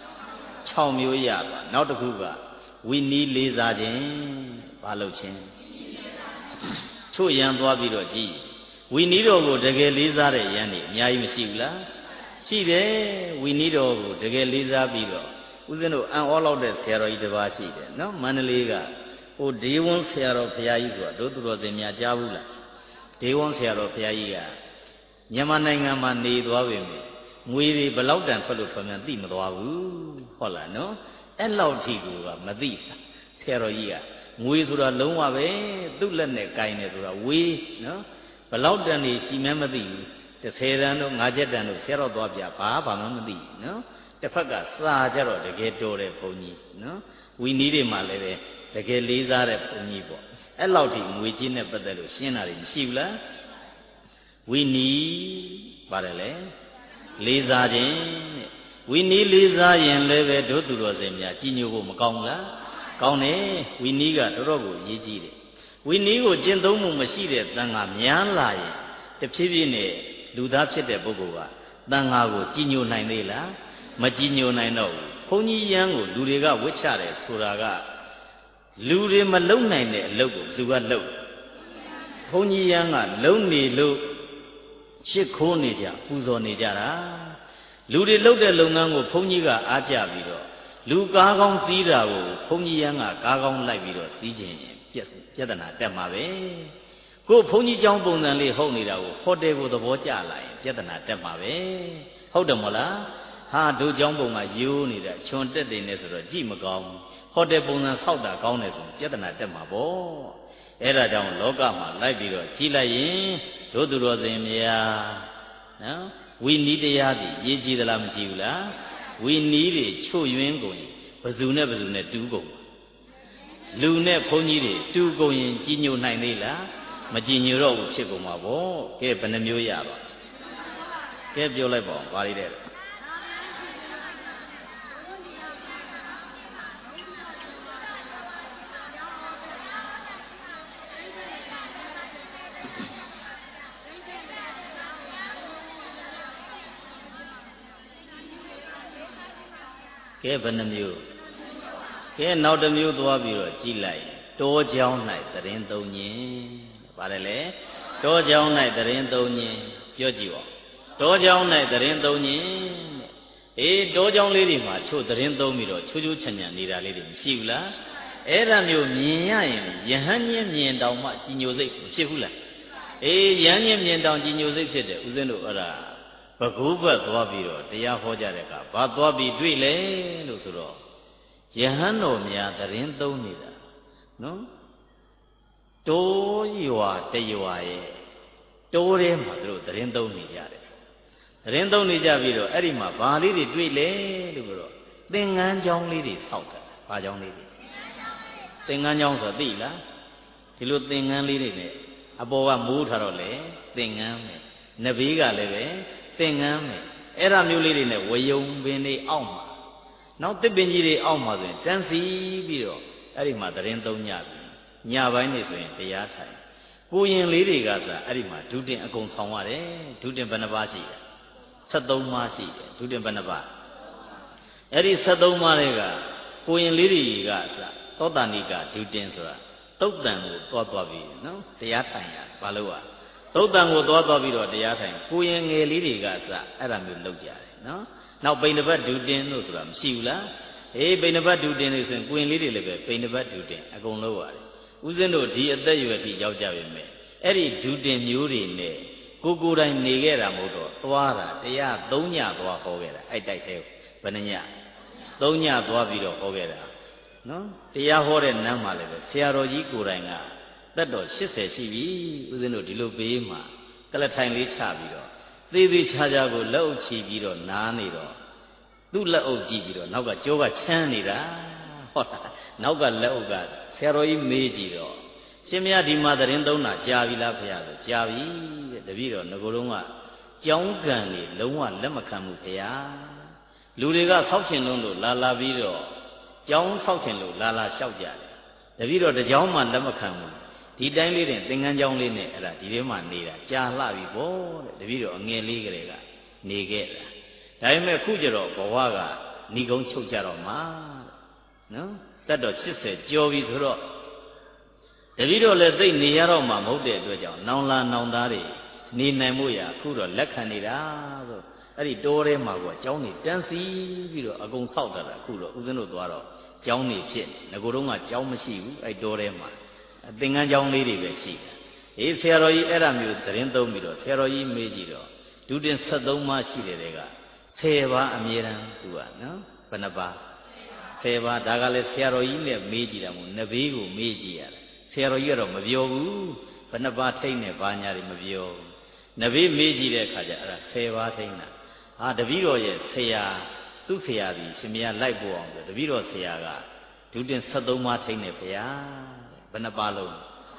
6မျိုးရပါနောက်တစ်ခုကဝိနည်းလေးစားခြင်းဘာလို့ခြင်းချို့ရန်သွားပြီးတော့ကြည်ဝိနည်းတော်ကိုတကယ်လေးစားတဲ့ရန်နေအများကြီးမရှိဘူးလားရှိတယ်ဝိနည်းတော်ကိုတကယ်လေးစားပြီးတော့ဦးဇင်းတို့အံ့ဩလောက်တဲ့ဆရာတော်ကြီးတစ်ပါးရှိတယ်နော်မန္တလေးကဟိုဒေဝွန်ဆရာတော်ဘုရားကြီးဆိုတာတို့သူတော်စင်များကြားဘူးလားဒေဝွန်ဆရာတော်ဘုရားကြီးကမြန်မာနိုင်ငံမှာနေသွားပြီမြေငွေတွေဘလောက်တန်ထွက်လို့ထွက်မှန်းသိမသွားဘူးဟုတ်လားနော်အဲ့လောက်ထိကမသိဆရာတော်ကြီးကငွေဆိုတာလုံးဝပဲသူ့လက်နဲ့ကိုင်နေဆိုတာဝေးနော်ဘလောက်တန်နေရှိမှန်းမသိဘူး30တန်တို့5ချက်တန်တို့ဆရာတော်သွားပြဘာမှမသိနော်တစ်ဖက်ကစာကြတော့တကယ်တော်တယ်ဘုန်းကြီးနော်ဝီနီးတွေမှလည်းပဲတကယ်လေးစားတဲ့ဘုန်းကြီးပေါ့အဲ့လောက်ထိငွေကြီးနဲ့ပတ်သက်လို့ရှင်းတာတွေမရှိဘူးလားဝိနည်းပါတယ်လေလေးစားခြင်းတဲ့ဝိနည်းလေးစားရင်လည်းပဲတို့သူတော်စင်များကြီးညိုဖို့မကောင်းလားကောင်းတယ်ဝိနည်းကတော်တော်ကိုရေးကြည့်တယ်ဝိနည်းကိုကျင့်သုံးမှုမရှိတဲ့သံဃာများလာရင်တဖြည်းဖြည်းနဲ့လူသားဖြစ်တဲ့ပုဂ္ဂိုလ်ကသံဃာကိုကြီးညိုနိုင်သေးလားမကြီးညိုနိုင်တော့ဘူးဘုန်းကြီးရန်ကိုလူတွေကဝှက်ချတယ်ဆိုတာကလူတွေမလုံနိုင်တဲ့အလုပ်ကိုသူကလုပ်ဘုန်းကြီးရန်ကလုံနေလို့ရှစ်ခိုးနေကြပူဇော်နေကြတာလူတွေလုပ်တဲ့လုပ်ငန်းကိုဘုန်းကြီးကအားကြပြီးတော့လူကားကောင်းစီးတာကိုဘုန်းကြီးရန်ကကားကောင်းလိုက်ပြီးတော့စီးခြင်းပြဿနာတက်မှာပဲကိုဘုန်းကြီးเจ้าပုံစံလေးဟုတ်နေတာကိုဟိုတယ်ကိုသဘောကျလာရင်ပြဿနာတက်မှာပဲဟုတ်တယ်မဟုတ်လားဟာတို့เจ้าပုံကရိုးနေတာခြုံတက်တယ်နဲ့ဆိုတော့ကြည့်မကောင်းဟိုတယ်ပုံစံဆောက်တာကောင်းတယ်ဆိုပြဿနာတက်မှာပေါ့အဲ့ဒါကြောင့်လောကမှာလိုက်ပြီးတော့ကြီးလိုက်ရင်တို့သူတော်စင်များနော်ဝီနီးတရားသည်ရေးကြည့်သလားမကြည့်ဘူးလားဝီနီးတွေချို့ယွင်းကုန်ရင်ဘဇူနဲ့တူးကုန်လူနဲ့ဘုန်းကြီးတွေတူးကုန်ရင်ကြီးညိုနိုင်သေးလားမကြည်ညိုတော့ဘူးဖြစ်ကုန်မှာပေါ့ကဲဘယ်နှမျိုးရပါကဲပြောလိုက်ပါဦးပါလိတဲ့ကဲဘယ်နှမျိုးကဲနောက်တစ်မျိုးသွားပြီးတော့ကြည့်လိုက်တောเจ้า၌သတင်းသုံးညင်ပါတယ်လေတောเจ้า၌သတင်းသုံးညင်ပြောကြည့်ပါတောเจ้า၌သတင်းသုံးညင်အေးတောเจ้าလေးတွေမှာချို့သတင်းသုံးပြီးတော့ချိုးချိုးချံချံနေတာလေးတွေမရှိဘူးလားအဲ့ဒါမျိုးမြင်ရရင်ယဟန်ချင်းမြင်တောင်မှကြီးညိုစိတ်ဖြစ်ဘူးလားအေးယဟန်ချင်းမြင်တောင်ကြီးညိုစိတ်ဖြစ်တယ်ဦးဇင်းတို့အဲ့ဒါဘဂုဘတ်သွားပြီးတော့တရားဟောကြတဲ့အခါဘာသွားပြီးတွေ့လဲလို့ဆိုတော့ယဟန်တော်များသတင်းသုံးနေတာနော်တိုးရွာတရွာရဲ့တိုးထဲမှာသူတို့သတင်းသုံးနေကြတယ်သတင်းသုံးနေကြပြီးတော့အဲ့ဒီမှာဘာလေးတွေတွေ့လဲလို့ဆိုတော့သင်္ကန်းကျောင်းလေးတွေဆောက်တာဘာကျောင်းလေးတွေသင်္ကန်းကျောင်းဆိုသိလားဒီလိုသင်္ကန်းလေးတွေနဲ့အပေါ်ကမိုးထားတော့လေသင်္ကန်းပဲနဘေးကလည်းပဲသင်္ကန်းပဲအဲ့ဒါမျိုးလေးတွေနဲ့ဝယုံပင်တွေအောက်မှာနောက်တစ်ပင်ကြီးတွေအောက်မှာဆိုရင်တန်းစီပြီးတော့အဲ့ဒီမှာသတင်းသုံးညပြီညပိုင်းနေဆိုရင်တရားထိုင်ကိုရင်လေးတွေကစားအဲ့ဒီမှာဒုတင်အကုန်ဆောင်ရတယ်ဒုတင်ဘယ်နှပါးရှိတယ်73ပါးရှိတယ်ဒုတင်ဘယ်နှပါးအဲ့ဒီ73ပါးတွေကကိုရင်လေးတွေကစားသောတာနိကဒုတင်ဆိုတာသုတ်တန်ကိုသွားပြီးနော်တရားထိုင်ရဘာလို့อ่ะသုတ်တန်ကိုသွားပြီးတော့တရားထိုင်ကိုရင်ငယ်လေးတွေကစားအဲ့ဒါမျိုးလုပ်ကြတယ်နော်နောက်ပိဏဘတ်ဒုတင်လို့ဆိုတာမရှိဘူးလားအေးပိဏဘတ်ဒုတင်လို့ဆိုရင်ကိုရင်လေးတွေလည်းပဲပိဏဘတ်ဒုတင်အကုန်လုပ်ရတယ်ဦးဇင်းတို့ဒီအသက်အရွယ်ထိရောက်ကြပြီမဲ့အဲ့ဒီဒုတင်မျိုးတွေနဲ့ကိုယ်တိုင်နေခဲ့တာမဟုတ်တော့သွားတာတရား3ညသွားဟောခဲ့တာအဲ့တိုက်သေးဘယ်နှည3ညသွားပြီးတော့ဟောခဲ့တာနော်တရားဟောတဲ့နန်းမှာလည်းပဲဆရာတော်ကြီးကိုယ်တိုင်ကသက်တော်80ရှိပြီဦးဇင်းတို့ဒီလိုဘေးမှာကလထိုင်လေးချပြီးတော့သေးသေးချာချာကိုလက်အုပ်ချီပြီးတော့နားနေတော့သူ့လက်အုပ်ကြည့်ပြီးတော့နောက်ကကြောကချမ်းနေတာဟောတာနောက်ကလက်အုပ်ကဆရာတော်ကြီးမေးကြည့်တော့ရှင်မဒီမှာသတင်းသုံးတာကြာပြီလားဖေရဆိုကြာပြီတဲ့တပည့်တော်ငကိုယ်လုံးကကြောင်းကံနေလုံးဝလက်မခံဘူးဖေရလူတွေကဆောက်ချင်လို့လာပြီးတော့ကြောင်းဆောက်ချင်လို့လာလျှောက်ကြတယ်တပည့်တော်တကြောင်းမှလက်မခံဘူးဒီတိုင်းလေးတင်သင်္ကန်းကြောင်းလေးနဲ့အဲ့ဒါဒီထဲမှာနေတာကြာလှပြီပေါ့တဲ့တပည့်တော်အငယ်လေးကလေးကနေခဲ့တာဒါပေမဲ့ခုကျတော့ဘဝကဏီကုန်းချုပ်ကြတော့မှာနော်တက်တော့80ကျော်ပြီဆိုတော့တပည့်တော်လည်းသိနေရတော့မှာမဟုတ်တဲ့အတွက်ကြောင့်နောင်လာနောင်သားတွေနေနိုင်မှုရအခုတော့လက်ခံနေတာဆိုအဲ့ဒီတိုးထဲမှာကအเจ้าနေတန်းစီပြီးတော့အကုန်ဆောက်တာအခုတော့ဦးဇင်းတို့သွားတော့เจ้าနေဖြစ်ငကိုယ်တော့ကเจ้าမရှိဘူးအဲ့တိုးထဲမှာသင်္ကန်းเจ้าလေးတွေပဲရှိတယ်အေးဆရာတော်ကြီးအဲ့ဒါမျိုးသတင်းသုံးပြီးတော့ဆရာတော်ကြီးမေးကြည့်တော့ဒုတင်73ပါးရှိတယ်တဲ့က10ပါးအမြဲတမ်းသူကနော်ဘယ်နှပါး10ပါးဒါကလည်းဆရာတော်ကြီးနဲ့မေးကြည့်တာမို့နဘေးကိုမေးကြည့်ရတယ်ဆရာတော်ကြီးကတော့မပြောဘူးဘယ်နှပါးထိတ်နဲ့ဘာညာတွေမပြောဘူးနဘေးမေးကြည့်တဲ့အခါကျအဲ့ဒါ10ပါးထိတ်တာဟာတပည့်တော်ရဲ့ဆရာသူ့ဆရာကြီးရှင်မရလိုက်ပို့အောင်ဆိုတပည့်တော်ဆရာကဒုတင်73ပါးထိတ်နေဗျာဘယ်နှပါးလုံး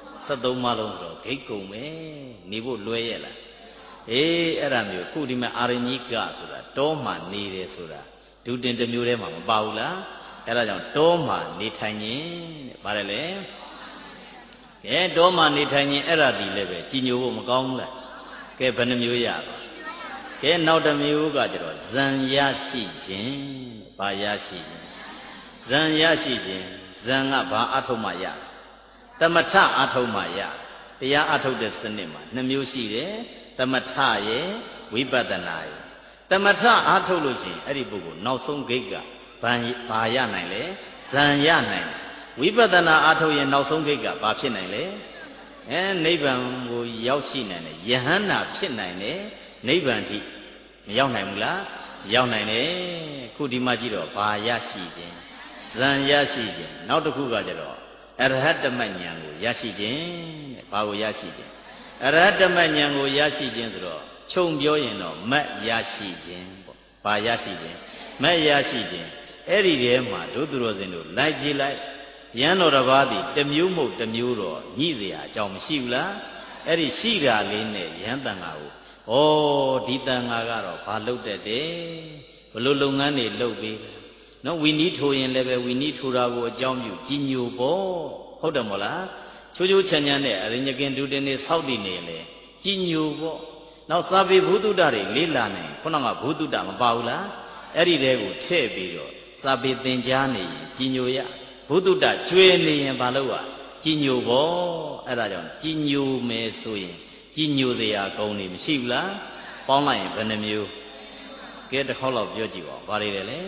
73ပါးလုံးဆိုတော့ဂိတ်ကုန်ပဲနေဖို့လွယ်ရဲ့လားအေးအဲ့ဒါမျိုးခုဒီမှာအာရဏိကဆိုတာတောမှာနေတယ်ဆိုတာဒုတင်တစ်မျိုးတည်းမှာမပါဘူးလားအဲ့ဒါကြောင့်တောမှာနေထိုင်ခြင်းတဲ့ဗါတယ်လေကဲတောမှာနေထိုင်ခြင်းအဲ့ဒါဒီလည်းပဲကြည်ညိုဖို့မကောင်းဘူးလားကဲဘယ်နှမျိုးရပါကဲနောက်တစ်မျိုးကကျတော့ဇံရရှိခြင်းဘာရရှိခြင်းဇံရရှိခြင်းဇံကဘာအထုံးမှရသမထအထုံးမှရတရားအထုတ်တဲ့စနစ်မှာ2မျိုးရှိတယ်သမထရဲ့ဝိပဿနာရဲ့သမထအထုတ်လို့ရှိရင်အဲ့ဒီပုဂ္ဂိုလ်နောက်ဆုံးဂိတ်ကဘာရနိုင်လဲဇံရနိုင်ဝိပဿနာအားထုတ်ရင်နောက်ဆုံးကိစ္စဘာဖြစ်နိုင်လဲနိဗ္ဗာန်ကိုရောက်ရှိနိုင်တယ်ယဟန္တာဖြစ်နိုင်တယ်နိဗ္ဗာန်ထိမရောက်နိုင်ဘူးလားရောက်နိုင်တယ်ခုဒီမှာကြည့်တော့ဘာရရှိခြင်းဇံရရှိခြင်းနောက်တစ်ခုကကြတော့အရဟတမဉာဏ်ကိုရရှိခြင်းတဲ့ဘာကိုရရှိခြင်းအရဟတမဉာဏ်ကိုရရှိခြင်းဆိုတော့ခြုံပြောရင်တော့မတ်ရရှိခြင်းပေါ့ဘာရရှိခြင်းမတ်ရရှိခြင်းအဲ့ဒီထဲမှာဒုသူတော်စင်တို့လိုက်ကြည့်လိုက်ယံတော်တစ်ပါးသည်တစ်မျိုးမဟုတ်တစ်မျိုးတော့ညှိเสียအကြောင်းမရှိဘူးလားအဲ့ဒီရှိတာလေးနဲ့ယံတန်ဃာကိုဩဒီတန်ဃာကတော့ဘာလုပ်တတ်တယ်ဘလို့လုပ်ငန်းတွေလုပ်ပေးတယ်နော်ဝီနီးထိုးရင်လည်းပဲဝီနီးထိုးတာကိုအကြောင်းပြုကြီးညိုပေါ့ဟုတ်တယ်မို့လားချိုးချိုးချမ်းချမ်းနဲ့အရင်ကင်ဒုတင်နေဆောက်တည်နေလေကြီးညိုပေါ့နောက်စာပေဘုဒ္ဓတွေလေးလာနေခုနကဘုဒ္ဓမပါဘူးလားအဲ့ဒီတဲကိုထည့်ပြီးတော့စာပေသင်ကြားနေရင်ကြီးညိုရဘုဒ္ဓကျွေးနေရင်ဘာလို့ ကြီးညိုပေါ့အဲ့ဒါကြောင့်ကြီးညိုမယ်ဆိုရင်ကြီးညိုစရာကောင်းနေမရှိဘူးလားပေါင်းလိုက်ရင်ဘယ်နှမျိုးကဲတစ်ခေါက်လောက်ပြောကြည့်ပါဘာတွေလဲ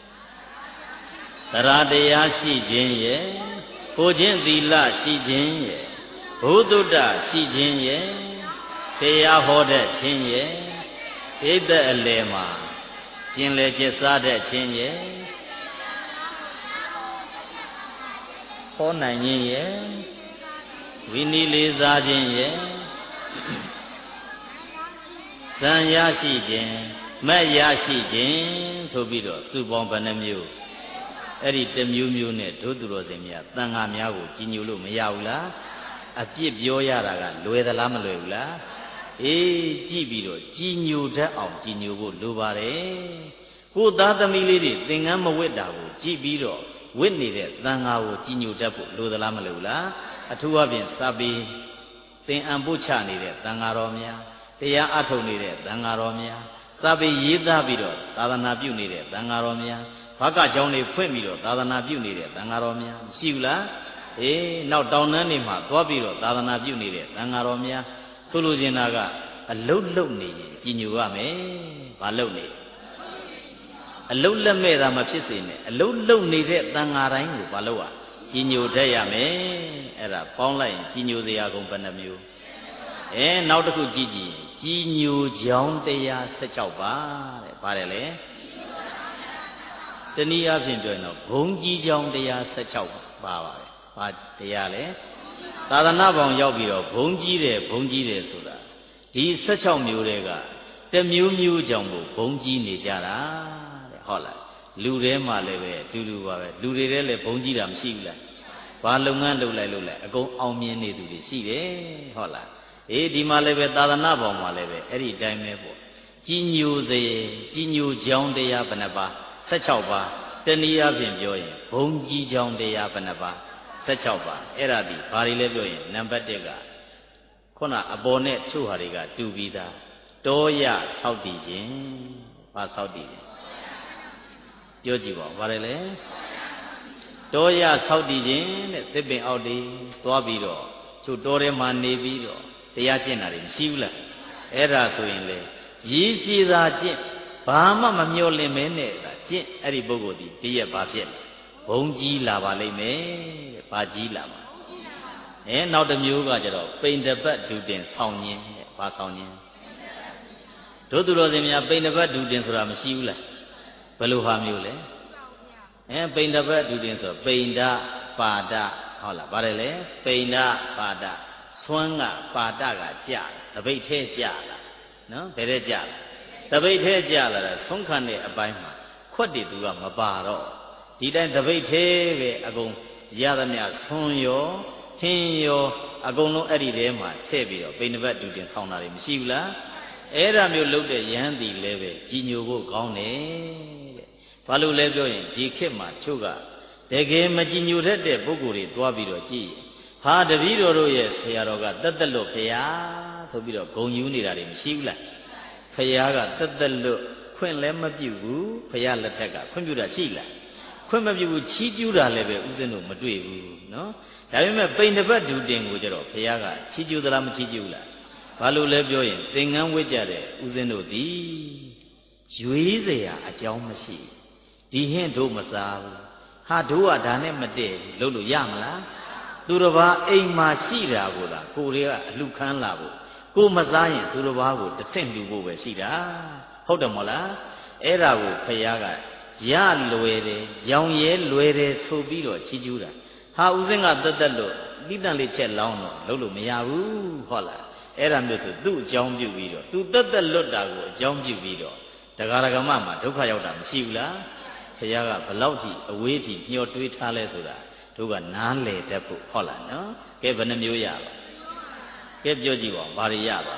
တရားတရားရှိခြင်းရဲ့ကိုချင်းသီလရှိခြင်းရဲ့ဘုဒ္ဓရှိခြင်းရဲ့တရားဟောတတ်ခြင်းရဲ့ဣဒ္ဓအလယ်မှာကျင်လေကျက်စားတတ်ခြင်းရဲ့ဟောနိုင်ခြင်းရဲ့ဝိနည်းလေးစားခြင်းရဲ့ဇံရရှိခြင်းမတ်ရရှိခြင်းဆိုပြီးတော့စုပေါင်းဘယ်နှမျိုးအဲ့ဒီတစ်မျိုးမျိုးနဲ့ဒုသူတော်စင်များတန်ဃာများကိုကြီးညိုလို့မရဘူးလားအပြစ်ပြောရတာကလွယ်သလားမလွယ်ဘူးလားအေးကြည့်ပြီးတော့ကြီးညိုတတ်အောင်ကြီးညိုဖို့လိုပါတယ်ကိုသားသမီးလေးတွေသင်္ကန်းမဝတ်တာကိုကြည့်ပြီးတော့ဝတ်နေတဲ့တန်ဃာကိုကြီးညိုတတ်ဖို့လိုသလားမလိုဘူးလားအထူးအဖြင့်စာပေသင်အံပို့ချနေတဲ့တန်ဃာတော်များတရားအထုတ်နေတဲ့တန်ဃာတော်များစာပေရေးသားပြီးတော့သာသနာပြုနေတဲ့တန်ဃာတော်များဘာကကြောင့်နေဖွင့်ပြီးတော့သာသနာပြုနေတဲ့တန်ဃာတော်များမရှိဘူးလားအေးနောက်တောင်တန်းတွေမှာသွားပြီးတော့သာသနာပြုနေတဲ့တန်ဃာတော်များဆိုလိုချင်တာကအလုတ်လုတ်နေရင်ကြီးညိုရမယ်ဘာလုတ်နေအလုတ်လက်မဲ့တာမဖြစ်စေနဲ့အလုတ်လုတ်နေတဲ့တန်ဃာတိုင်းကိုဘာလို့ကြီးညိုတတ်ရမယ်အဲ့ဒါပေါင်းလိုက်ရင်ကြီးညိုစရာကုန်ဘယ်နှမျိုးနောက်တစ်ခုကြည့်ကြည့်ကြီးညိုကြောင်းတရား16ပါတဲ့ပါတယ်လေတနည်းအားဖြင့်ပြောရင်တော့ဘုံကြီးကြောင်းတရား16ပါပါတယ်ဘာတရားလဲသာသနာပေါင်းရောက်ပြီးတော့ဘုံကြီးတယ်ဆိုတာဒီ16မျိုးတွေကတစ်မျိုးမျိုးကြောင့်ကိုဘုံကြီးနေကြတာတဲ့ဟုတ်လားလူထဲမှာလည်းပဲအတူတူပါပဲလူတွေထဲလည်းဘုံကြီးတာမရှိဘူးလားဘာလုပ်ငန်းလုပ်လိုက်အကုန်အောင်မြင်နေသူတွေရှိတယ်ဟုတ်လားအေးဒီမှာလည်းပဲသာသနာပေါင်းမှာလည်းပဲအဲ့ဒီအတိုင်းပဲပေါ့ကြီးညိုစေကြီးညိုကြောင်းတရားဘယ်နှပါ16ပါတနည်းအားဖြင့်ပြောရင်ဘုံကြီးကြောင်းတရားဘယ်နှပါ16ပါအဲ့ဒါဒီဘာတွေလဲပြောရင်နံပါတ်1ကခုနအပေါ်နဲ့ချုပ်ဟာတွေကတူပြီးသားတောရဆောက်တည်ခြင်းဘာဆောက်တည်ခြင်းပြောကြည့်ပါဦးဘာလဲတောရဆောက်တည်ခြင်းတဲ့သစ်ပင်အောက်တွေသွားပြီးတော့သူ့တောထဲမှာနေပြီးတော့တရားကျင့်တာတွေမရှိဘူးလားအဲ့ဒါဆိုရင်လေရည်ရှိသာကျင့်ဘာမှမမျောလင့်မဲနဲ့ကျင့်အဲ့ဒီပုဂ္ဂိုလ်ဒီတည့်ရဘာဖြစ်ဘုံကြီးလာပါလိမ့်မယ်တဲ့ဘာကြီးလာမှာနောက်တစ်မျိုးကကျတော့ပိန်တပတ်ဒုတင်ဆောင်ခြင်းတဲ့ဘာဆောင်ခြင်းတို့သူတော်စင်များပိန်တပတ်ဒုတင်ဆိုတာမရှိဘူးလားဘယ်လိုဟာမျိုးလဲပိန်တပတ်ဒုတင်ဆိုပိန်ဒပါဒဟုတ်လားဗါတယ်လေပိန်ဒပါဒဆွမ်းကပါဒကကြာတပိတ်ထဲကြာလာနော်ဘယ်ထဲကြာလာတပိတ်ထဲကြာလာတာဆုံးခံတဲ့အပိုင်းမှာခွက်တည်သူကမပါတော့ဒီတိုင်းတပိတ်သေးပဲအကုန်ရသမျှဆွန်ရောဟင်းရောအကုန်လုံးအဲ့ဒီထဲမှာထည့်ပြီးတော့ပိဏဘတ်ဒုတင်ဆောင်းတာတွေမရှိဘူးလားအဲ့ဒါမျိုးလုပ်တဲ့ယဟန်တီလည်းပဲကြီးညိုဖို့ကောင်းတယ်တဲ့ဘာလို့လဲပြောရင်ဒီခေတ်မှာချုပ်ကတကယ်မကြီးညိုတတ်တဲ့ပုဂ္ဂိုလ်တွေတွားပြီးတော့ကြည်ဟာတပည့်တော်တို့ရဲ့ဆရာတော်ကတသက်လို့ဖရာဆိုပြီးတော့ဂုံယူနေတာတွေမရှိဘူးလားဖရာကတသက်လို့ခွင့်လည်းမပြုဘူးဖရာလက်ထက်ကခွင့်ပြုတာရှိလားခွင့်မပြုဘူးချီးကျူးတာလည်းပဲဥစဉ်တို့မတွေ့ဘူးနော်ဒါပေမဲ့ပိန်တပတ်ဒုတင်ကိုကြတော့ဘုရားကချီးကျူးသလားမချီးကျူးလားဘာလို့လဲပြောရင်သင်္ကန်းဝတ်ကြတဲ့ဥစဉ်တို့သည်ရွေးเสียအကြောင်းမရှိဒီဟင့်တို့မစားဘူးဟာတို့ကဒါနဲ့မတည့်လို့လို့ရမလားသူတစ်ပါးအိမ်မှာရှိတာကိုလားကိုတွေကအလှခန်းလာဖို့ကိုမစားရင်သူတစ်ပါးကိုတစ်ဆင့်လှူဖို့ပဲရှိတာဟုတ်တယ်မဟုတ်လားအဲ့ဒါကိုဖယားကရလွယ်တယ်ရောင်ရဲလွယ်တယ်ဆိုပြီးတော့ချီးကျူးတာဟာဦးစင်းကတက်လို့တိတန့်လေးချက်လောင်းတော့လုပ်လို့မရဘူးဟုတ်လားအဲ့ဒါမျိုးဆိုသူ့အကြောင်းပြုပြီးတော့သူတက်လွတ်တာကိုအကြောင်းပြုပြီးတော့တရားဓမ္မမှာဒုက္ခရောက်တာမရှိဘူးလားဖယားကဘလောက်ထိအဝေးထိညှော်တွေးထားလဲဆိုတာတို့ကနားလေတတ်ဖို့ဟုတ်လားနော်ကဲဘယ်နှမျိုးရပါကဲပြောကြည့်ပါဦးဘာတွေရပါ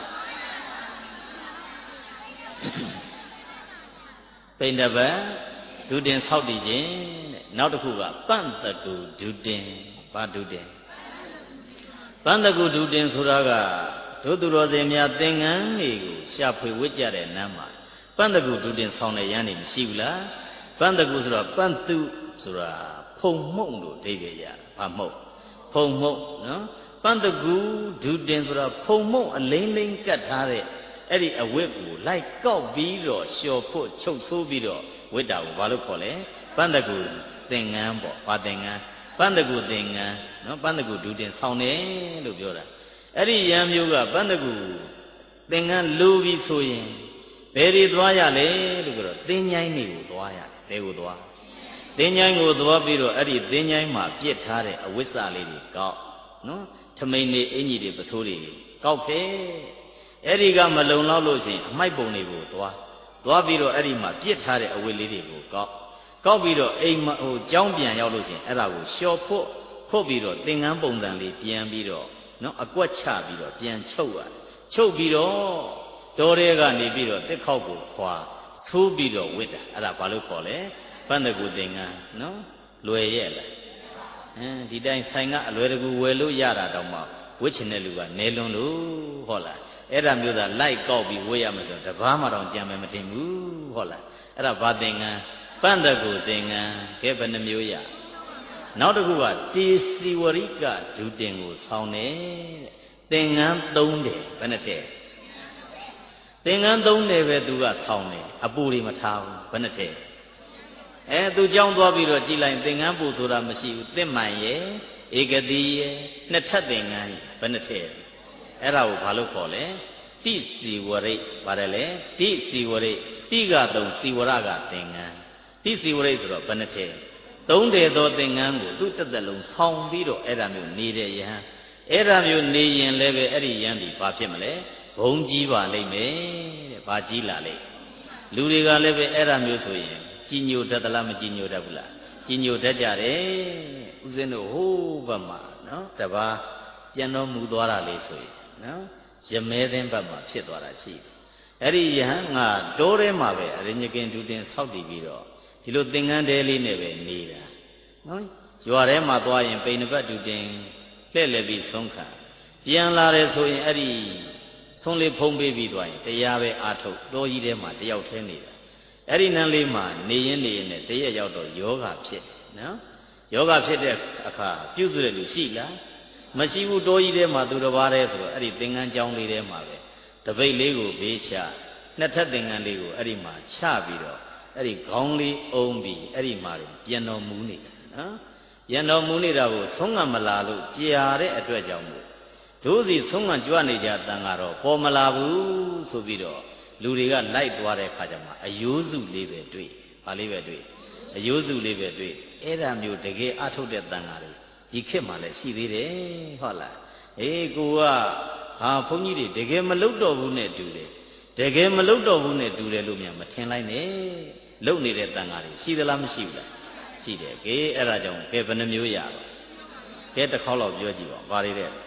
ပိဏ္ဏဘဒုတင်ဆောက်တည်ခြင်းတဲ့နောက်တစ်ခုကပန့်တကူဒုတင်ဘာဒုတင်ပန့်တကူဒုတင်ဆိုတာကတို့သူတော်စင်များသင်္ကန်းတွေကိုရှာဖွေဝစ်ကြတဲ့နမ်းမှာပန့်တကူဒုတင်ဆောင်းတဲ့ရန်နေမရှိဘူးလားပန့်တကူဆိုတော့ပန့်သူဆိုတာဖုံမှုန့်လို့အဓိပ္ပာယ်ရတာဘာမှုန့်ဖုံမှုန့်နော်ပန့်တကူဒုတင်ဆိုတာဖုံမှုန့်အလိမ့်လိမ့်ကတ်ထားတဲ့အဲ့ဒီအဝတ်ကိုလိုက်ကောက်ပြီးတော့လျှော်ဖို့ချုပ်ဆိုးပြီးတော့ဝိတ္တာကိုဘာလို့ခေါ်လဲပန့်တကူသင်္ကန်းပေါ့ဘာသင်္ကန်းပန့်တကူသင်္ကန်းနော်ပန့်တကူဒုတင်ဆောင်းတယ်လို့ပြောတာအဲ့ဒီရံမျိုးကပန့်တကူသင်္ကန်းလိုပြီးဆိုရင်ဘယ်တွေသွားရလဲလို့ပြောတော့သင်္ချိုင်းတွေကိုသွားရတယ်ဘယ်ကိုသွားသင်္ချိုင်းကိုသွားပြီးတော့အဲ့ဒီသင်္ချိုင်းမှာပြစ်ထားတဲ့အဝိစ္စလေးတွေကောက်နော်ထမိန်တွေအင်ကြီးတွေပစိုးတွေကောက်ဖဲအဲ့ဒီကမလုံလောက်လို့ရှိရင်အမိုက်ပုံတွေကိုသွားပြီးတော့အဲ့ဒီမှာပြစ်ထားတဲ့အဝိလေးတွေကိုကောက်ပြီးတော့အိမ်ဟိုကြောင်းပြန်ရောက်လို့ရှိရင်အဲ့ဒါကိုလျှော်ဖို့ပြီးတော့သင်္ကန်းပုံစံလေးပြန်ပြီးတော့နော်အကွက်ချပြီးတော့ပြန်ချုပ်ပြီးတော့တော်ရဲကနေပြီးတော့တစ်ခေါက်ကိုခွာဆိုးပြီးတော့ဝစ်တာအဲ့ဒါဘာလို့ခေါ်လဲပန့်တကူသင်္ကန်းနော်လွယ်ရဲ့လားဒီတိုင်းဆိုင်ကအလွယ်တကူဝယ်လို့ရတာတောင်မှဝစ်ချင်တဲ့လူကနေလွန်းလို့ဟုတ်လားအဲ့ဒါမျိုးသာလိုက်ကောက်ပြီးဝေးရမယ်ဆိုတော့တပားမှတော့ကြံမယ်မထင်ဘူးဟုတ်လားအဲ့ဒါဘာသင်္ကန်းပန့်တကူသင်္ကန်းကဲဘယ်နှမျိုးရနောက်တစ်ခုကတေစီဝရိကဒုတင်ကိုဆောင်းတယ်သင်္ကန်းသုံးတယ်ဘယ်နှထည့်သင်္ကန်းသုံးတယ်ပဲသူကဆောင်းတယ်အပူတွေမထားဘူးဘယ်နှထည့်သူကြောင်းသွားပြီးတော့ကြည်လိုက်သင်္ကန်းပူဆိုတာမရှိဘူးသစ်မှန်ရဲ့ဧကတိရဲ့နှစ်ထပ်သင်္ကန်းဘယ်နှထည့်အဲ့ဒါကိုဘာလို့ခေါ်လဲတိစီဝရိတ်ပါတယ်လေတိစီဝရိတ်တိကသုံးစီဝရကသင်္ကန်းတိစီဝရိတ်ဆိုတော့ဘယ်နှထည့်သုံးတယ်သောသင်္ကန်းကိုသူ့တက်တက်လုံးဆောင်းပြီးတော့အဲ့ဒါမျိုးနေတဲ့ယဟန်အဲ့ဒါမျိုးနေရင်လည်းပဲအဲ့ဒီယဟန်ဒီဘာဖြစ်မလဲဘုံကြီးပါလိမ့်မယ်တဲ့ဘာကြီးလာလိမ့်လူတွေကလည်းပဲအဲ့ဒါမျိုးဆိုရင်ကြီးညိုတတ်သလားမကြီးညိုတတ်ဘူးလားကြီးညိုတတ်ကြတယ်ဦးဇင်းတို့ဟိုးဘက်မှာနော်တပားပြန်တော်မူသွားတာလေးဆိုရင်နော်ရမဲသင်းဘက်မှာဖြစ်သွားတာရှိတယ်အဲ့ဒီယဟန်ကတိုးထဲမှာပဲအရညကင်ဒုတင်ဆောက်တည်ပြီးတော့ဒီလိုသင်္ကန်းတဲလေးနဲ့ပဲနေတာနော်ရွာထဲမှာသွားရင်ပိဏ္ဏပတ်ဒုတင်လှည့်လည်ပြီးဆုံးခံပြန်လာတယ်ဆိုရင်အဲ့ဒီဆုံးလေးဖုံးပေးပြီးသွားရင်တရားပဲအာထုတ်တောကြီးထဲမှာတယောက်ထဲနေတာအဲ့ဒီနန်းလေးမှာနေရင်နဲ့တရက်ရောက်တော့ယောဂဖြစ်နော်ယောဂဖြစ်တဲ့အခါပြုစုတဲ့လူရှိလားမရှိဘူးတောကြီးထဲမှာသူတစ်ပါးတည်းဆိုတော့အဲ့ဒီသင်္ကန်းကျောင်းလေးထဲမှာပဲတပိတ်လေးကိုဘေးချနှစ်ထပ်သင်္ကန်းလေးကိုအဲ့ဒီမှာချပြီးတော့အဲ့ဒီခေါင်းလေးအုံပြီးအဲ့ဒီမှာပြန်တော်မူနေတာနော်ပြန်တော်မူနေတာကိုဆုံးကမလာလို့ကြာတဲ့အတွက်ကြောင့်မို့တို့စီဆုံးကကြွနေကြတန်ကတော့ပေါ်မလာဘူးဆိုပြီးတော့လူတွေကလိုက်သွားတဲ့အခါကျမှအယိုးစုလေးပဲတွေ့ဘာလေးပဲတွေ့အယိုးစုလေးပဲတွေ့အဲ့ဒါမျိုးတကယ်အထုတ်တဲ့တန်ဃာတွေဒီခေတ်မှာလည်းရှိသေးတယ်ဟုတ်လားကိုကဟာဘုန်းကြီးတွေတကယ်မလုတော့ဘူးနဲ့တူတယ်တကယ်မလုတော့ဘူးနဲ့တူတယ်လို့များမထင်လိုက်နဲ့လုံနေတဲ့တန်ဃာတွေရှိသလားမရှိဘူးလားရှိတယ်ကဲအဲ့ဒါကြောင့်ကဲဘယ်နှမျိုးရပါကဲတစ်ခေါက်လောက်ပြောကြည့်ပါဘာတွေတဲ့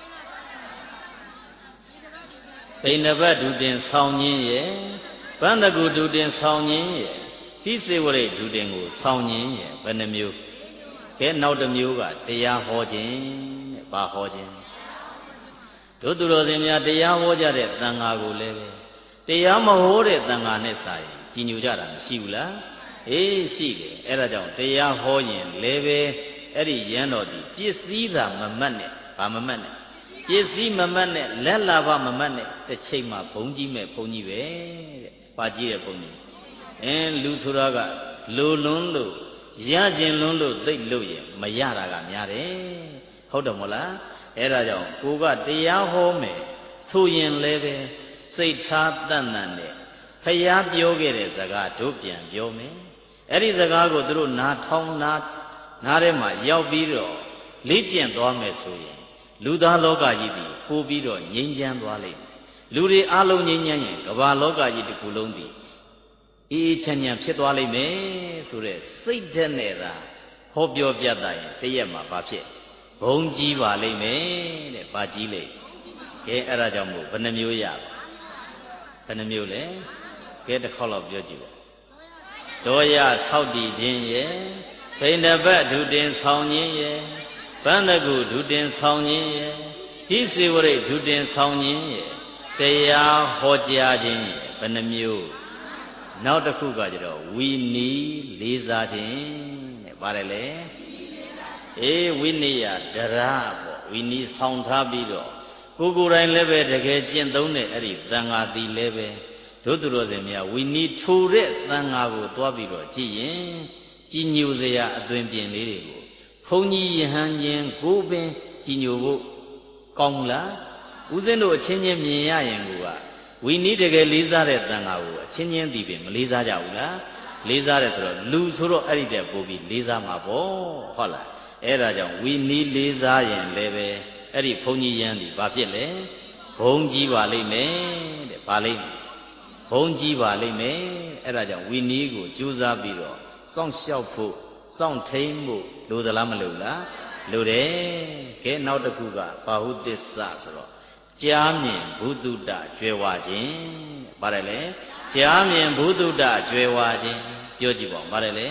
ပိဏ္ဏပတ်ဒုတင်ဆောင်းခြင်းရဲ့ပန့်တကူဒုတင်ဆောင်းခြင်းရဲ့တိစေဝရိတ်ဒုတင်ကိုဆောင်းခြင်းရဲ့ဘယ်နှမျိုးကဲနောက်တစ်မျိုးကတရားဟောခြင်းတဲ့ဘာဟောခြင်းတို့သူတော်စင်များတရားဟောကြတဲ့သံဃာကိုလည်းပဲတရားမဟောတဲ့သံဃာနဲ့စာရင်ကြီးညိုကြတာမရှိဘူးလားရှိတယ်အဲ့ဒါကြောင့်တရားဟောရင်လည်းပဲအဲ့ဒီရန်တော်ဒီပစ္စည်းသာမမတ်နဲ့ဘာမမတ်နဲ့ပစ္စည်းမမတ်နဲ့လက်လာဘမမတ်နဲ့တစ်ချိန်မှာဘုံကြီးမဲ့ဘုံကြီးပဲတဲ့ပါကြီးတဲ့ဘုံကြီးလူဆိုတာကလိုလွန်းလို့ရခြင်းလွန်းလို့သိလို့ရင်မရတာကများတယ်ဟုတ်တယ်မို့လားအဲ့ဒါကြောင့်ကိုကတရားဟောမယ်ဆိုရင်လည်းပဲစိတ်ထားတန်တန်နဲ့ဖျားပြောခဲ့တဲ့စကားတို့ပြန်ပြောမယ်အဲ့ဒီစကားကိုသူတို့နားထောင်နာထဲမှာရောက်ပြီးတော့လေ့ကျင့်သွားမယ်ဆိုရင်လူသားလောကကြီးဒီပို့ပြီးတော့ငြိမ်းချမ်းသွားလိမ့်မယ်လူတွေအလုံးငြိမ်းချမ်းရင်ကမ္ဘာလောကကြီးတစ်ခုလုံးဒီအေးချမ်းချမ်းဖြစ်သွားလိမ့်မယ်ဆိုတဲ့စိတ်ဓာတ်နဲ့သာဟောပြောပြတာရင်တရက်မှာဘာဖြစ်ဘုံကြီးပါလိမ့်မယ်တဲ့ဘာကြီးလိမ့်ကဲအဲ့ဒါကြောင့်မို့ဘယ်နှမျိုးရပါဘယ်နှမျိုးလဲကဲတစ်ခေါက်လောက်ပြောကြည့်ပါဒေါရဆောက်တည်ခြင်းရဲ့ဘိန္ဒပတ်ဒုတင်ဆောင်ခြင်းရဲ့ဗန္ဒကုဒုတင်ဆောင်ခြင်းရဲ့ဒီစေဝရိတ်ဒုတင်ဆောင်ခြင်းရဲ့တရားဟောကြားခြင်းရဲ့ဘယ်နှမျိုးနောက်တစ်ခုကကြတော့ဝီနီလေးစားခြင်းတဲ့ပါတယ်လေအေးဝိနည်းဒရာပေါ့ဝီနီဆောင်ထားပြီးတော့ကိုယ်တိုင်လည်းပဲတကယ်ကျင့်သုံးတဲ့အဲ့ဒီသံဃာတိလည်းပဲတို့သူတော်စင်များဝီနီထိုတဲ့သံဃာကိုတွားပြီးတော့ကြည့်ရင်ကြည်ညိုစရာအသွင်ပြင်လေးတွေကိုဘုန်းကြီးယဟန်ချင်းကိုပင်ကြည်ညိုဖို့ကောင်းလားဦးဇင်းတို့အချင်းချင်းမြင်ရရင်ကဝီနီတကယ်လေးစားတဲ့သံဃာကိုအချင်းချင်းသိပင်မလေးစားကြဘူးလားလေးစားတယ်ဆိုတော့လူဆိုတော့အဲ့ဒီတဲ့ပို့ပြီးလေးစားမှာပေါ့ဟုတ်လားအဲ့ဒါကြောင့်ဝီနီလေးစားရင်လည်းပဲအဲ့ဒီဘုန်းကြီးယန်းဒီဘာဖြစ်လဲဘုန်းကြီးပါလိမ့်မယ်တဲ့ဘာလိမ့်ဘုန်းကြီးပါလိမ့်မယ်အဲ့ဒါကြောင့်ဝီနီကိုကြိုးစားပြီးတော့စောင့်ရှောက်ဖို့စောင့်ထိန်ဖို့လိုသလားမလိုလားလိုတယ်ကဲနောက်တစ်ခုကဘာဟုတစ္ဆဆိုတော့ကြားမြင်ဘုဒ္ဓတကျွယ်ဝခြင်းပါတယ်လေကြားမြင်ဘုဒ္ဓတကျွယ်ဝခြင်းပြောကြည့်ပါဦးပါတယ်လေ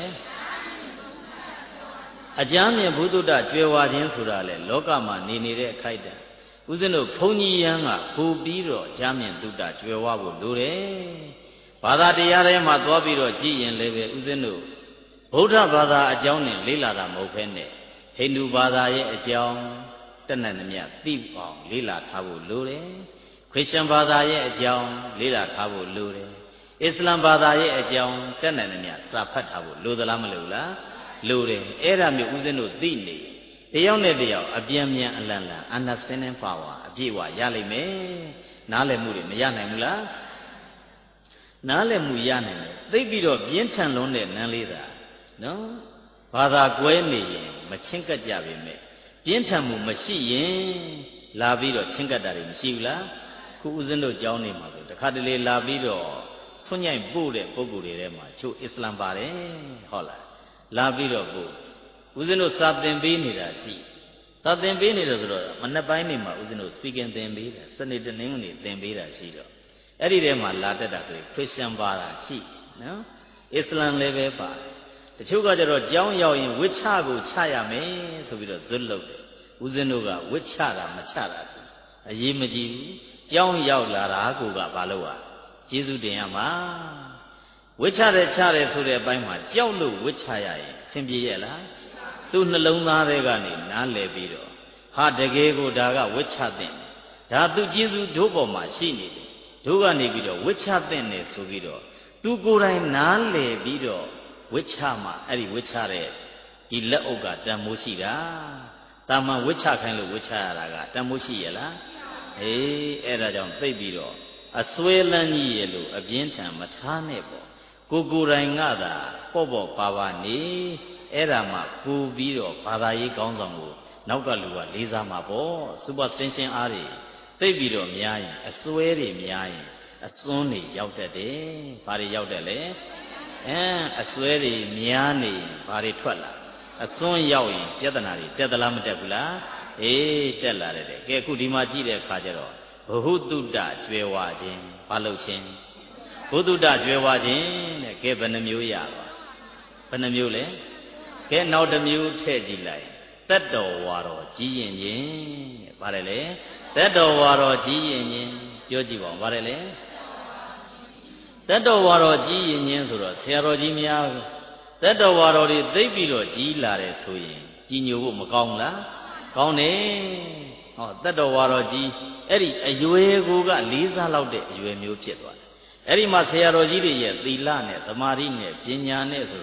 အကြားမြင်ဘုဒ္ဓတကျွယ်ဝခြင်းဆိုတာလေလောကမှာနေနေတဲ့အခိုက်အတန့်ဦးဇင်းတို့ဘုန်းကြီးယန်းကပူပြီးတော့ကြားမြင်သုတကျွယ်ဝဖို့လိုတယ်ဘာသာတရားထဲမှာသွားပြီးတော့ကြည်ရင်လည်းပဲဦးဇင်းတို့ဗုဒ္ဓဘာသာအကြောင်းနဲ့လေ့လာတာမဟုတ်ဘဲနဲ့ဟိန္ဒူဘာသာရဲ့အကြောင်းတဏ္ဍနမြသိအောင်လေ့လာထားဖို့လိုတယ်ခရစ်ယာန်ဘာသာရဲ့အကြောင်းလေ့လာထားဖို့လိုတယ်အစ္စလမ်ဘာသာရဲ့အကြောင်းတဏ္ဍနမြစာဖတ်ထားဖို့လိုသလားမလိုလားလိုတယ်အဲ့ဒါမျိုးဦးဇင်းတို့သိနေတယောက်နဲ့တယောက်အပြန်မြန်အလန့်လန့် understanding power အပြည့်အဝရလိမ့်မယ်နားလည်မှုတွေမရနိုင်ဘူးလားနားလည်မှုရနိုင်တယ်သိပြီးတော့ပြင်းထန်လွန်းတဲ့နန်းလေးသာနော်ဘာသာကွဲနေရင်မချင်းကပ်ကြပါပဲပြင်းထန်မှုမရှိရင်လာပြီးတော့ချင်းကပ်တာတွေမရှိဘူးလားခုဦးဇင်းတို့ကြောင်းနေမှာဆိုတခါတလေလာပြီးတော့ဆွညိုက်ပို့တဲ့ပုဂ္ဂိုလ်တွေထဲမှာချို့အစ္စလမ်ပါတယ်ဟုတ်လားလာပြီးတော့ပို့ဦးဇင်းတို့စာသင်ပေးနေတာရှိစာသင်ပေးနေတယ်ဆိုတော့မနေ့ပိုင်းနေမှာဦးဇင်းတို့ speaking သင်ပေးတယ်စနေတနင်္ဂနွေသင်ပေးတာရှိတော့အဲ့ဒီထဲမှာလာတက်တာဆိုခရစ်ယာန်ဘာသာရှိနော်အစ္စလမ်လည်းပဲပါတယ်တချို့ကကြတော့ကြောင်းရောက်ရင်ဝိချကိုချရမယ်ဆိုပြီးတော့ဇွတ်လုပ်တယ်ဦးဇင်းတို့ကဝိချတာမချတာအရေးမကြီးဘူးကြောင်းရောက်လာတာကိုကဘာလို့ ကျေးဇူးတင်ရမှာဝိချတယ်ချတယ်ဆိုတဲ့အပိုင်းမှာကြောက်လို့ဝိချရရင်သင်ပြေရဲ့လားသူ့နှလုံးသားထဲကနေနားလည်ပြီးတော့ဟာတကယ်ကိုဒါကဝိချတဲ့ဒါသူကျေးဇူးတို့ပေါ်မှာရှိနေတယ်တို့ကနေပြီးတော့ဝိချတဲ့နေဆိုပြီးတော့သူကိုယ်တိုင်နားလည်ပြီးတော့ဝိချမှာအဲ့ဒီဝိချတဲ့ဒီလက်အုပ်ကတန်မိုးရှိတာတာမန်ဝိချခိုင်းလို့ဝိချရတာကတန်မိုးရှိရလားအေးအဲ့ဒါကြောင့်သိပြီးတော့အစွဲလန်းကြီးရဲ့လို့အပြင်းထန်မထားနဲ့ပေါ့ကိုယ်တိုင်ကသာပေါ့ပေါ့ပါပါနေအဲ့ဒါမှပူပြီးတော့ဘာသာရေးကောင်းဆောင်ကိုနောက်ကလူကလေးစားမှာပေါ့ superstition အားတွေသိပြီးတော့များရင်အစွဲတွေများရင်အစွန်းတွေရောက်တတ်တယ်ဘာတွေရောက်တတ်လဲအစွဲတွေများနေရင်ဘာတွေထွက်လာအစွန်းရောက်ရင်ပြဿနာတွေတက်သလားမတက်ဘူးလားအေးတက်လာတယ်ကဲအခုဒီမှာကြည့်တဲ့အခါကျတော့ဘဟုတုတကျွယ်ဝခြင်းဘာလို့ရှင်ဘုဒ္ဓတကျွယ်ဝခြင်းတဲ့ကဲဘယ်နှမျိုးရပါဘယ်နှမျိုးလဲကဲနောက်တစ်မျိုးထည့်ကြည့်လိုက်တတ္တဝါတော်ကြီးရင်ခြင်းတဲ့ပါတယ်လေတတ္တဝါတော်ကြီးရင်ခြင်းပြောကြည့်ပါဦးပါတယ်လေတတ္တဝါတော်ကြီးရင်ခြင်းဆိုတော့ဆရာတော်ကြီးများတတ္တဝါတော်တွေသိပြီးတော့ကြီးလာတယ်ဆိုရင်ကြီးညိုဖို့မကောင်းလားကောင်းတယ်ဟောတတ္တဝါတော်ကြီးအဲ့ဒီအရွယ်ကိုကလေးစားလောက်တဲ့အရွယ်မျိုးဖြစ်သွားတယ်အဲ့ဒီမှာဆရာတော်ကြီးတွေရဲ့သီလနဲ့သမာဓိနဲ့ပညာနဲ့ဆိုတော့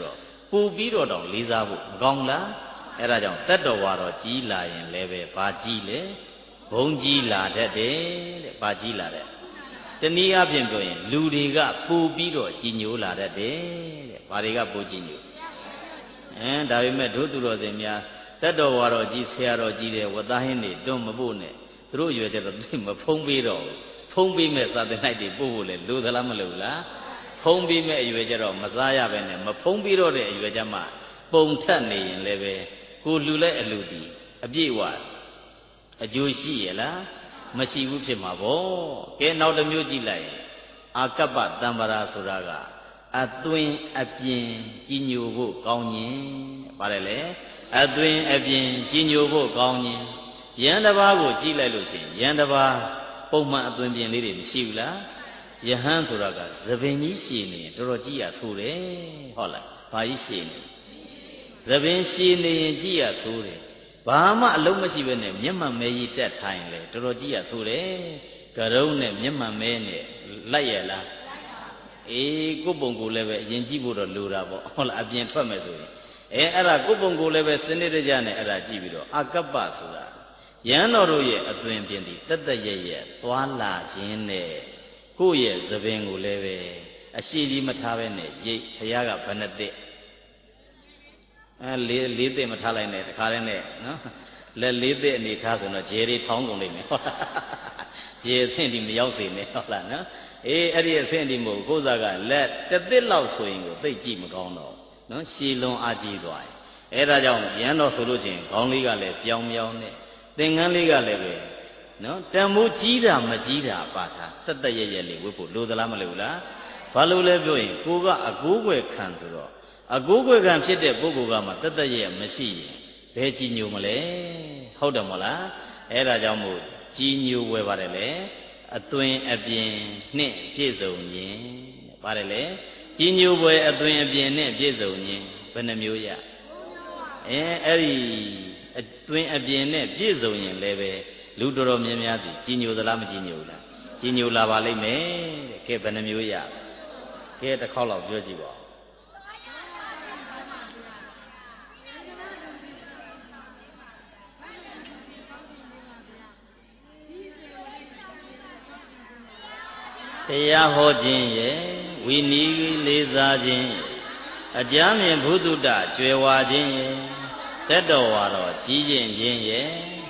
ပူပြီးတော့တောင်လေးစားဖို့မကောင်းလားအဲ့ဒါကြောင့်တတ္တဝါတော်ကြီးလာရင်လည်းပဲဘာကြီးလဲဘုံကြီးလာတတ်တယ်တဲ့ဘာကြီးလာတဲ့တနည်းအားဖြင့်ပြောရင်လူတွေကပူပြီးတော့ကြီးညိုလာတတ်တယ်တဲ့ဘာတွေကပူကြီးညိုဒါပေမဲ့တို့သူတော်စင်များတတ္တဝါတော်ကြီးဆရာတော်ကြီးတဲ့ဝသားဟင်းတွေတွန်းမဖို့နဲ့သူတို့ရွယ်တဲ့တော့မဖုံးပေးတော့ဘူးဖုံးပေးမဲ့စာသင်လိုက်တွေပို့ဖို့လေလိုသလားမလိုလားဖုံးပေးမဲ့အရွယ်ကြတော့မစားရပဲနဲ့မဖုံးပေးတော့တဲ့အရွယ်ကြမှာပုံထက်နေရင်လည်းပဲကိုလူလိုက်အလူတီအပြည့်ဝအကျိုးရှိရလားမရှိဘူးဖြစ်မှာပေါ့ကဲနောက်တစ်မျိုးကြည့်လိုက်အာကပ္ပတံပရာဆိုတာကအသွင်အပြင်ကြီးညိုဖို့ကောင်းခြင်းဗါတယ်လေအသွင်အပြင်ကြီးညိုဖို့ကောင်းခြင်းယန္တဘာကိုကြည့်လိုက်လို့ရှိရင်ယန္တဘာပုံမှန်အသွင်ပြင်လေးတွေမရှိဘူးလားယဟန်ဆိုတာကသပင်ကြီးရှည်နေရင်တော်တော်ကြည့်ရဆိုးတယ်ဟုတ်လားဘာကြီးရှည်နေသပင်ရှည်နေရင်ကြည့်ရဆိုးတယ်ဘာမှအလုံးမရှိပဲနဲ့မျက်မှန်မဲကြီးတက်ထိုင်လေတော်တော်ကြည့်ရဆိုးတယ်ကရုံးနဲ့မျက်မှန်မဲနဲ့လိုက်ရလားအေးကိုယ့်ပုံကိုလည်းပဲအရင်ကြည့်ဖို့တော့လိုတာပေါ့ဟုတ်လားအပြင်ထွက်မယ်ဆိုရင်အဲ့ဒါကိုယ့်ပုံကိုလည်းပဲစနစ်တကျနဲ့အဲ့ဒါကြည့်ပြီးတော့အာကပ္ပဆိုတာယန္တော်တို့ရဲ့အသွင်ပြင်သည်တတရရဲ့သွားလာခြင်းနဲ့ကိုယ့်ရဲ့သပင်ကိုလည်းပဲအရှိကြီးမထားပဲနဲ့ရိတ်ဘုရားကဘယ်နှသိလေးသိမထားလိုက်နဲ့တခါတည်းနဲ့နော်လက်လေးသိအနေထားဆိုတော့ဂျယ်တွေထောင်းကုန်လိမ့်မယ်ဟုတ်လားဂျယ်အဆင့်ဒီမရောက်စေနဲ့ဟုတ်လားနော်အဲ့ဒီအဆင့်ဒီမဟုတ်ကိုယ်စားကလက်တစ်သိလောက်ဆိုရင်ကိုသိကြည့်မကောင်းတော့နော်ရှည်လွန်အားကြီးသွားရင်အဲ့ဒါကြောင့်ရန်တော်ဆိုလို့ချင်းခေါင်းလေးကလည်းပြောင်းပြောင်းနဲ့သင်္ကန်းလေးကလည်းပဲနော်တန်မိုးကြီးတာမကြီးတာပါထားတတရရဲ့လေးဝတ်ဖို့လိုသလားမလိုဘူးလားဘာလို့လဲပြောရင်ကိုကအကိုးကွယ်ခံဆိုတော့အကိုးကွယ်ခံဖြစ်တဲ့ပုဂ္ဂိုလ်ကမှတတရရဲ့မရှိရင်ဘယ်ကြည်ညိုမလဲဟုတ်တယ်မဟုတ်လားအဲ့ဒါကြောင့်မို့ကြည်ညိုဝယ်ပါတယ်လေအသွင်အပြင်နှင့်ပြည့်စုံခြင်းပါတယ်လေကြည်ညိုဝယ်အသွင်အပြင်နှင့်ပြည့်စုံခြင်းဘယ်နှမျိုးရအဲ့ဒီအတွင်းအပြင်နဲ့ပြည့်စုံရင်လည်းပဲလူတော်တော်များများသည်ကြီးညိုသလားမကြီးညိုလားကြီးညိုလာပါလိမ့်မယ်တဲ့ကဲဘယ်နှမျိုးရကဲတစ်ခေါက်လောက်ပြောကြည့်ပါတရားဟောခြင်းရဲ့ဝိနည်းလေးစားခြင်းအကြမ်းမြင်ဘုဒ္ဓတကြွယ်ဝခြင်းရဲ့တတ္တဝါတော်ကြီးကျင့်ခြင်းရဲ့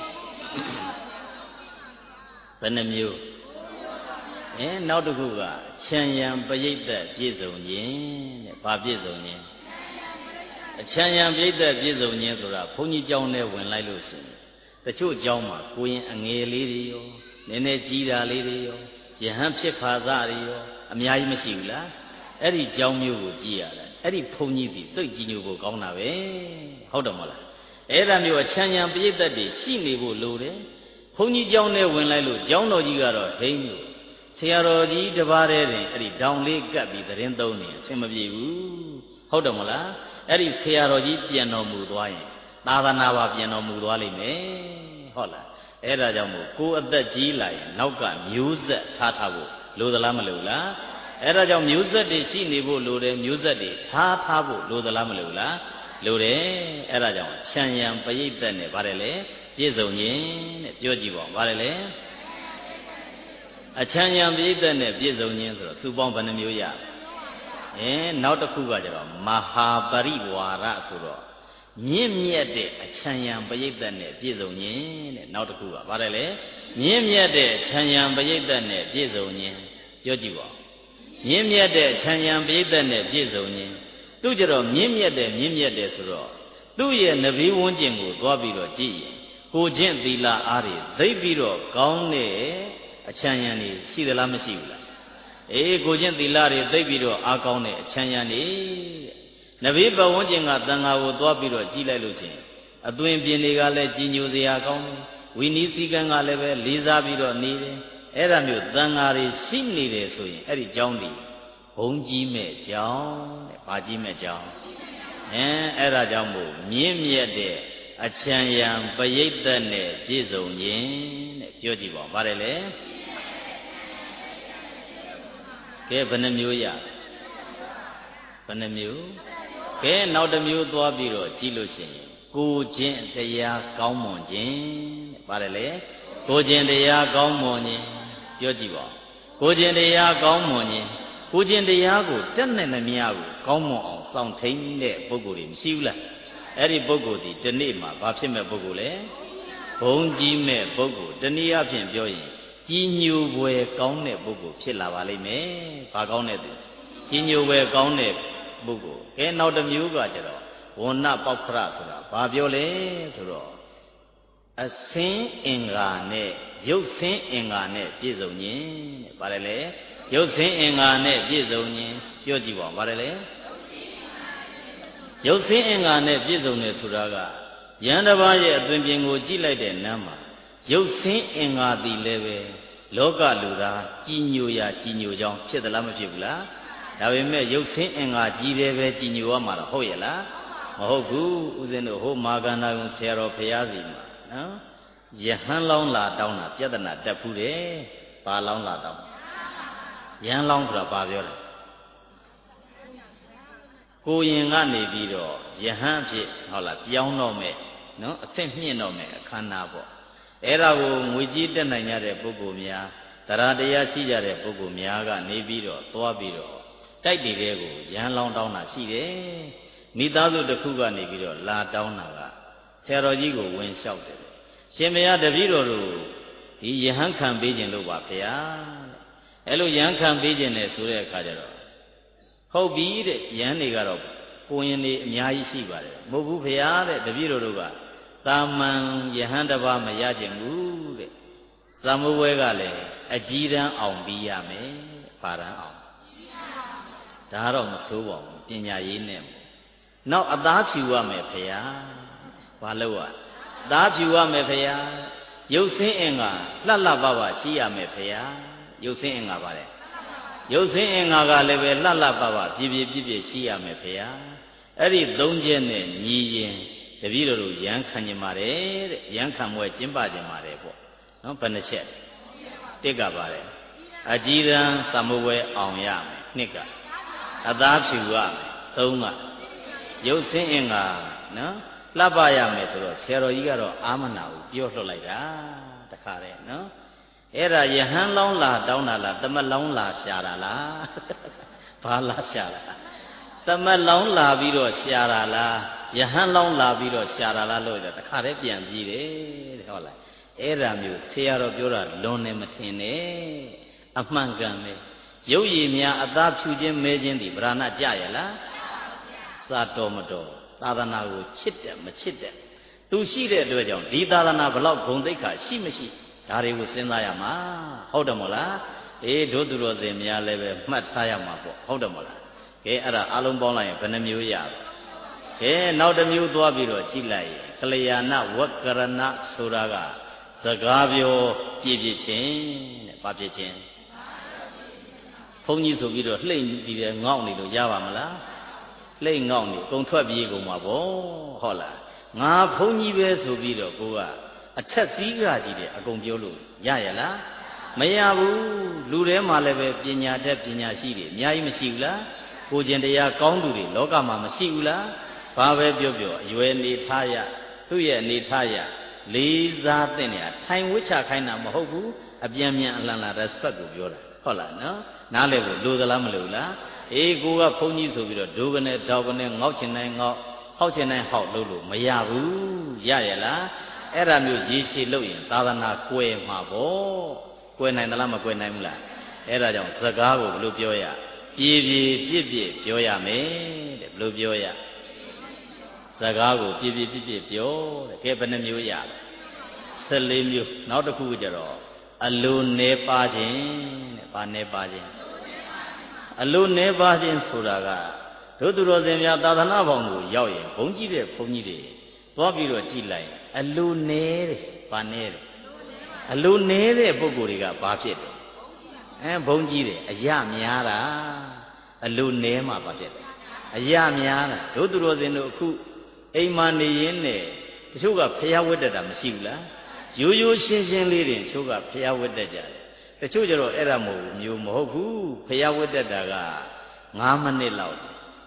ဘယ်နှမျိုးနောက်တစ်ခုကခြံရံပရိသတ်ပြည့်စုံခြင်းတဲ့ဘာပြည့်စုံခြင်းအခြံရံပရိသတ်ပြည့်စုံခြင်းဆိုတာဘုန်းကြီးကျောင်းထဲဝင်လိုက်လို့ရှိရင်တချို့ကျောင်းမှာကိုရင်အငယ်လေးတွေရောနည်းနည်းကြီးတာလေးတွေရောယဟန်ဖြစ်ခါသားတွေရောအများကြီးမရှိဘူးလားအဲ့ဒီကျောင်းမျိုးကိုကြည့်ရတယ်အဲ့ဒီဘုန်းကြီးတွေသိကြည်ညိုဖို့ကောင်းတာပဲဟုတ်တယ်မဟုတ်လားအဲ့ဒါမျိုးအချမ်းရံပရိသတ်တွေရှိနေဖို့လိုတယ်ဘုန်းကြီးကျောင်းထဲဝင်လိုက်လို့ကျောင်းတော်ကြီးကတော့ဟိန်းလို့ဆရာတော်ကြီးတပါးတည်းတင်အဲ့ဒီတောင်လေးကပ်ပြီးသတင်းသုံးနေအဆင်မပြေဘူးဟုတ်တယ်မဟုတ်လားအဲ့ဒီဆရာတော်ကြီးပြန်တော်မူသွားရင်သာသနာပါပြန်တော်မူသွားလိမ့်မယ်ဟုတ်လားအဲ့ဒါကြောင့်မို့ကိုယ်အသက်ကြီးလာရင်နောက်ကမျိုးဆက်ထားဖို့လိုသလားမလိုလားအဲ့ဒါကြောင့်မျိုးဆက်တွေရှိနေဖို့လိုတယ်မျိုးဆက်တွေထားဖို့လိုသလားမလိုလားလိုတယ်အဲ့ဒါကြောင့်ခြံရံပရိသတ်နဲ့ဗါတယ်လေပြည့်စုံခြင်းတဲ့ပြောကြည့်ပါဦးဗါတယ်လေအခြံရံပရိသတ်နဲ့ပြည့်စုံခြင်းဆိုတော့စုပေါင်းဘယ်နှမျိုးရနောက်တစ်ခုကကျတော့မဟာပရိဝါရဆိုတော့မြင့်မြတ်တဲ့အခြံရံပရိသတ်နဲ့ပြည့်စုံခြင်းတဲ့နောက်တစ်ခုကဗါတယ်လေမြင့်မြတ်တဲ့အခြံရံပရိသတ်နဲ့ပြည့်စုံခြင်းပြောကြည့်ပါဦးမြင့်မြတ်တဲ့ခြံရံပရိသတ်နဲ့ပြည့်စုံခြင်းသူကြတော့မြင့်မြတ်တယ်ဆိုတော့သူ့ရဲ့နဗီဝန်းကျင်ကိုသွားပြီးတော့ကြည့်ရင်ကိုချင်းသီလအားတွေသိပြီးတော့ကောင်းတဲ့အချမ်းရံတွေရှိသလားမရှိဘူးလားကိုချင်းသီလတွေသိပြီးတော့အားကောင်းတဲ့အချမ်းရံတွေနဗီဘဝန်းကျင်ကသံဃာကိုသွားပြီးတော့ကြည့်လိုက်လို့ချင်းအသွင်ပြင်တွေကလည်းကြီးညိုစရာကောင်းတယ်ဝိနည်းစည်းကမ်းကလည်းပဲလေးစားပြီးတော့နေတယ်အဲ့ဒါမျိုးသံဃာတွေရှိနေတယ်ဆိုရင်အဲ့ဒီเจ้าတွေဘုံကြီးမဲ့เจ้าတဲ့ဘာကြီးမဲ့เจ้าအဲ့ဒါကြောင့်မို့မြင့်မြတ်တဲ့အချမ်းရံပရိသတ်နဲ့ပြည့်စုံခြင်းတဲ့ပြောကြည့်ပါဦးဗါတယ်လေကဲဘယ်နှမျိုးရဘယ်နှမျိုးကဲနောက်တစ်မျိုးသွားပြီးတော့ကြည့်လို့ရှိရင်ကိုခြင်းတရားကောင်းမွန်ခြင်းတဲ့ပါတယ်လေကိုခြင်းတရားကောင်းမွန်ခြင်းပြောကြည့်ပါကိုခြင်းတရားကောင်းမွန်ခြင်းကိုခြင်းတရားကိုတက်နိုင်သမျှကိုကောင်းမွန်အောင်စောင့်ထိန်တဲ့ပုဂ္ဂိုလ်တွေမရှိဘူးလားအဲ့ဒီပုဂ္ဂိုလ်ဒီဒီနေ့မှာဘာဖြစ်မဲ့ပုဂ္ဂိုလ်လဲဘုံကြီးမဲ့ပုဂ္ဂိုလ်တနည်းအားဖြင့်ပြောရင်ကြီးညိုပွယ်ကောင်းတဲ့ပုဂ္ဂိုလ်ဖြစ်လာပါလိမ့်မယ်ဘာကောင်းတဲ့သူကြီးညိုပွယ်ကောင်းတဲ့ပုဂ္ဂိုလ်ကဲနောက်တစ်မျိုးကကြတော့ဝဏပောက္ခရဆိုတာဘာပြောလဲဆိုတော့အစင်းအင်္ဂါနဲ့ရုပ်ဆင်းအင်္ဂါနဲ့ပြည့်စုံခြင်းတဲ့ဘာလဲလဲရုပ်ဆင်းအင်္ဂါနဲ့ပြည့်စုံခြင်းပြောကြည့်ပါဦးဘာလဲလဲရုပ်ဆင်းအင်္ဂါနဲ့ပြည့်စုံတယ်ဆိုတာကယန္တပါးရဲ့အသွင်ပြင်ကိုကြည့်လိုက်တဲ့နမ်းမှာရုပ်ဆင်းအင်္ဂါတည်လည်းပဲလောကလူသားကြီးညိုရာကြီးညိုကြောင်းဖြစ်သလားမဖြစ်ဘူးလားဒါပေမဲ့ရုပ်ဆင်းအင်္ဂါကြီးတယ်ပဲကြီးညိုရမှာတော့ဟုတ်ရဲ့လားမဟုတ်ဘူးဦးဇင်းတို့ဟိုမာကန္နာယုံဆရာတော်ဘုရားစီမှာနော်ယဟန်လောင်းလာတောင်းတာပြဿနာတက်ဖူးတယ်ဘာလောင်းလာတောင်းယဟန်လောင်းဆိုတာဘာပြောလဲကိုရင်ကနေပြီးတော့ယဟန်ဖြစ်ဟုတ်လားပြောင်းတော့မဲ့နော်အဆင့်မြင့်တော့မဲ့အခမ်းအနားပေါ့အဲ့ဒါကိုငွေကြီးတက်နိုင်ကြတဲ့ပုဂ္ဂိုလ်များတရားတရားရှိကြတဲ့ပုဂ္ဂိုလ်များကနေပြီးတော့သွားပြီးတော့တိုက်တည်တဲ့ကိုယဟန်လောင်းတောင်းတာရှိတယ်မိသားစုတစ်ခုကနေပြီးတော့လာတောင်းတာကဆရာတော်ကြီးကိုဝင်လျှောက်တယ်ရှင်မယားတပည့်တော်တို့ဒီယဟန်ခံပေးခြင်းလို့ပါဗျာအဲ့လိုယဟန်ခံပေးခြင်းနဲ့ဆိုတဲ့အခါကျတော့ဟုတ်ပြီတဲ့ယဟန်တွေကတော့ကိုရင်တွေအများကြီးရှိပါတယ်မဟုတ်ဘူးဗျာတဲ့တပည့်တော်တို့ကတာမန်ယဟန်တစ်ပါးမရခြင်းဘူးတဲ့သမုဝဲကလည်းအကြီးတန်းအောင်ပြီးရမယ်ဘာတန်းအောင်ဒါတော့မဆိုးပါဘူးပညာရေးနဲ့နောက်အသားဖြူရမယ်ဖရာဘာလို့อ่ะသားဖြူရမယ်ဖရာရုပ်ဆင်းအင်္ဂါလှလှပပရှိရမယ်ဖရာရုပ်ဆင်းအင်္ဂါပါလေရုပ်ဆင်းအင်္ဂါကလည်းပဲလှလှပပပြည့်ပြည့်ရှိရမယ်ဖရာအဲ့ဒီသုံးချက်နဲ့ညီရင်တပည့်တော်တို့ရန်ခံကြပါတယ်တဲ့ရန်ခံပွဲကျင်းပကြပါတယ်ပေါ့နော်ဘယ်နှချက်တစ်ကပါတယ်အကြည်ရန်သမုဝဲအောင်ရမယ်နှစ်ကအသားဖြူရမယ်သုံးကရုပ်ဆင်းအင်္ဂါနော်လှပရမယ်ဆိုတော့ဆရာတော်ကြီးကတော့အာမနာဘူးပြောလွှတ်လိုက်တာတခါတည်းနော်အဲ့ဒါယဟန်လောင်းလာတောင်းတာလားတမက်လောင်းလာရှာတာလားဘာလာရှာတာတမက်လောင်းလာပြီးတော့ရှာတာလားယဟန်လောင်းလာပြီးတော့ရှာတာလားလို့တခါတည်းပြန်ပြီးတယ်တဲ့ဟုတ်လားအဲ့ဒါမျိုးဆရာတော်ပြောတာလွန်နေမထင်နဲ့အမှန်ကန်ပဲရုပ်ရည်များအသားဖြူခြင်းမဲခြင်းဒီဗราဏကြရလားသာတော်မတော်သာသနာကိုချစ်တယ်မချစ်တယ်သူရှိတဲ့အတွက်ကြောင့်ဒီသာသနာဘလောက်ဂုဏ်သိက္ခာရှိမရှိဒါတွေကိုစဉ်းစားရမှာဟုတ်တယ်မို့လားအေးတို့သူတော်စင်များလည်းပဲမှတ်ထားရမှာပေါ့ဟုတ်တယ်မို့လားကဲအဲ့ဒါအလုံးပေါင်းလိုက်ရင်ဘယ်နှမျိုးရလဲကဲနောက်တစ်မျိုးသွားပြီးတော့ကြည့်လိုက်ရင်ကလျာဏဝကရဏဆိုတာကစကားပြောပြည့်ပြည့်ချင်းတဲ့ဘာပြည့်ချင်းဘုန်းကြီးဆိုပြီးတော့လှိမ့်ပြီးတယ်ငေါ့နေလို့ရပါမလားလှိမ့်ငေါ့နေအကုန်ထွက်ပြေးကုန်မှာပေါ့ဟုတ်လားငါဘုန်းကြီးပဲဆိုပြီးတော့ကိုကအထက်သီးကကြီးတယ်အကုန်ပြောလို့ရရလားမရဘူးလူထဲမှာလည်းပဲပညာတတ်ပညာရှိတွေအများကြီးမရှိဘူးလားကိုကျင်တရားကောင်းသူတွေလောကမှာမရှိဘူးလားဘာပဲပြောပြောအရွယ်နေထားရသူ့ရဲ့အနေထားရလေးစားတဲ့နေရာထိုင်ဝှချခိုင်းတာမဟုတ်ဘူးအပြန်ပြန်အလံလာ respect ကိုပြောတာဟုတ်လားနော်နားလည်ဖို့လိုသလားမလိုလားအေးကိုကဘုန်းကြီးဆိုပြီးတော့ဒိုးကနေတောက်ကနေငေါ့ချင်တိုင်းငေါ့ဟောက်ချင်တိုင်းဟောက်လို့မရဘူးရရလားအဲ့ဒါမျိုးရေရှည်လို့ရင်သာသနာကွယ်မှာပေါ့ကွယ်နိုင်သလားမကွယ်နိုင်ဘူးလားအဲ့ဒါကြောင့်စကားကိုဘယ်လိုပြောရပြေပြေပြည့်ပြည့်ပြောရမယ်တဲ့ဘယ်လိုပြောရစကားကိုပြေပြေပြည့်ပြည့်ပြောတဲ့ကဲဘယ်နှမျိုးရလဲ14မျိုးနောက်တစ်ခုကျတော့အလိုနေပါခြင်းတဲ့ဘာနေပါခြင်းအလိုနေပါခြင်းဆိုတာကတို့သူတော်စင်များသာသနာ့ဘောင်ကိုရောက်ရင်ဘုံကြီးတဲ့ဘုန်းကြီးတွေသွားပြီးတော့ကြည်လိုက်အလိုနေတဲ့ဘာနေတယ်အလိုနေတဲ့ပုဂ္ဂိုလ်တွေကဘာဖြစ်တယ်ဘုံကြီးတယ်အယများတာအလိုနေမှာဘာဖြစ်တယ်အယများတာတို့သူတော်စင်တို့အခုအိမ်မှာနေရင်းနဲ့တချို့ကဖျားဝတ်တတ်တာမရှိဘူးလားရိုးရိုးရှင်းရှင်းလေးတင်တချို့ကဖျားဝတ်တတ်ကြတယ်တချို့ကျတော့အဲ့ဒါမဟုတ်ဘူးမျိုးမဟုတ်ဘူးဖျားဝတ်တတ်တာက9မိနစ်လောက်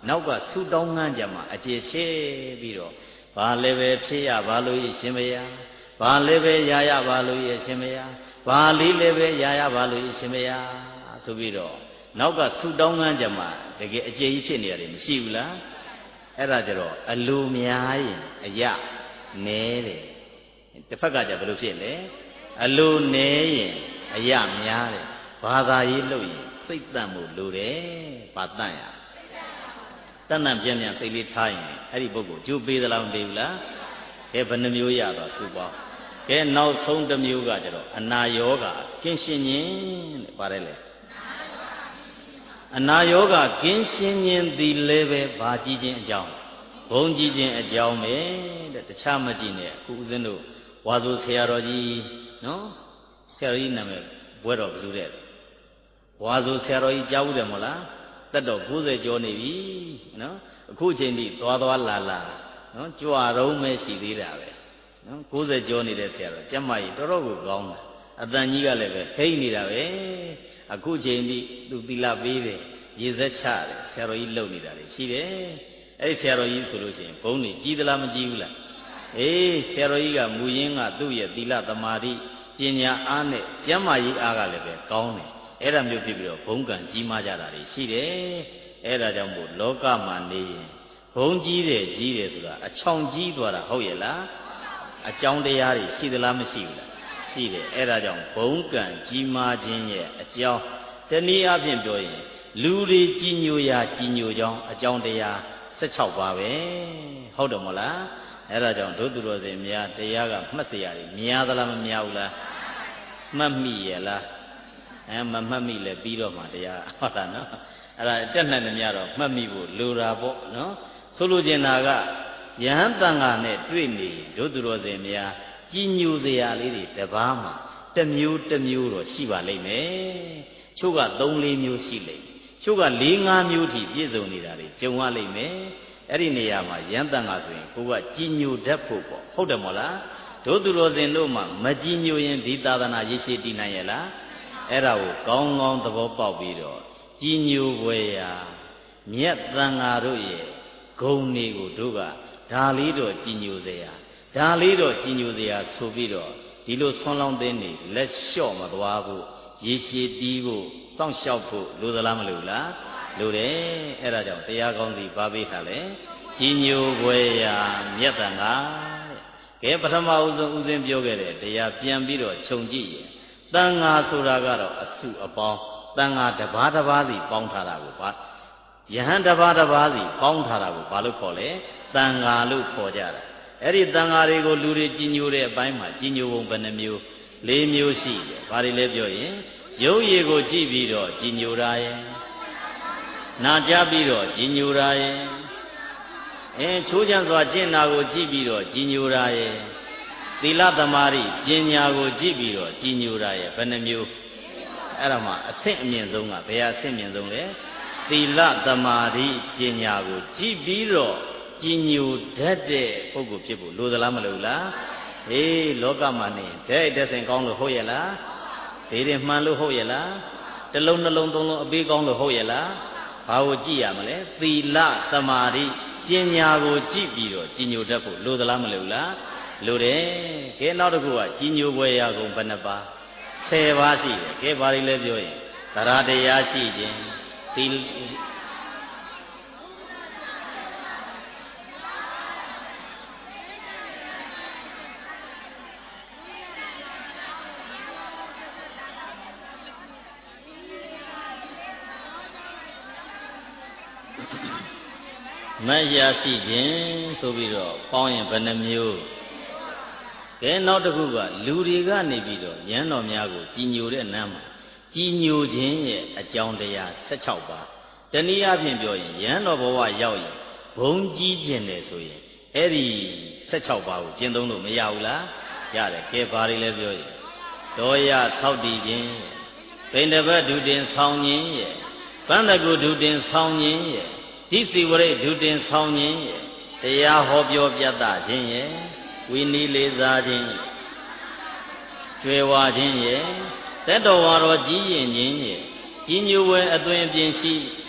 နောက်ကဆူတောင်းငန်းကြမှာအကျေချဲပြီးတော့ဘာလည်းပဲဖြစ်ရပါလို့ရှင်မယားဘာလည်းပဲရရပါလို့ရှင်မယားဘာလေးလည်းပဲရရပါလို့ရှင်မယားဆိုပြီးတော့နောက်ကဆူတောင်းငန်းကြမှာတကယ်အကျေကြီးဖြစ်နေရတယ်မရှိဘူးလားအဲ့ဒါကြတော့အလိုများရင်အယနဲတယ်တစ်ဖက်ကကြဘယ်လိုဖြစ်လဲအလိုနဲရင်အယများတယ်ဘာသာရေးလုပ်ရင်စိတ်တန့်မှုလိုတယ်ဘာတန့်ရတန့်တန့်ပြန်ပြန်စိတ်လေးထားရင်အဲ့ဒီပုဂ္ဂိုလ်ကျိုးပေးသလားမပေးဘူးလားကဲဘယ်နှမျိုးရတော့စူပေါင်းကဲနောက်ဆုံးတစ်မျိုးကကြတော့အနာယောဂကင်းရှင်းခြင်းတဲ့ပါတယ်လေအနာယောဂကင်းရှင်းခြင်းသည်လည်းပဲဘာကြည့်ခြင်းအကြောင်းဘုံကြည့်ခြင်းအကြောင်းပဲတဲ့တခြားမကြည့်နဲ့အခုဦးဇင်းတို့ဝါဆိုဆရာတော်ကြီးနော်ဆရာတော်ကြီးနာမည်ဘွဲတော်ဘယ်သူတဲ့ဝါဆိုဆရာတော်ကြီးကြားဘူးတယ်မို့လားတက်တော့90ကျော်နေပြီနော်အခုချိန်ထိသွားလာနော်ကြွရုံးပဲရှိသေးတာပဲနော်90ကျော်နေတဲ့ဆရာတော်ကျမကြီးတော်တော်ကိုကောင်းတာအတန်ကြီးကလည်းပဲဟိတ်နေတာပဲအခုချိန်ထိသူသီလပေးတယ်ရေစက်ချတယ်ဆရာတော်ကြီးလုံနေတာလေရှိတယ်အဲ့ဒီဆရာတော်ကြီးဆိုလို့ရှိရင်ဘုန်းကြီးကြီးသလားမကြီးဘူးလားအေးဆရာတော်ကြီးကမူရင်းကသူ့ရဲ့သီလသမာဓိပညာအားနဲ့ကျမ်းမာရေးအားကလည်းပဲကောင်းတယ်အဲ့ဒါမျိုးဖြစ်ပြီးတော့ဘုံကံကြီးမားကြတာတွေရှိတယ်အဲ့ဒါကြောင့်မို့လောကမှာနေရင်ဘုံကြီးတယ်ဆိုတာအချောင်ကြီးသွားတာဟုတ်ရဲ့လားအကြောင်းတရားတွေရှိသလားမရှိဘူးလားရှိတယ်အဲ့ဒါကြောင့်ဘုံကံကြီးမားခြင်းရဲ့အကြောင်းတနည်းအားဖြင့်ပြောရင်လူတွေကြီးညိုရာကြီးညိုကြောင်းအကြောင်းတရား16ပါးပဲဟုတ်တယ်မဟုတ်လားအဲ့ဒါကြောင့်ဒုသူတော်စင်များတရားကမှတ်เสียရတယ်များသလားမများဘူးလားမှတ်မိရဲ့လားမမှတ်မိလဲပြီးတော့မှတရားဟုတ်လားနော်အဲ့ဒါတက်နိုင်တယ်များတော့မှတ်မိဖို့လိုတာပေါ့နော်ဆိုလိုချင်တာကယဟန်တန်ခါနဲ့တွေ့နေဒုသူတော်စင်များကြီးညိုစရာလေးတွေတပားမှာတစ်မျိုးတော့ရှိပါလိမ့်မယ်ချို့က3-4မျိုးရှိလိမ့်ချို့က4-5မျိုးထိပြည့်စုံနေတာတွေကြုံရလိမ့်မယ်အဲ့ဒီနေရာမှာယဟန်တန်ခါဆိုရင်ကိုကကြီးညိုတတ်ဖို့ပေါ့ဟုတ်တယ်မို့လားဒုသူတော်စင်တို့မှမကြီးညိုရင်ဒီသာသနာရည်ရှိတည်နိုင်ရဲ့လားအဲ့ဒါကိုကောင်းကောင်းသဘောပေါက်ပြီးတော့ကြီးညိုပွဲရာမြတ်သံဃာတို့ရဲ့ဂုဏ်တွေကိုတို့ကဒါလေးတော့ကြီးညိုစရာဒါလေးတော့ကြီးညိုစရာဆိုပြီးတော့ဒီလိုဆွမ်းလောင်းသိနေလက်လျှော့မသွားဘူးရေရှည်တီးဖို့စောင့်ရှောက်ဖို့လိုသလားမလိုလားလိုတယ်အဲ့ဒါကြောင့်တရားကောင်းစီပါပေးထားလဲကြီးညိုပွဲရာမြတ်သံဃာတဲ့ကဲပထမဦးဆုံးဦးစင်းပြောခဲ့တဲ့တရားပြန်ပြီးတော့ခြုံကြည့်ရင်တန်ဃာဆိုတာကတော့အစုအပေါင်းတန်ဃာတစ်ပါးတစ်ပါးစီပေါင်းထားတာကိုပါယဟန်တစ်ပါးတစ်ပါးစီပေါင်းထားတာကိုဘာလို့ခေါ်လဲတန်ဃာလို့ခေါ်ကြတာအဲ့ဒီတန်ဃာတွေကိုလူတွေကြီးညိုတဲ့အပိုင်းမှာကြီးညိုပုံဘယ်နှမျိုး4မျိုးရှိတယ်ဘာတွေလဲပြောရင်ရုပ်ရည်ကိုကြည့်ပြီးတော့ကြီးညိုတာရဲ့နာကြားပြီးတော့ကြီးညိုတာရဲ့ချိုးချမ်းစွာကျင့်တာကိုကြည့်ပြီးတော့ကြီးညိုတာရဲ့သီလသမာဓိပညာကိုကြည့်ပြီးတော့ကြီးညိုတာရဲ့ဘယ်နှမျိုးအဲ့ဒါမှအဆင့်အမြင့်ဆုံးကဘယ်အဆင့်မြင့်ဆုံးလဲသီလသမာဓိပညာကိုကြည့်ပြီးတော့ကြီးညိုတတ်တဲ့ပုဂ္ဂိုလ်ဖြစ်ဖို့လိုသလားမလိုလားဟေးလောကမှာနေတဲ့ဆင်ကောင်းလို့ဟုတ်ရဲ့လားဒေးတယ်မှန်လို့ဟုတ်ရဲ့လားတစ်လုံးနှလုံးသုံးလုံးအပေးကောင်းလို့ဟုတ်ရဲ့လားဘာကိုကြည့်ရမလဲသီလသမာဓိပညာကိုကြည့်ပြီးတော့ကြီးညိုတတ်ဖို့လိုသလားမလိုလားလိုတယ်ကဲနောက်တစ်ခုကကြီးညိုပွဲရကုန်ဘယ်နှပါ10ပါးရှိတယ်ကဲဘာတွေလဲပြောရင်သရတရားရှိခြင်းသီမရရှိခြင်းဆိုပြီးတော့ပေါင်းရင်ဘယ်နှမျိုးကဲနောက်တစ်ခုကလူတွေကနေပြီးတော့ဉာဏ်တော်များကိုကြီးညိုတဲ့နာမ်မှာကြီးညိုခြင်းရဲ့အကြောင်းတရား16ပါးတနည်းအားဖြင့်ပြောရင်ဉာဏ်တော်ဘဝရောက်ရင်ဘုံကြီးခြင်းတယ်ဆိုရင်အဲ့ဒီ16ပါးကိုကျင့်သုံးလို့မရဘူးလားရတယ်ကဲဘာတွေလဲပြောရင်ဒေါယသောက်တည်ခြင်းပိဏ္ဍဘဒုတင်ဆောင်ခြင်းရဲ့ပန္နကုဒုတင်ဆောင်ခြင်းရဲ့ဒီစီဝရိဒုတင်ဆောင်ခြင်းရဲ့တရားဟောပြောပြသခြင်းရဲ့ဝိနည်းလေးစားခြင်းကျွယ်ဝခြင်းရဲ့သက်တော်ဝါတော်ကြီးရင်ခြင်းရဲ့ကြီးညိုဝဲအသွင်ပြင်ရှိ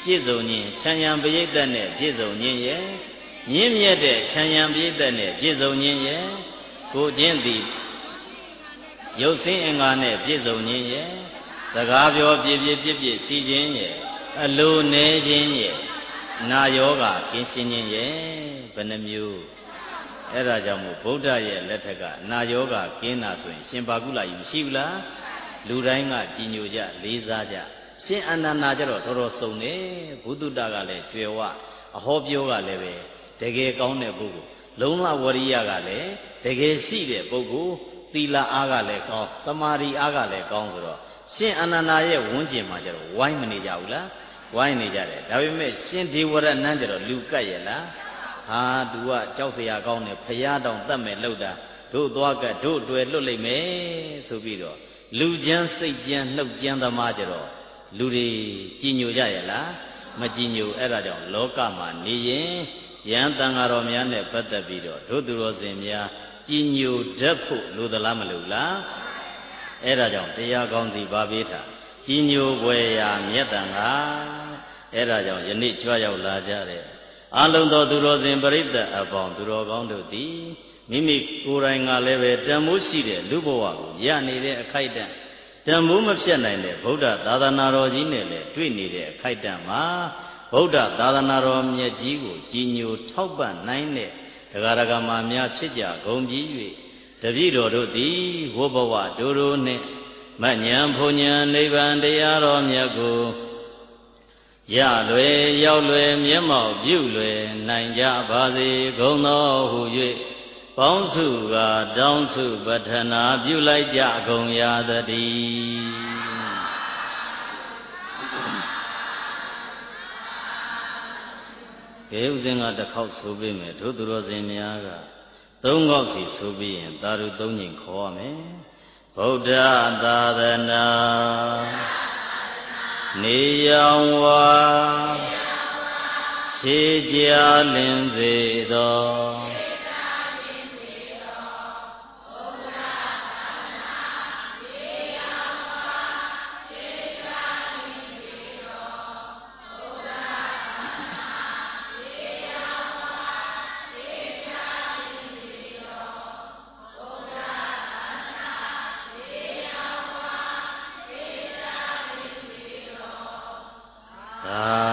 ပြည့်စုံခြင်းချမ်းရံပရိသတ်နဲ့ပြည့်စုံခြင်းရဲ့မြင့်မြတ်တဲ့ချမ်းရံပရိသတ်နဲ့ပြည့်စုံခြင်းရဲ့ကိုချင်းသည်ရုပ်ဆင်းအင်္ဂါနဲ့ပြည့်စုံခြင်းရဲ့စကားပြောပြည့်ပြည့်စီခြင်းရဲ့အလိုနေခြင်းရဲ့နာယောဂကင်းရှင်းခြင်းရဲ့ဘယ်နှမျိုးအဲ့ဒါကြောင့်မို့ဗုဒ္ဓရဲ့လက်ထက်ကနာယောဂကင်းတာဆိုရင်ရှင်ဘာကုလကြီးမရှိဘူးလားလူတိုင်းကကြည်ညိုကြလေးစားကြရှင်အနန္ဒာကျတော့တော်တော်စုံတယ်ဘုဒ္ဓတကလည်းကျွယ်ဝအဟောပြောကလည်းပဲတကယ်ကောင်းတဲ့ပုဂ္ဂိုလ်လုံးဝဝရိယကလည်းတကယ်ရှိတဲ့ပုဂ္ဂိုလ်သီလအားကလည်းကောင်းသမာဓိအားကလည်းကောင်းဆိုတော့ရှင်အနန္ဒာရဲ့ဝန်းကျင်မှာကျတော့ဝိုင်းမနေကြဘူးလားဝိုင်းနေကြတယ်ဒါပေမဲ့ရှင်ဒေဝရနန်းကျတော့လူကတ်ရဲ့လားဟာသူကကြောက်เสียကောင်းတယ်ဖျားတောင်တတ်မဲ့လှုပ်တာတို့သွားကတ်တို့တွေ့လွတ်လိုက်မယ်ဆိုပြီးတော့လူချမ်းစိတ်ချမ်းနှုတ်ချမ်းသမားကြတော့လူတွေကြည်ညိုကြရဲ့လားမကြည်ညိုအဲ့ဒါကြောင့်လောကမှာနေရင်ယံတန်ဃာတော်များနဲ့ပတ်သက်ပြီးတော့တို့သူတော်စင်များကြည်ညိုတတ်ဖို့လိုသလားမလိုလားအဲ့ဒါကြောင့်တရားကောင်းစီပါပေးတာကြည်ညိုွယ်ရာမြတ်တန်ဃာအဲ့ဒါကြောင့်ယနေ့ကြွရောက်လာကြတဲ့အလုံးသောသူတော်စင်ပရိသတ်အပေါင်းသူတော်ကောင်းတို့သည်မိမိကိုယ်တိုင်ကလည်းပဲတန်ဖိုးရှိတဲ့လူဘဝကိုရနေတဲ့အခိုက်အတန့်တန်ဖိုးမဖြတ်နိုင်တဲ့ဗုဒ္ဓသာသနာတော်ကြီးနဲ့လည်းတွေ့နေတဲ့အခိုက်အတန့်မှာဗုဒ္ဓသာသနာတော်မြတ်ကြီးကိုကြည်ညိုထောက်ပံ့နိုင်တဲ့တရားဓမ္မများဖြစ်ကြကုန်ပြီး၍တပည့်တော်တို့သည်ဝဘဝတို့တို့နှင့်မဉ္ဇဉ်ဘုံဉ္ဇဉ်နိဗ္ဗာန်တရားတော်မြတ်ကိုရလွယ်ရောက်လွယ်မျက်မှောက်ပြုလွယ်နိုင်ကြပါစေကုန်သောဟု၍ပေါင်းစုကတောင်းစုပဋ္ဌနာပြုလိုက်ကြကုန်ရသတည်းကဲဥစဉ်ကတစ်ခေါက်ဆိုပေးမယ်တို့သူတော်စင်များကသုံးခေါက်စီဆိုပြီးရင်သာဓုသုံးညင်ခေါ်ရမယ်ဗုဒ္ဓသာသနာနေရောင်ဝါခြေကြလင်းစေသောသာ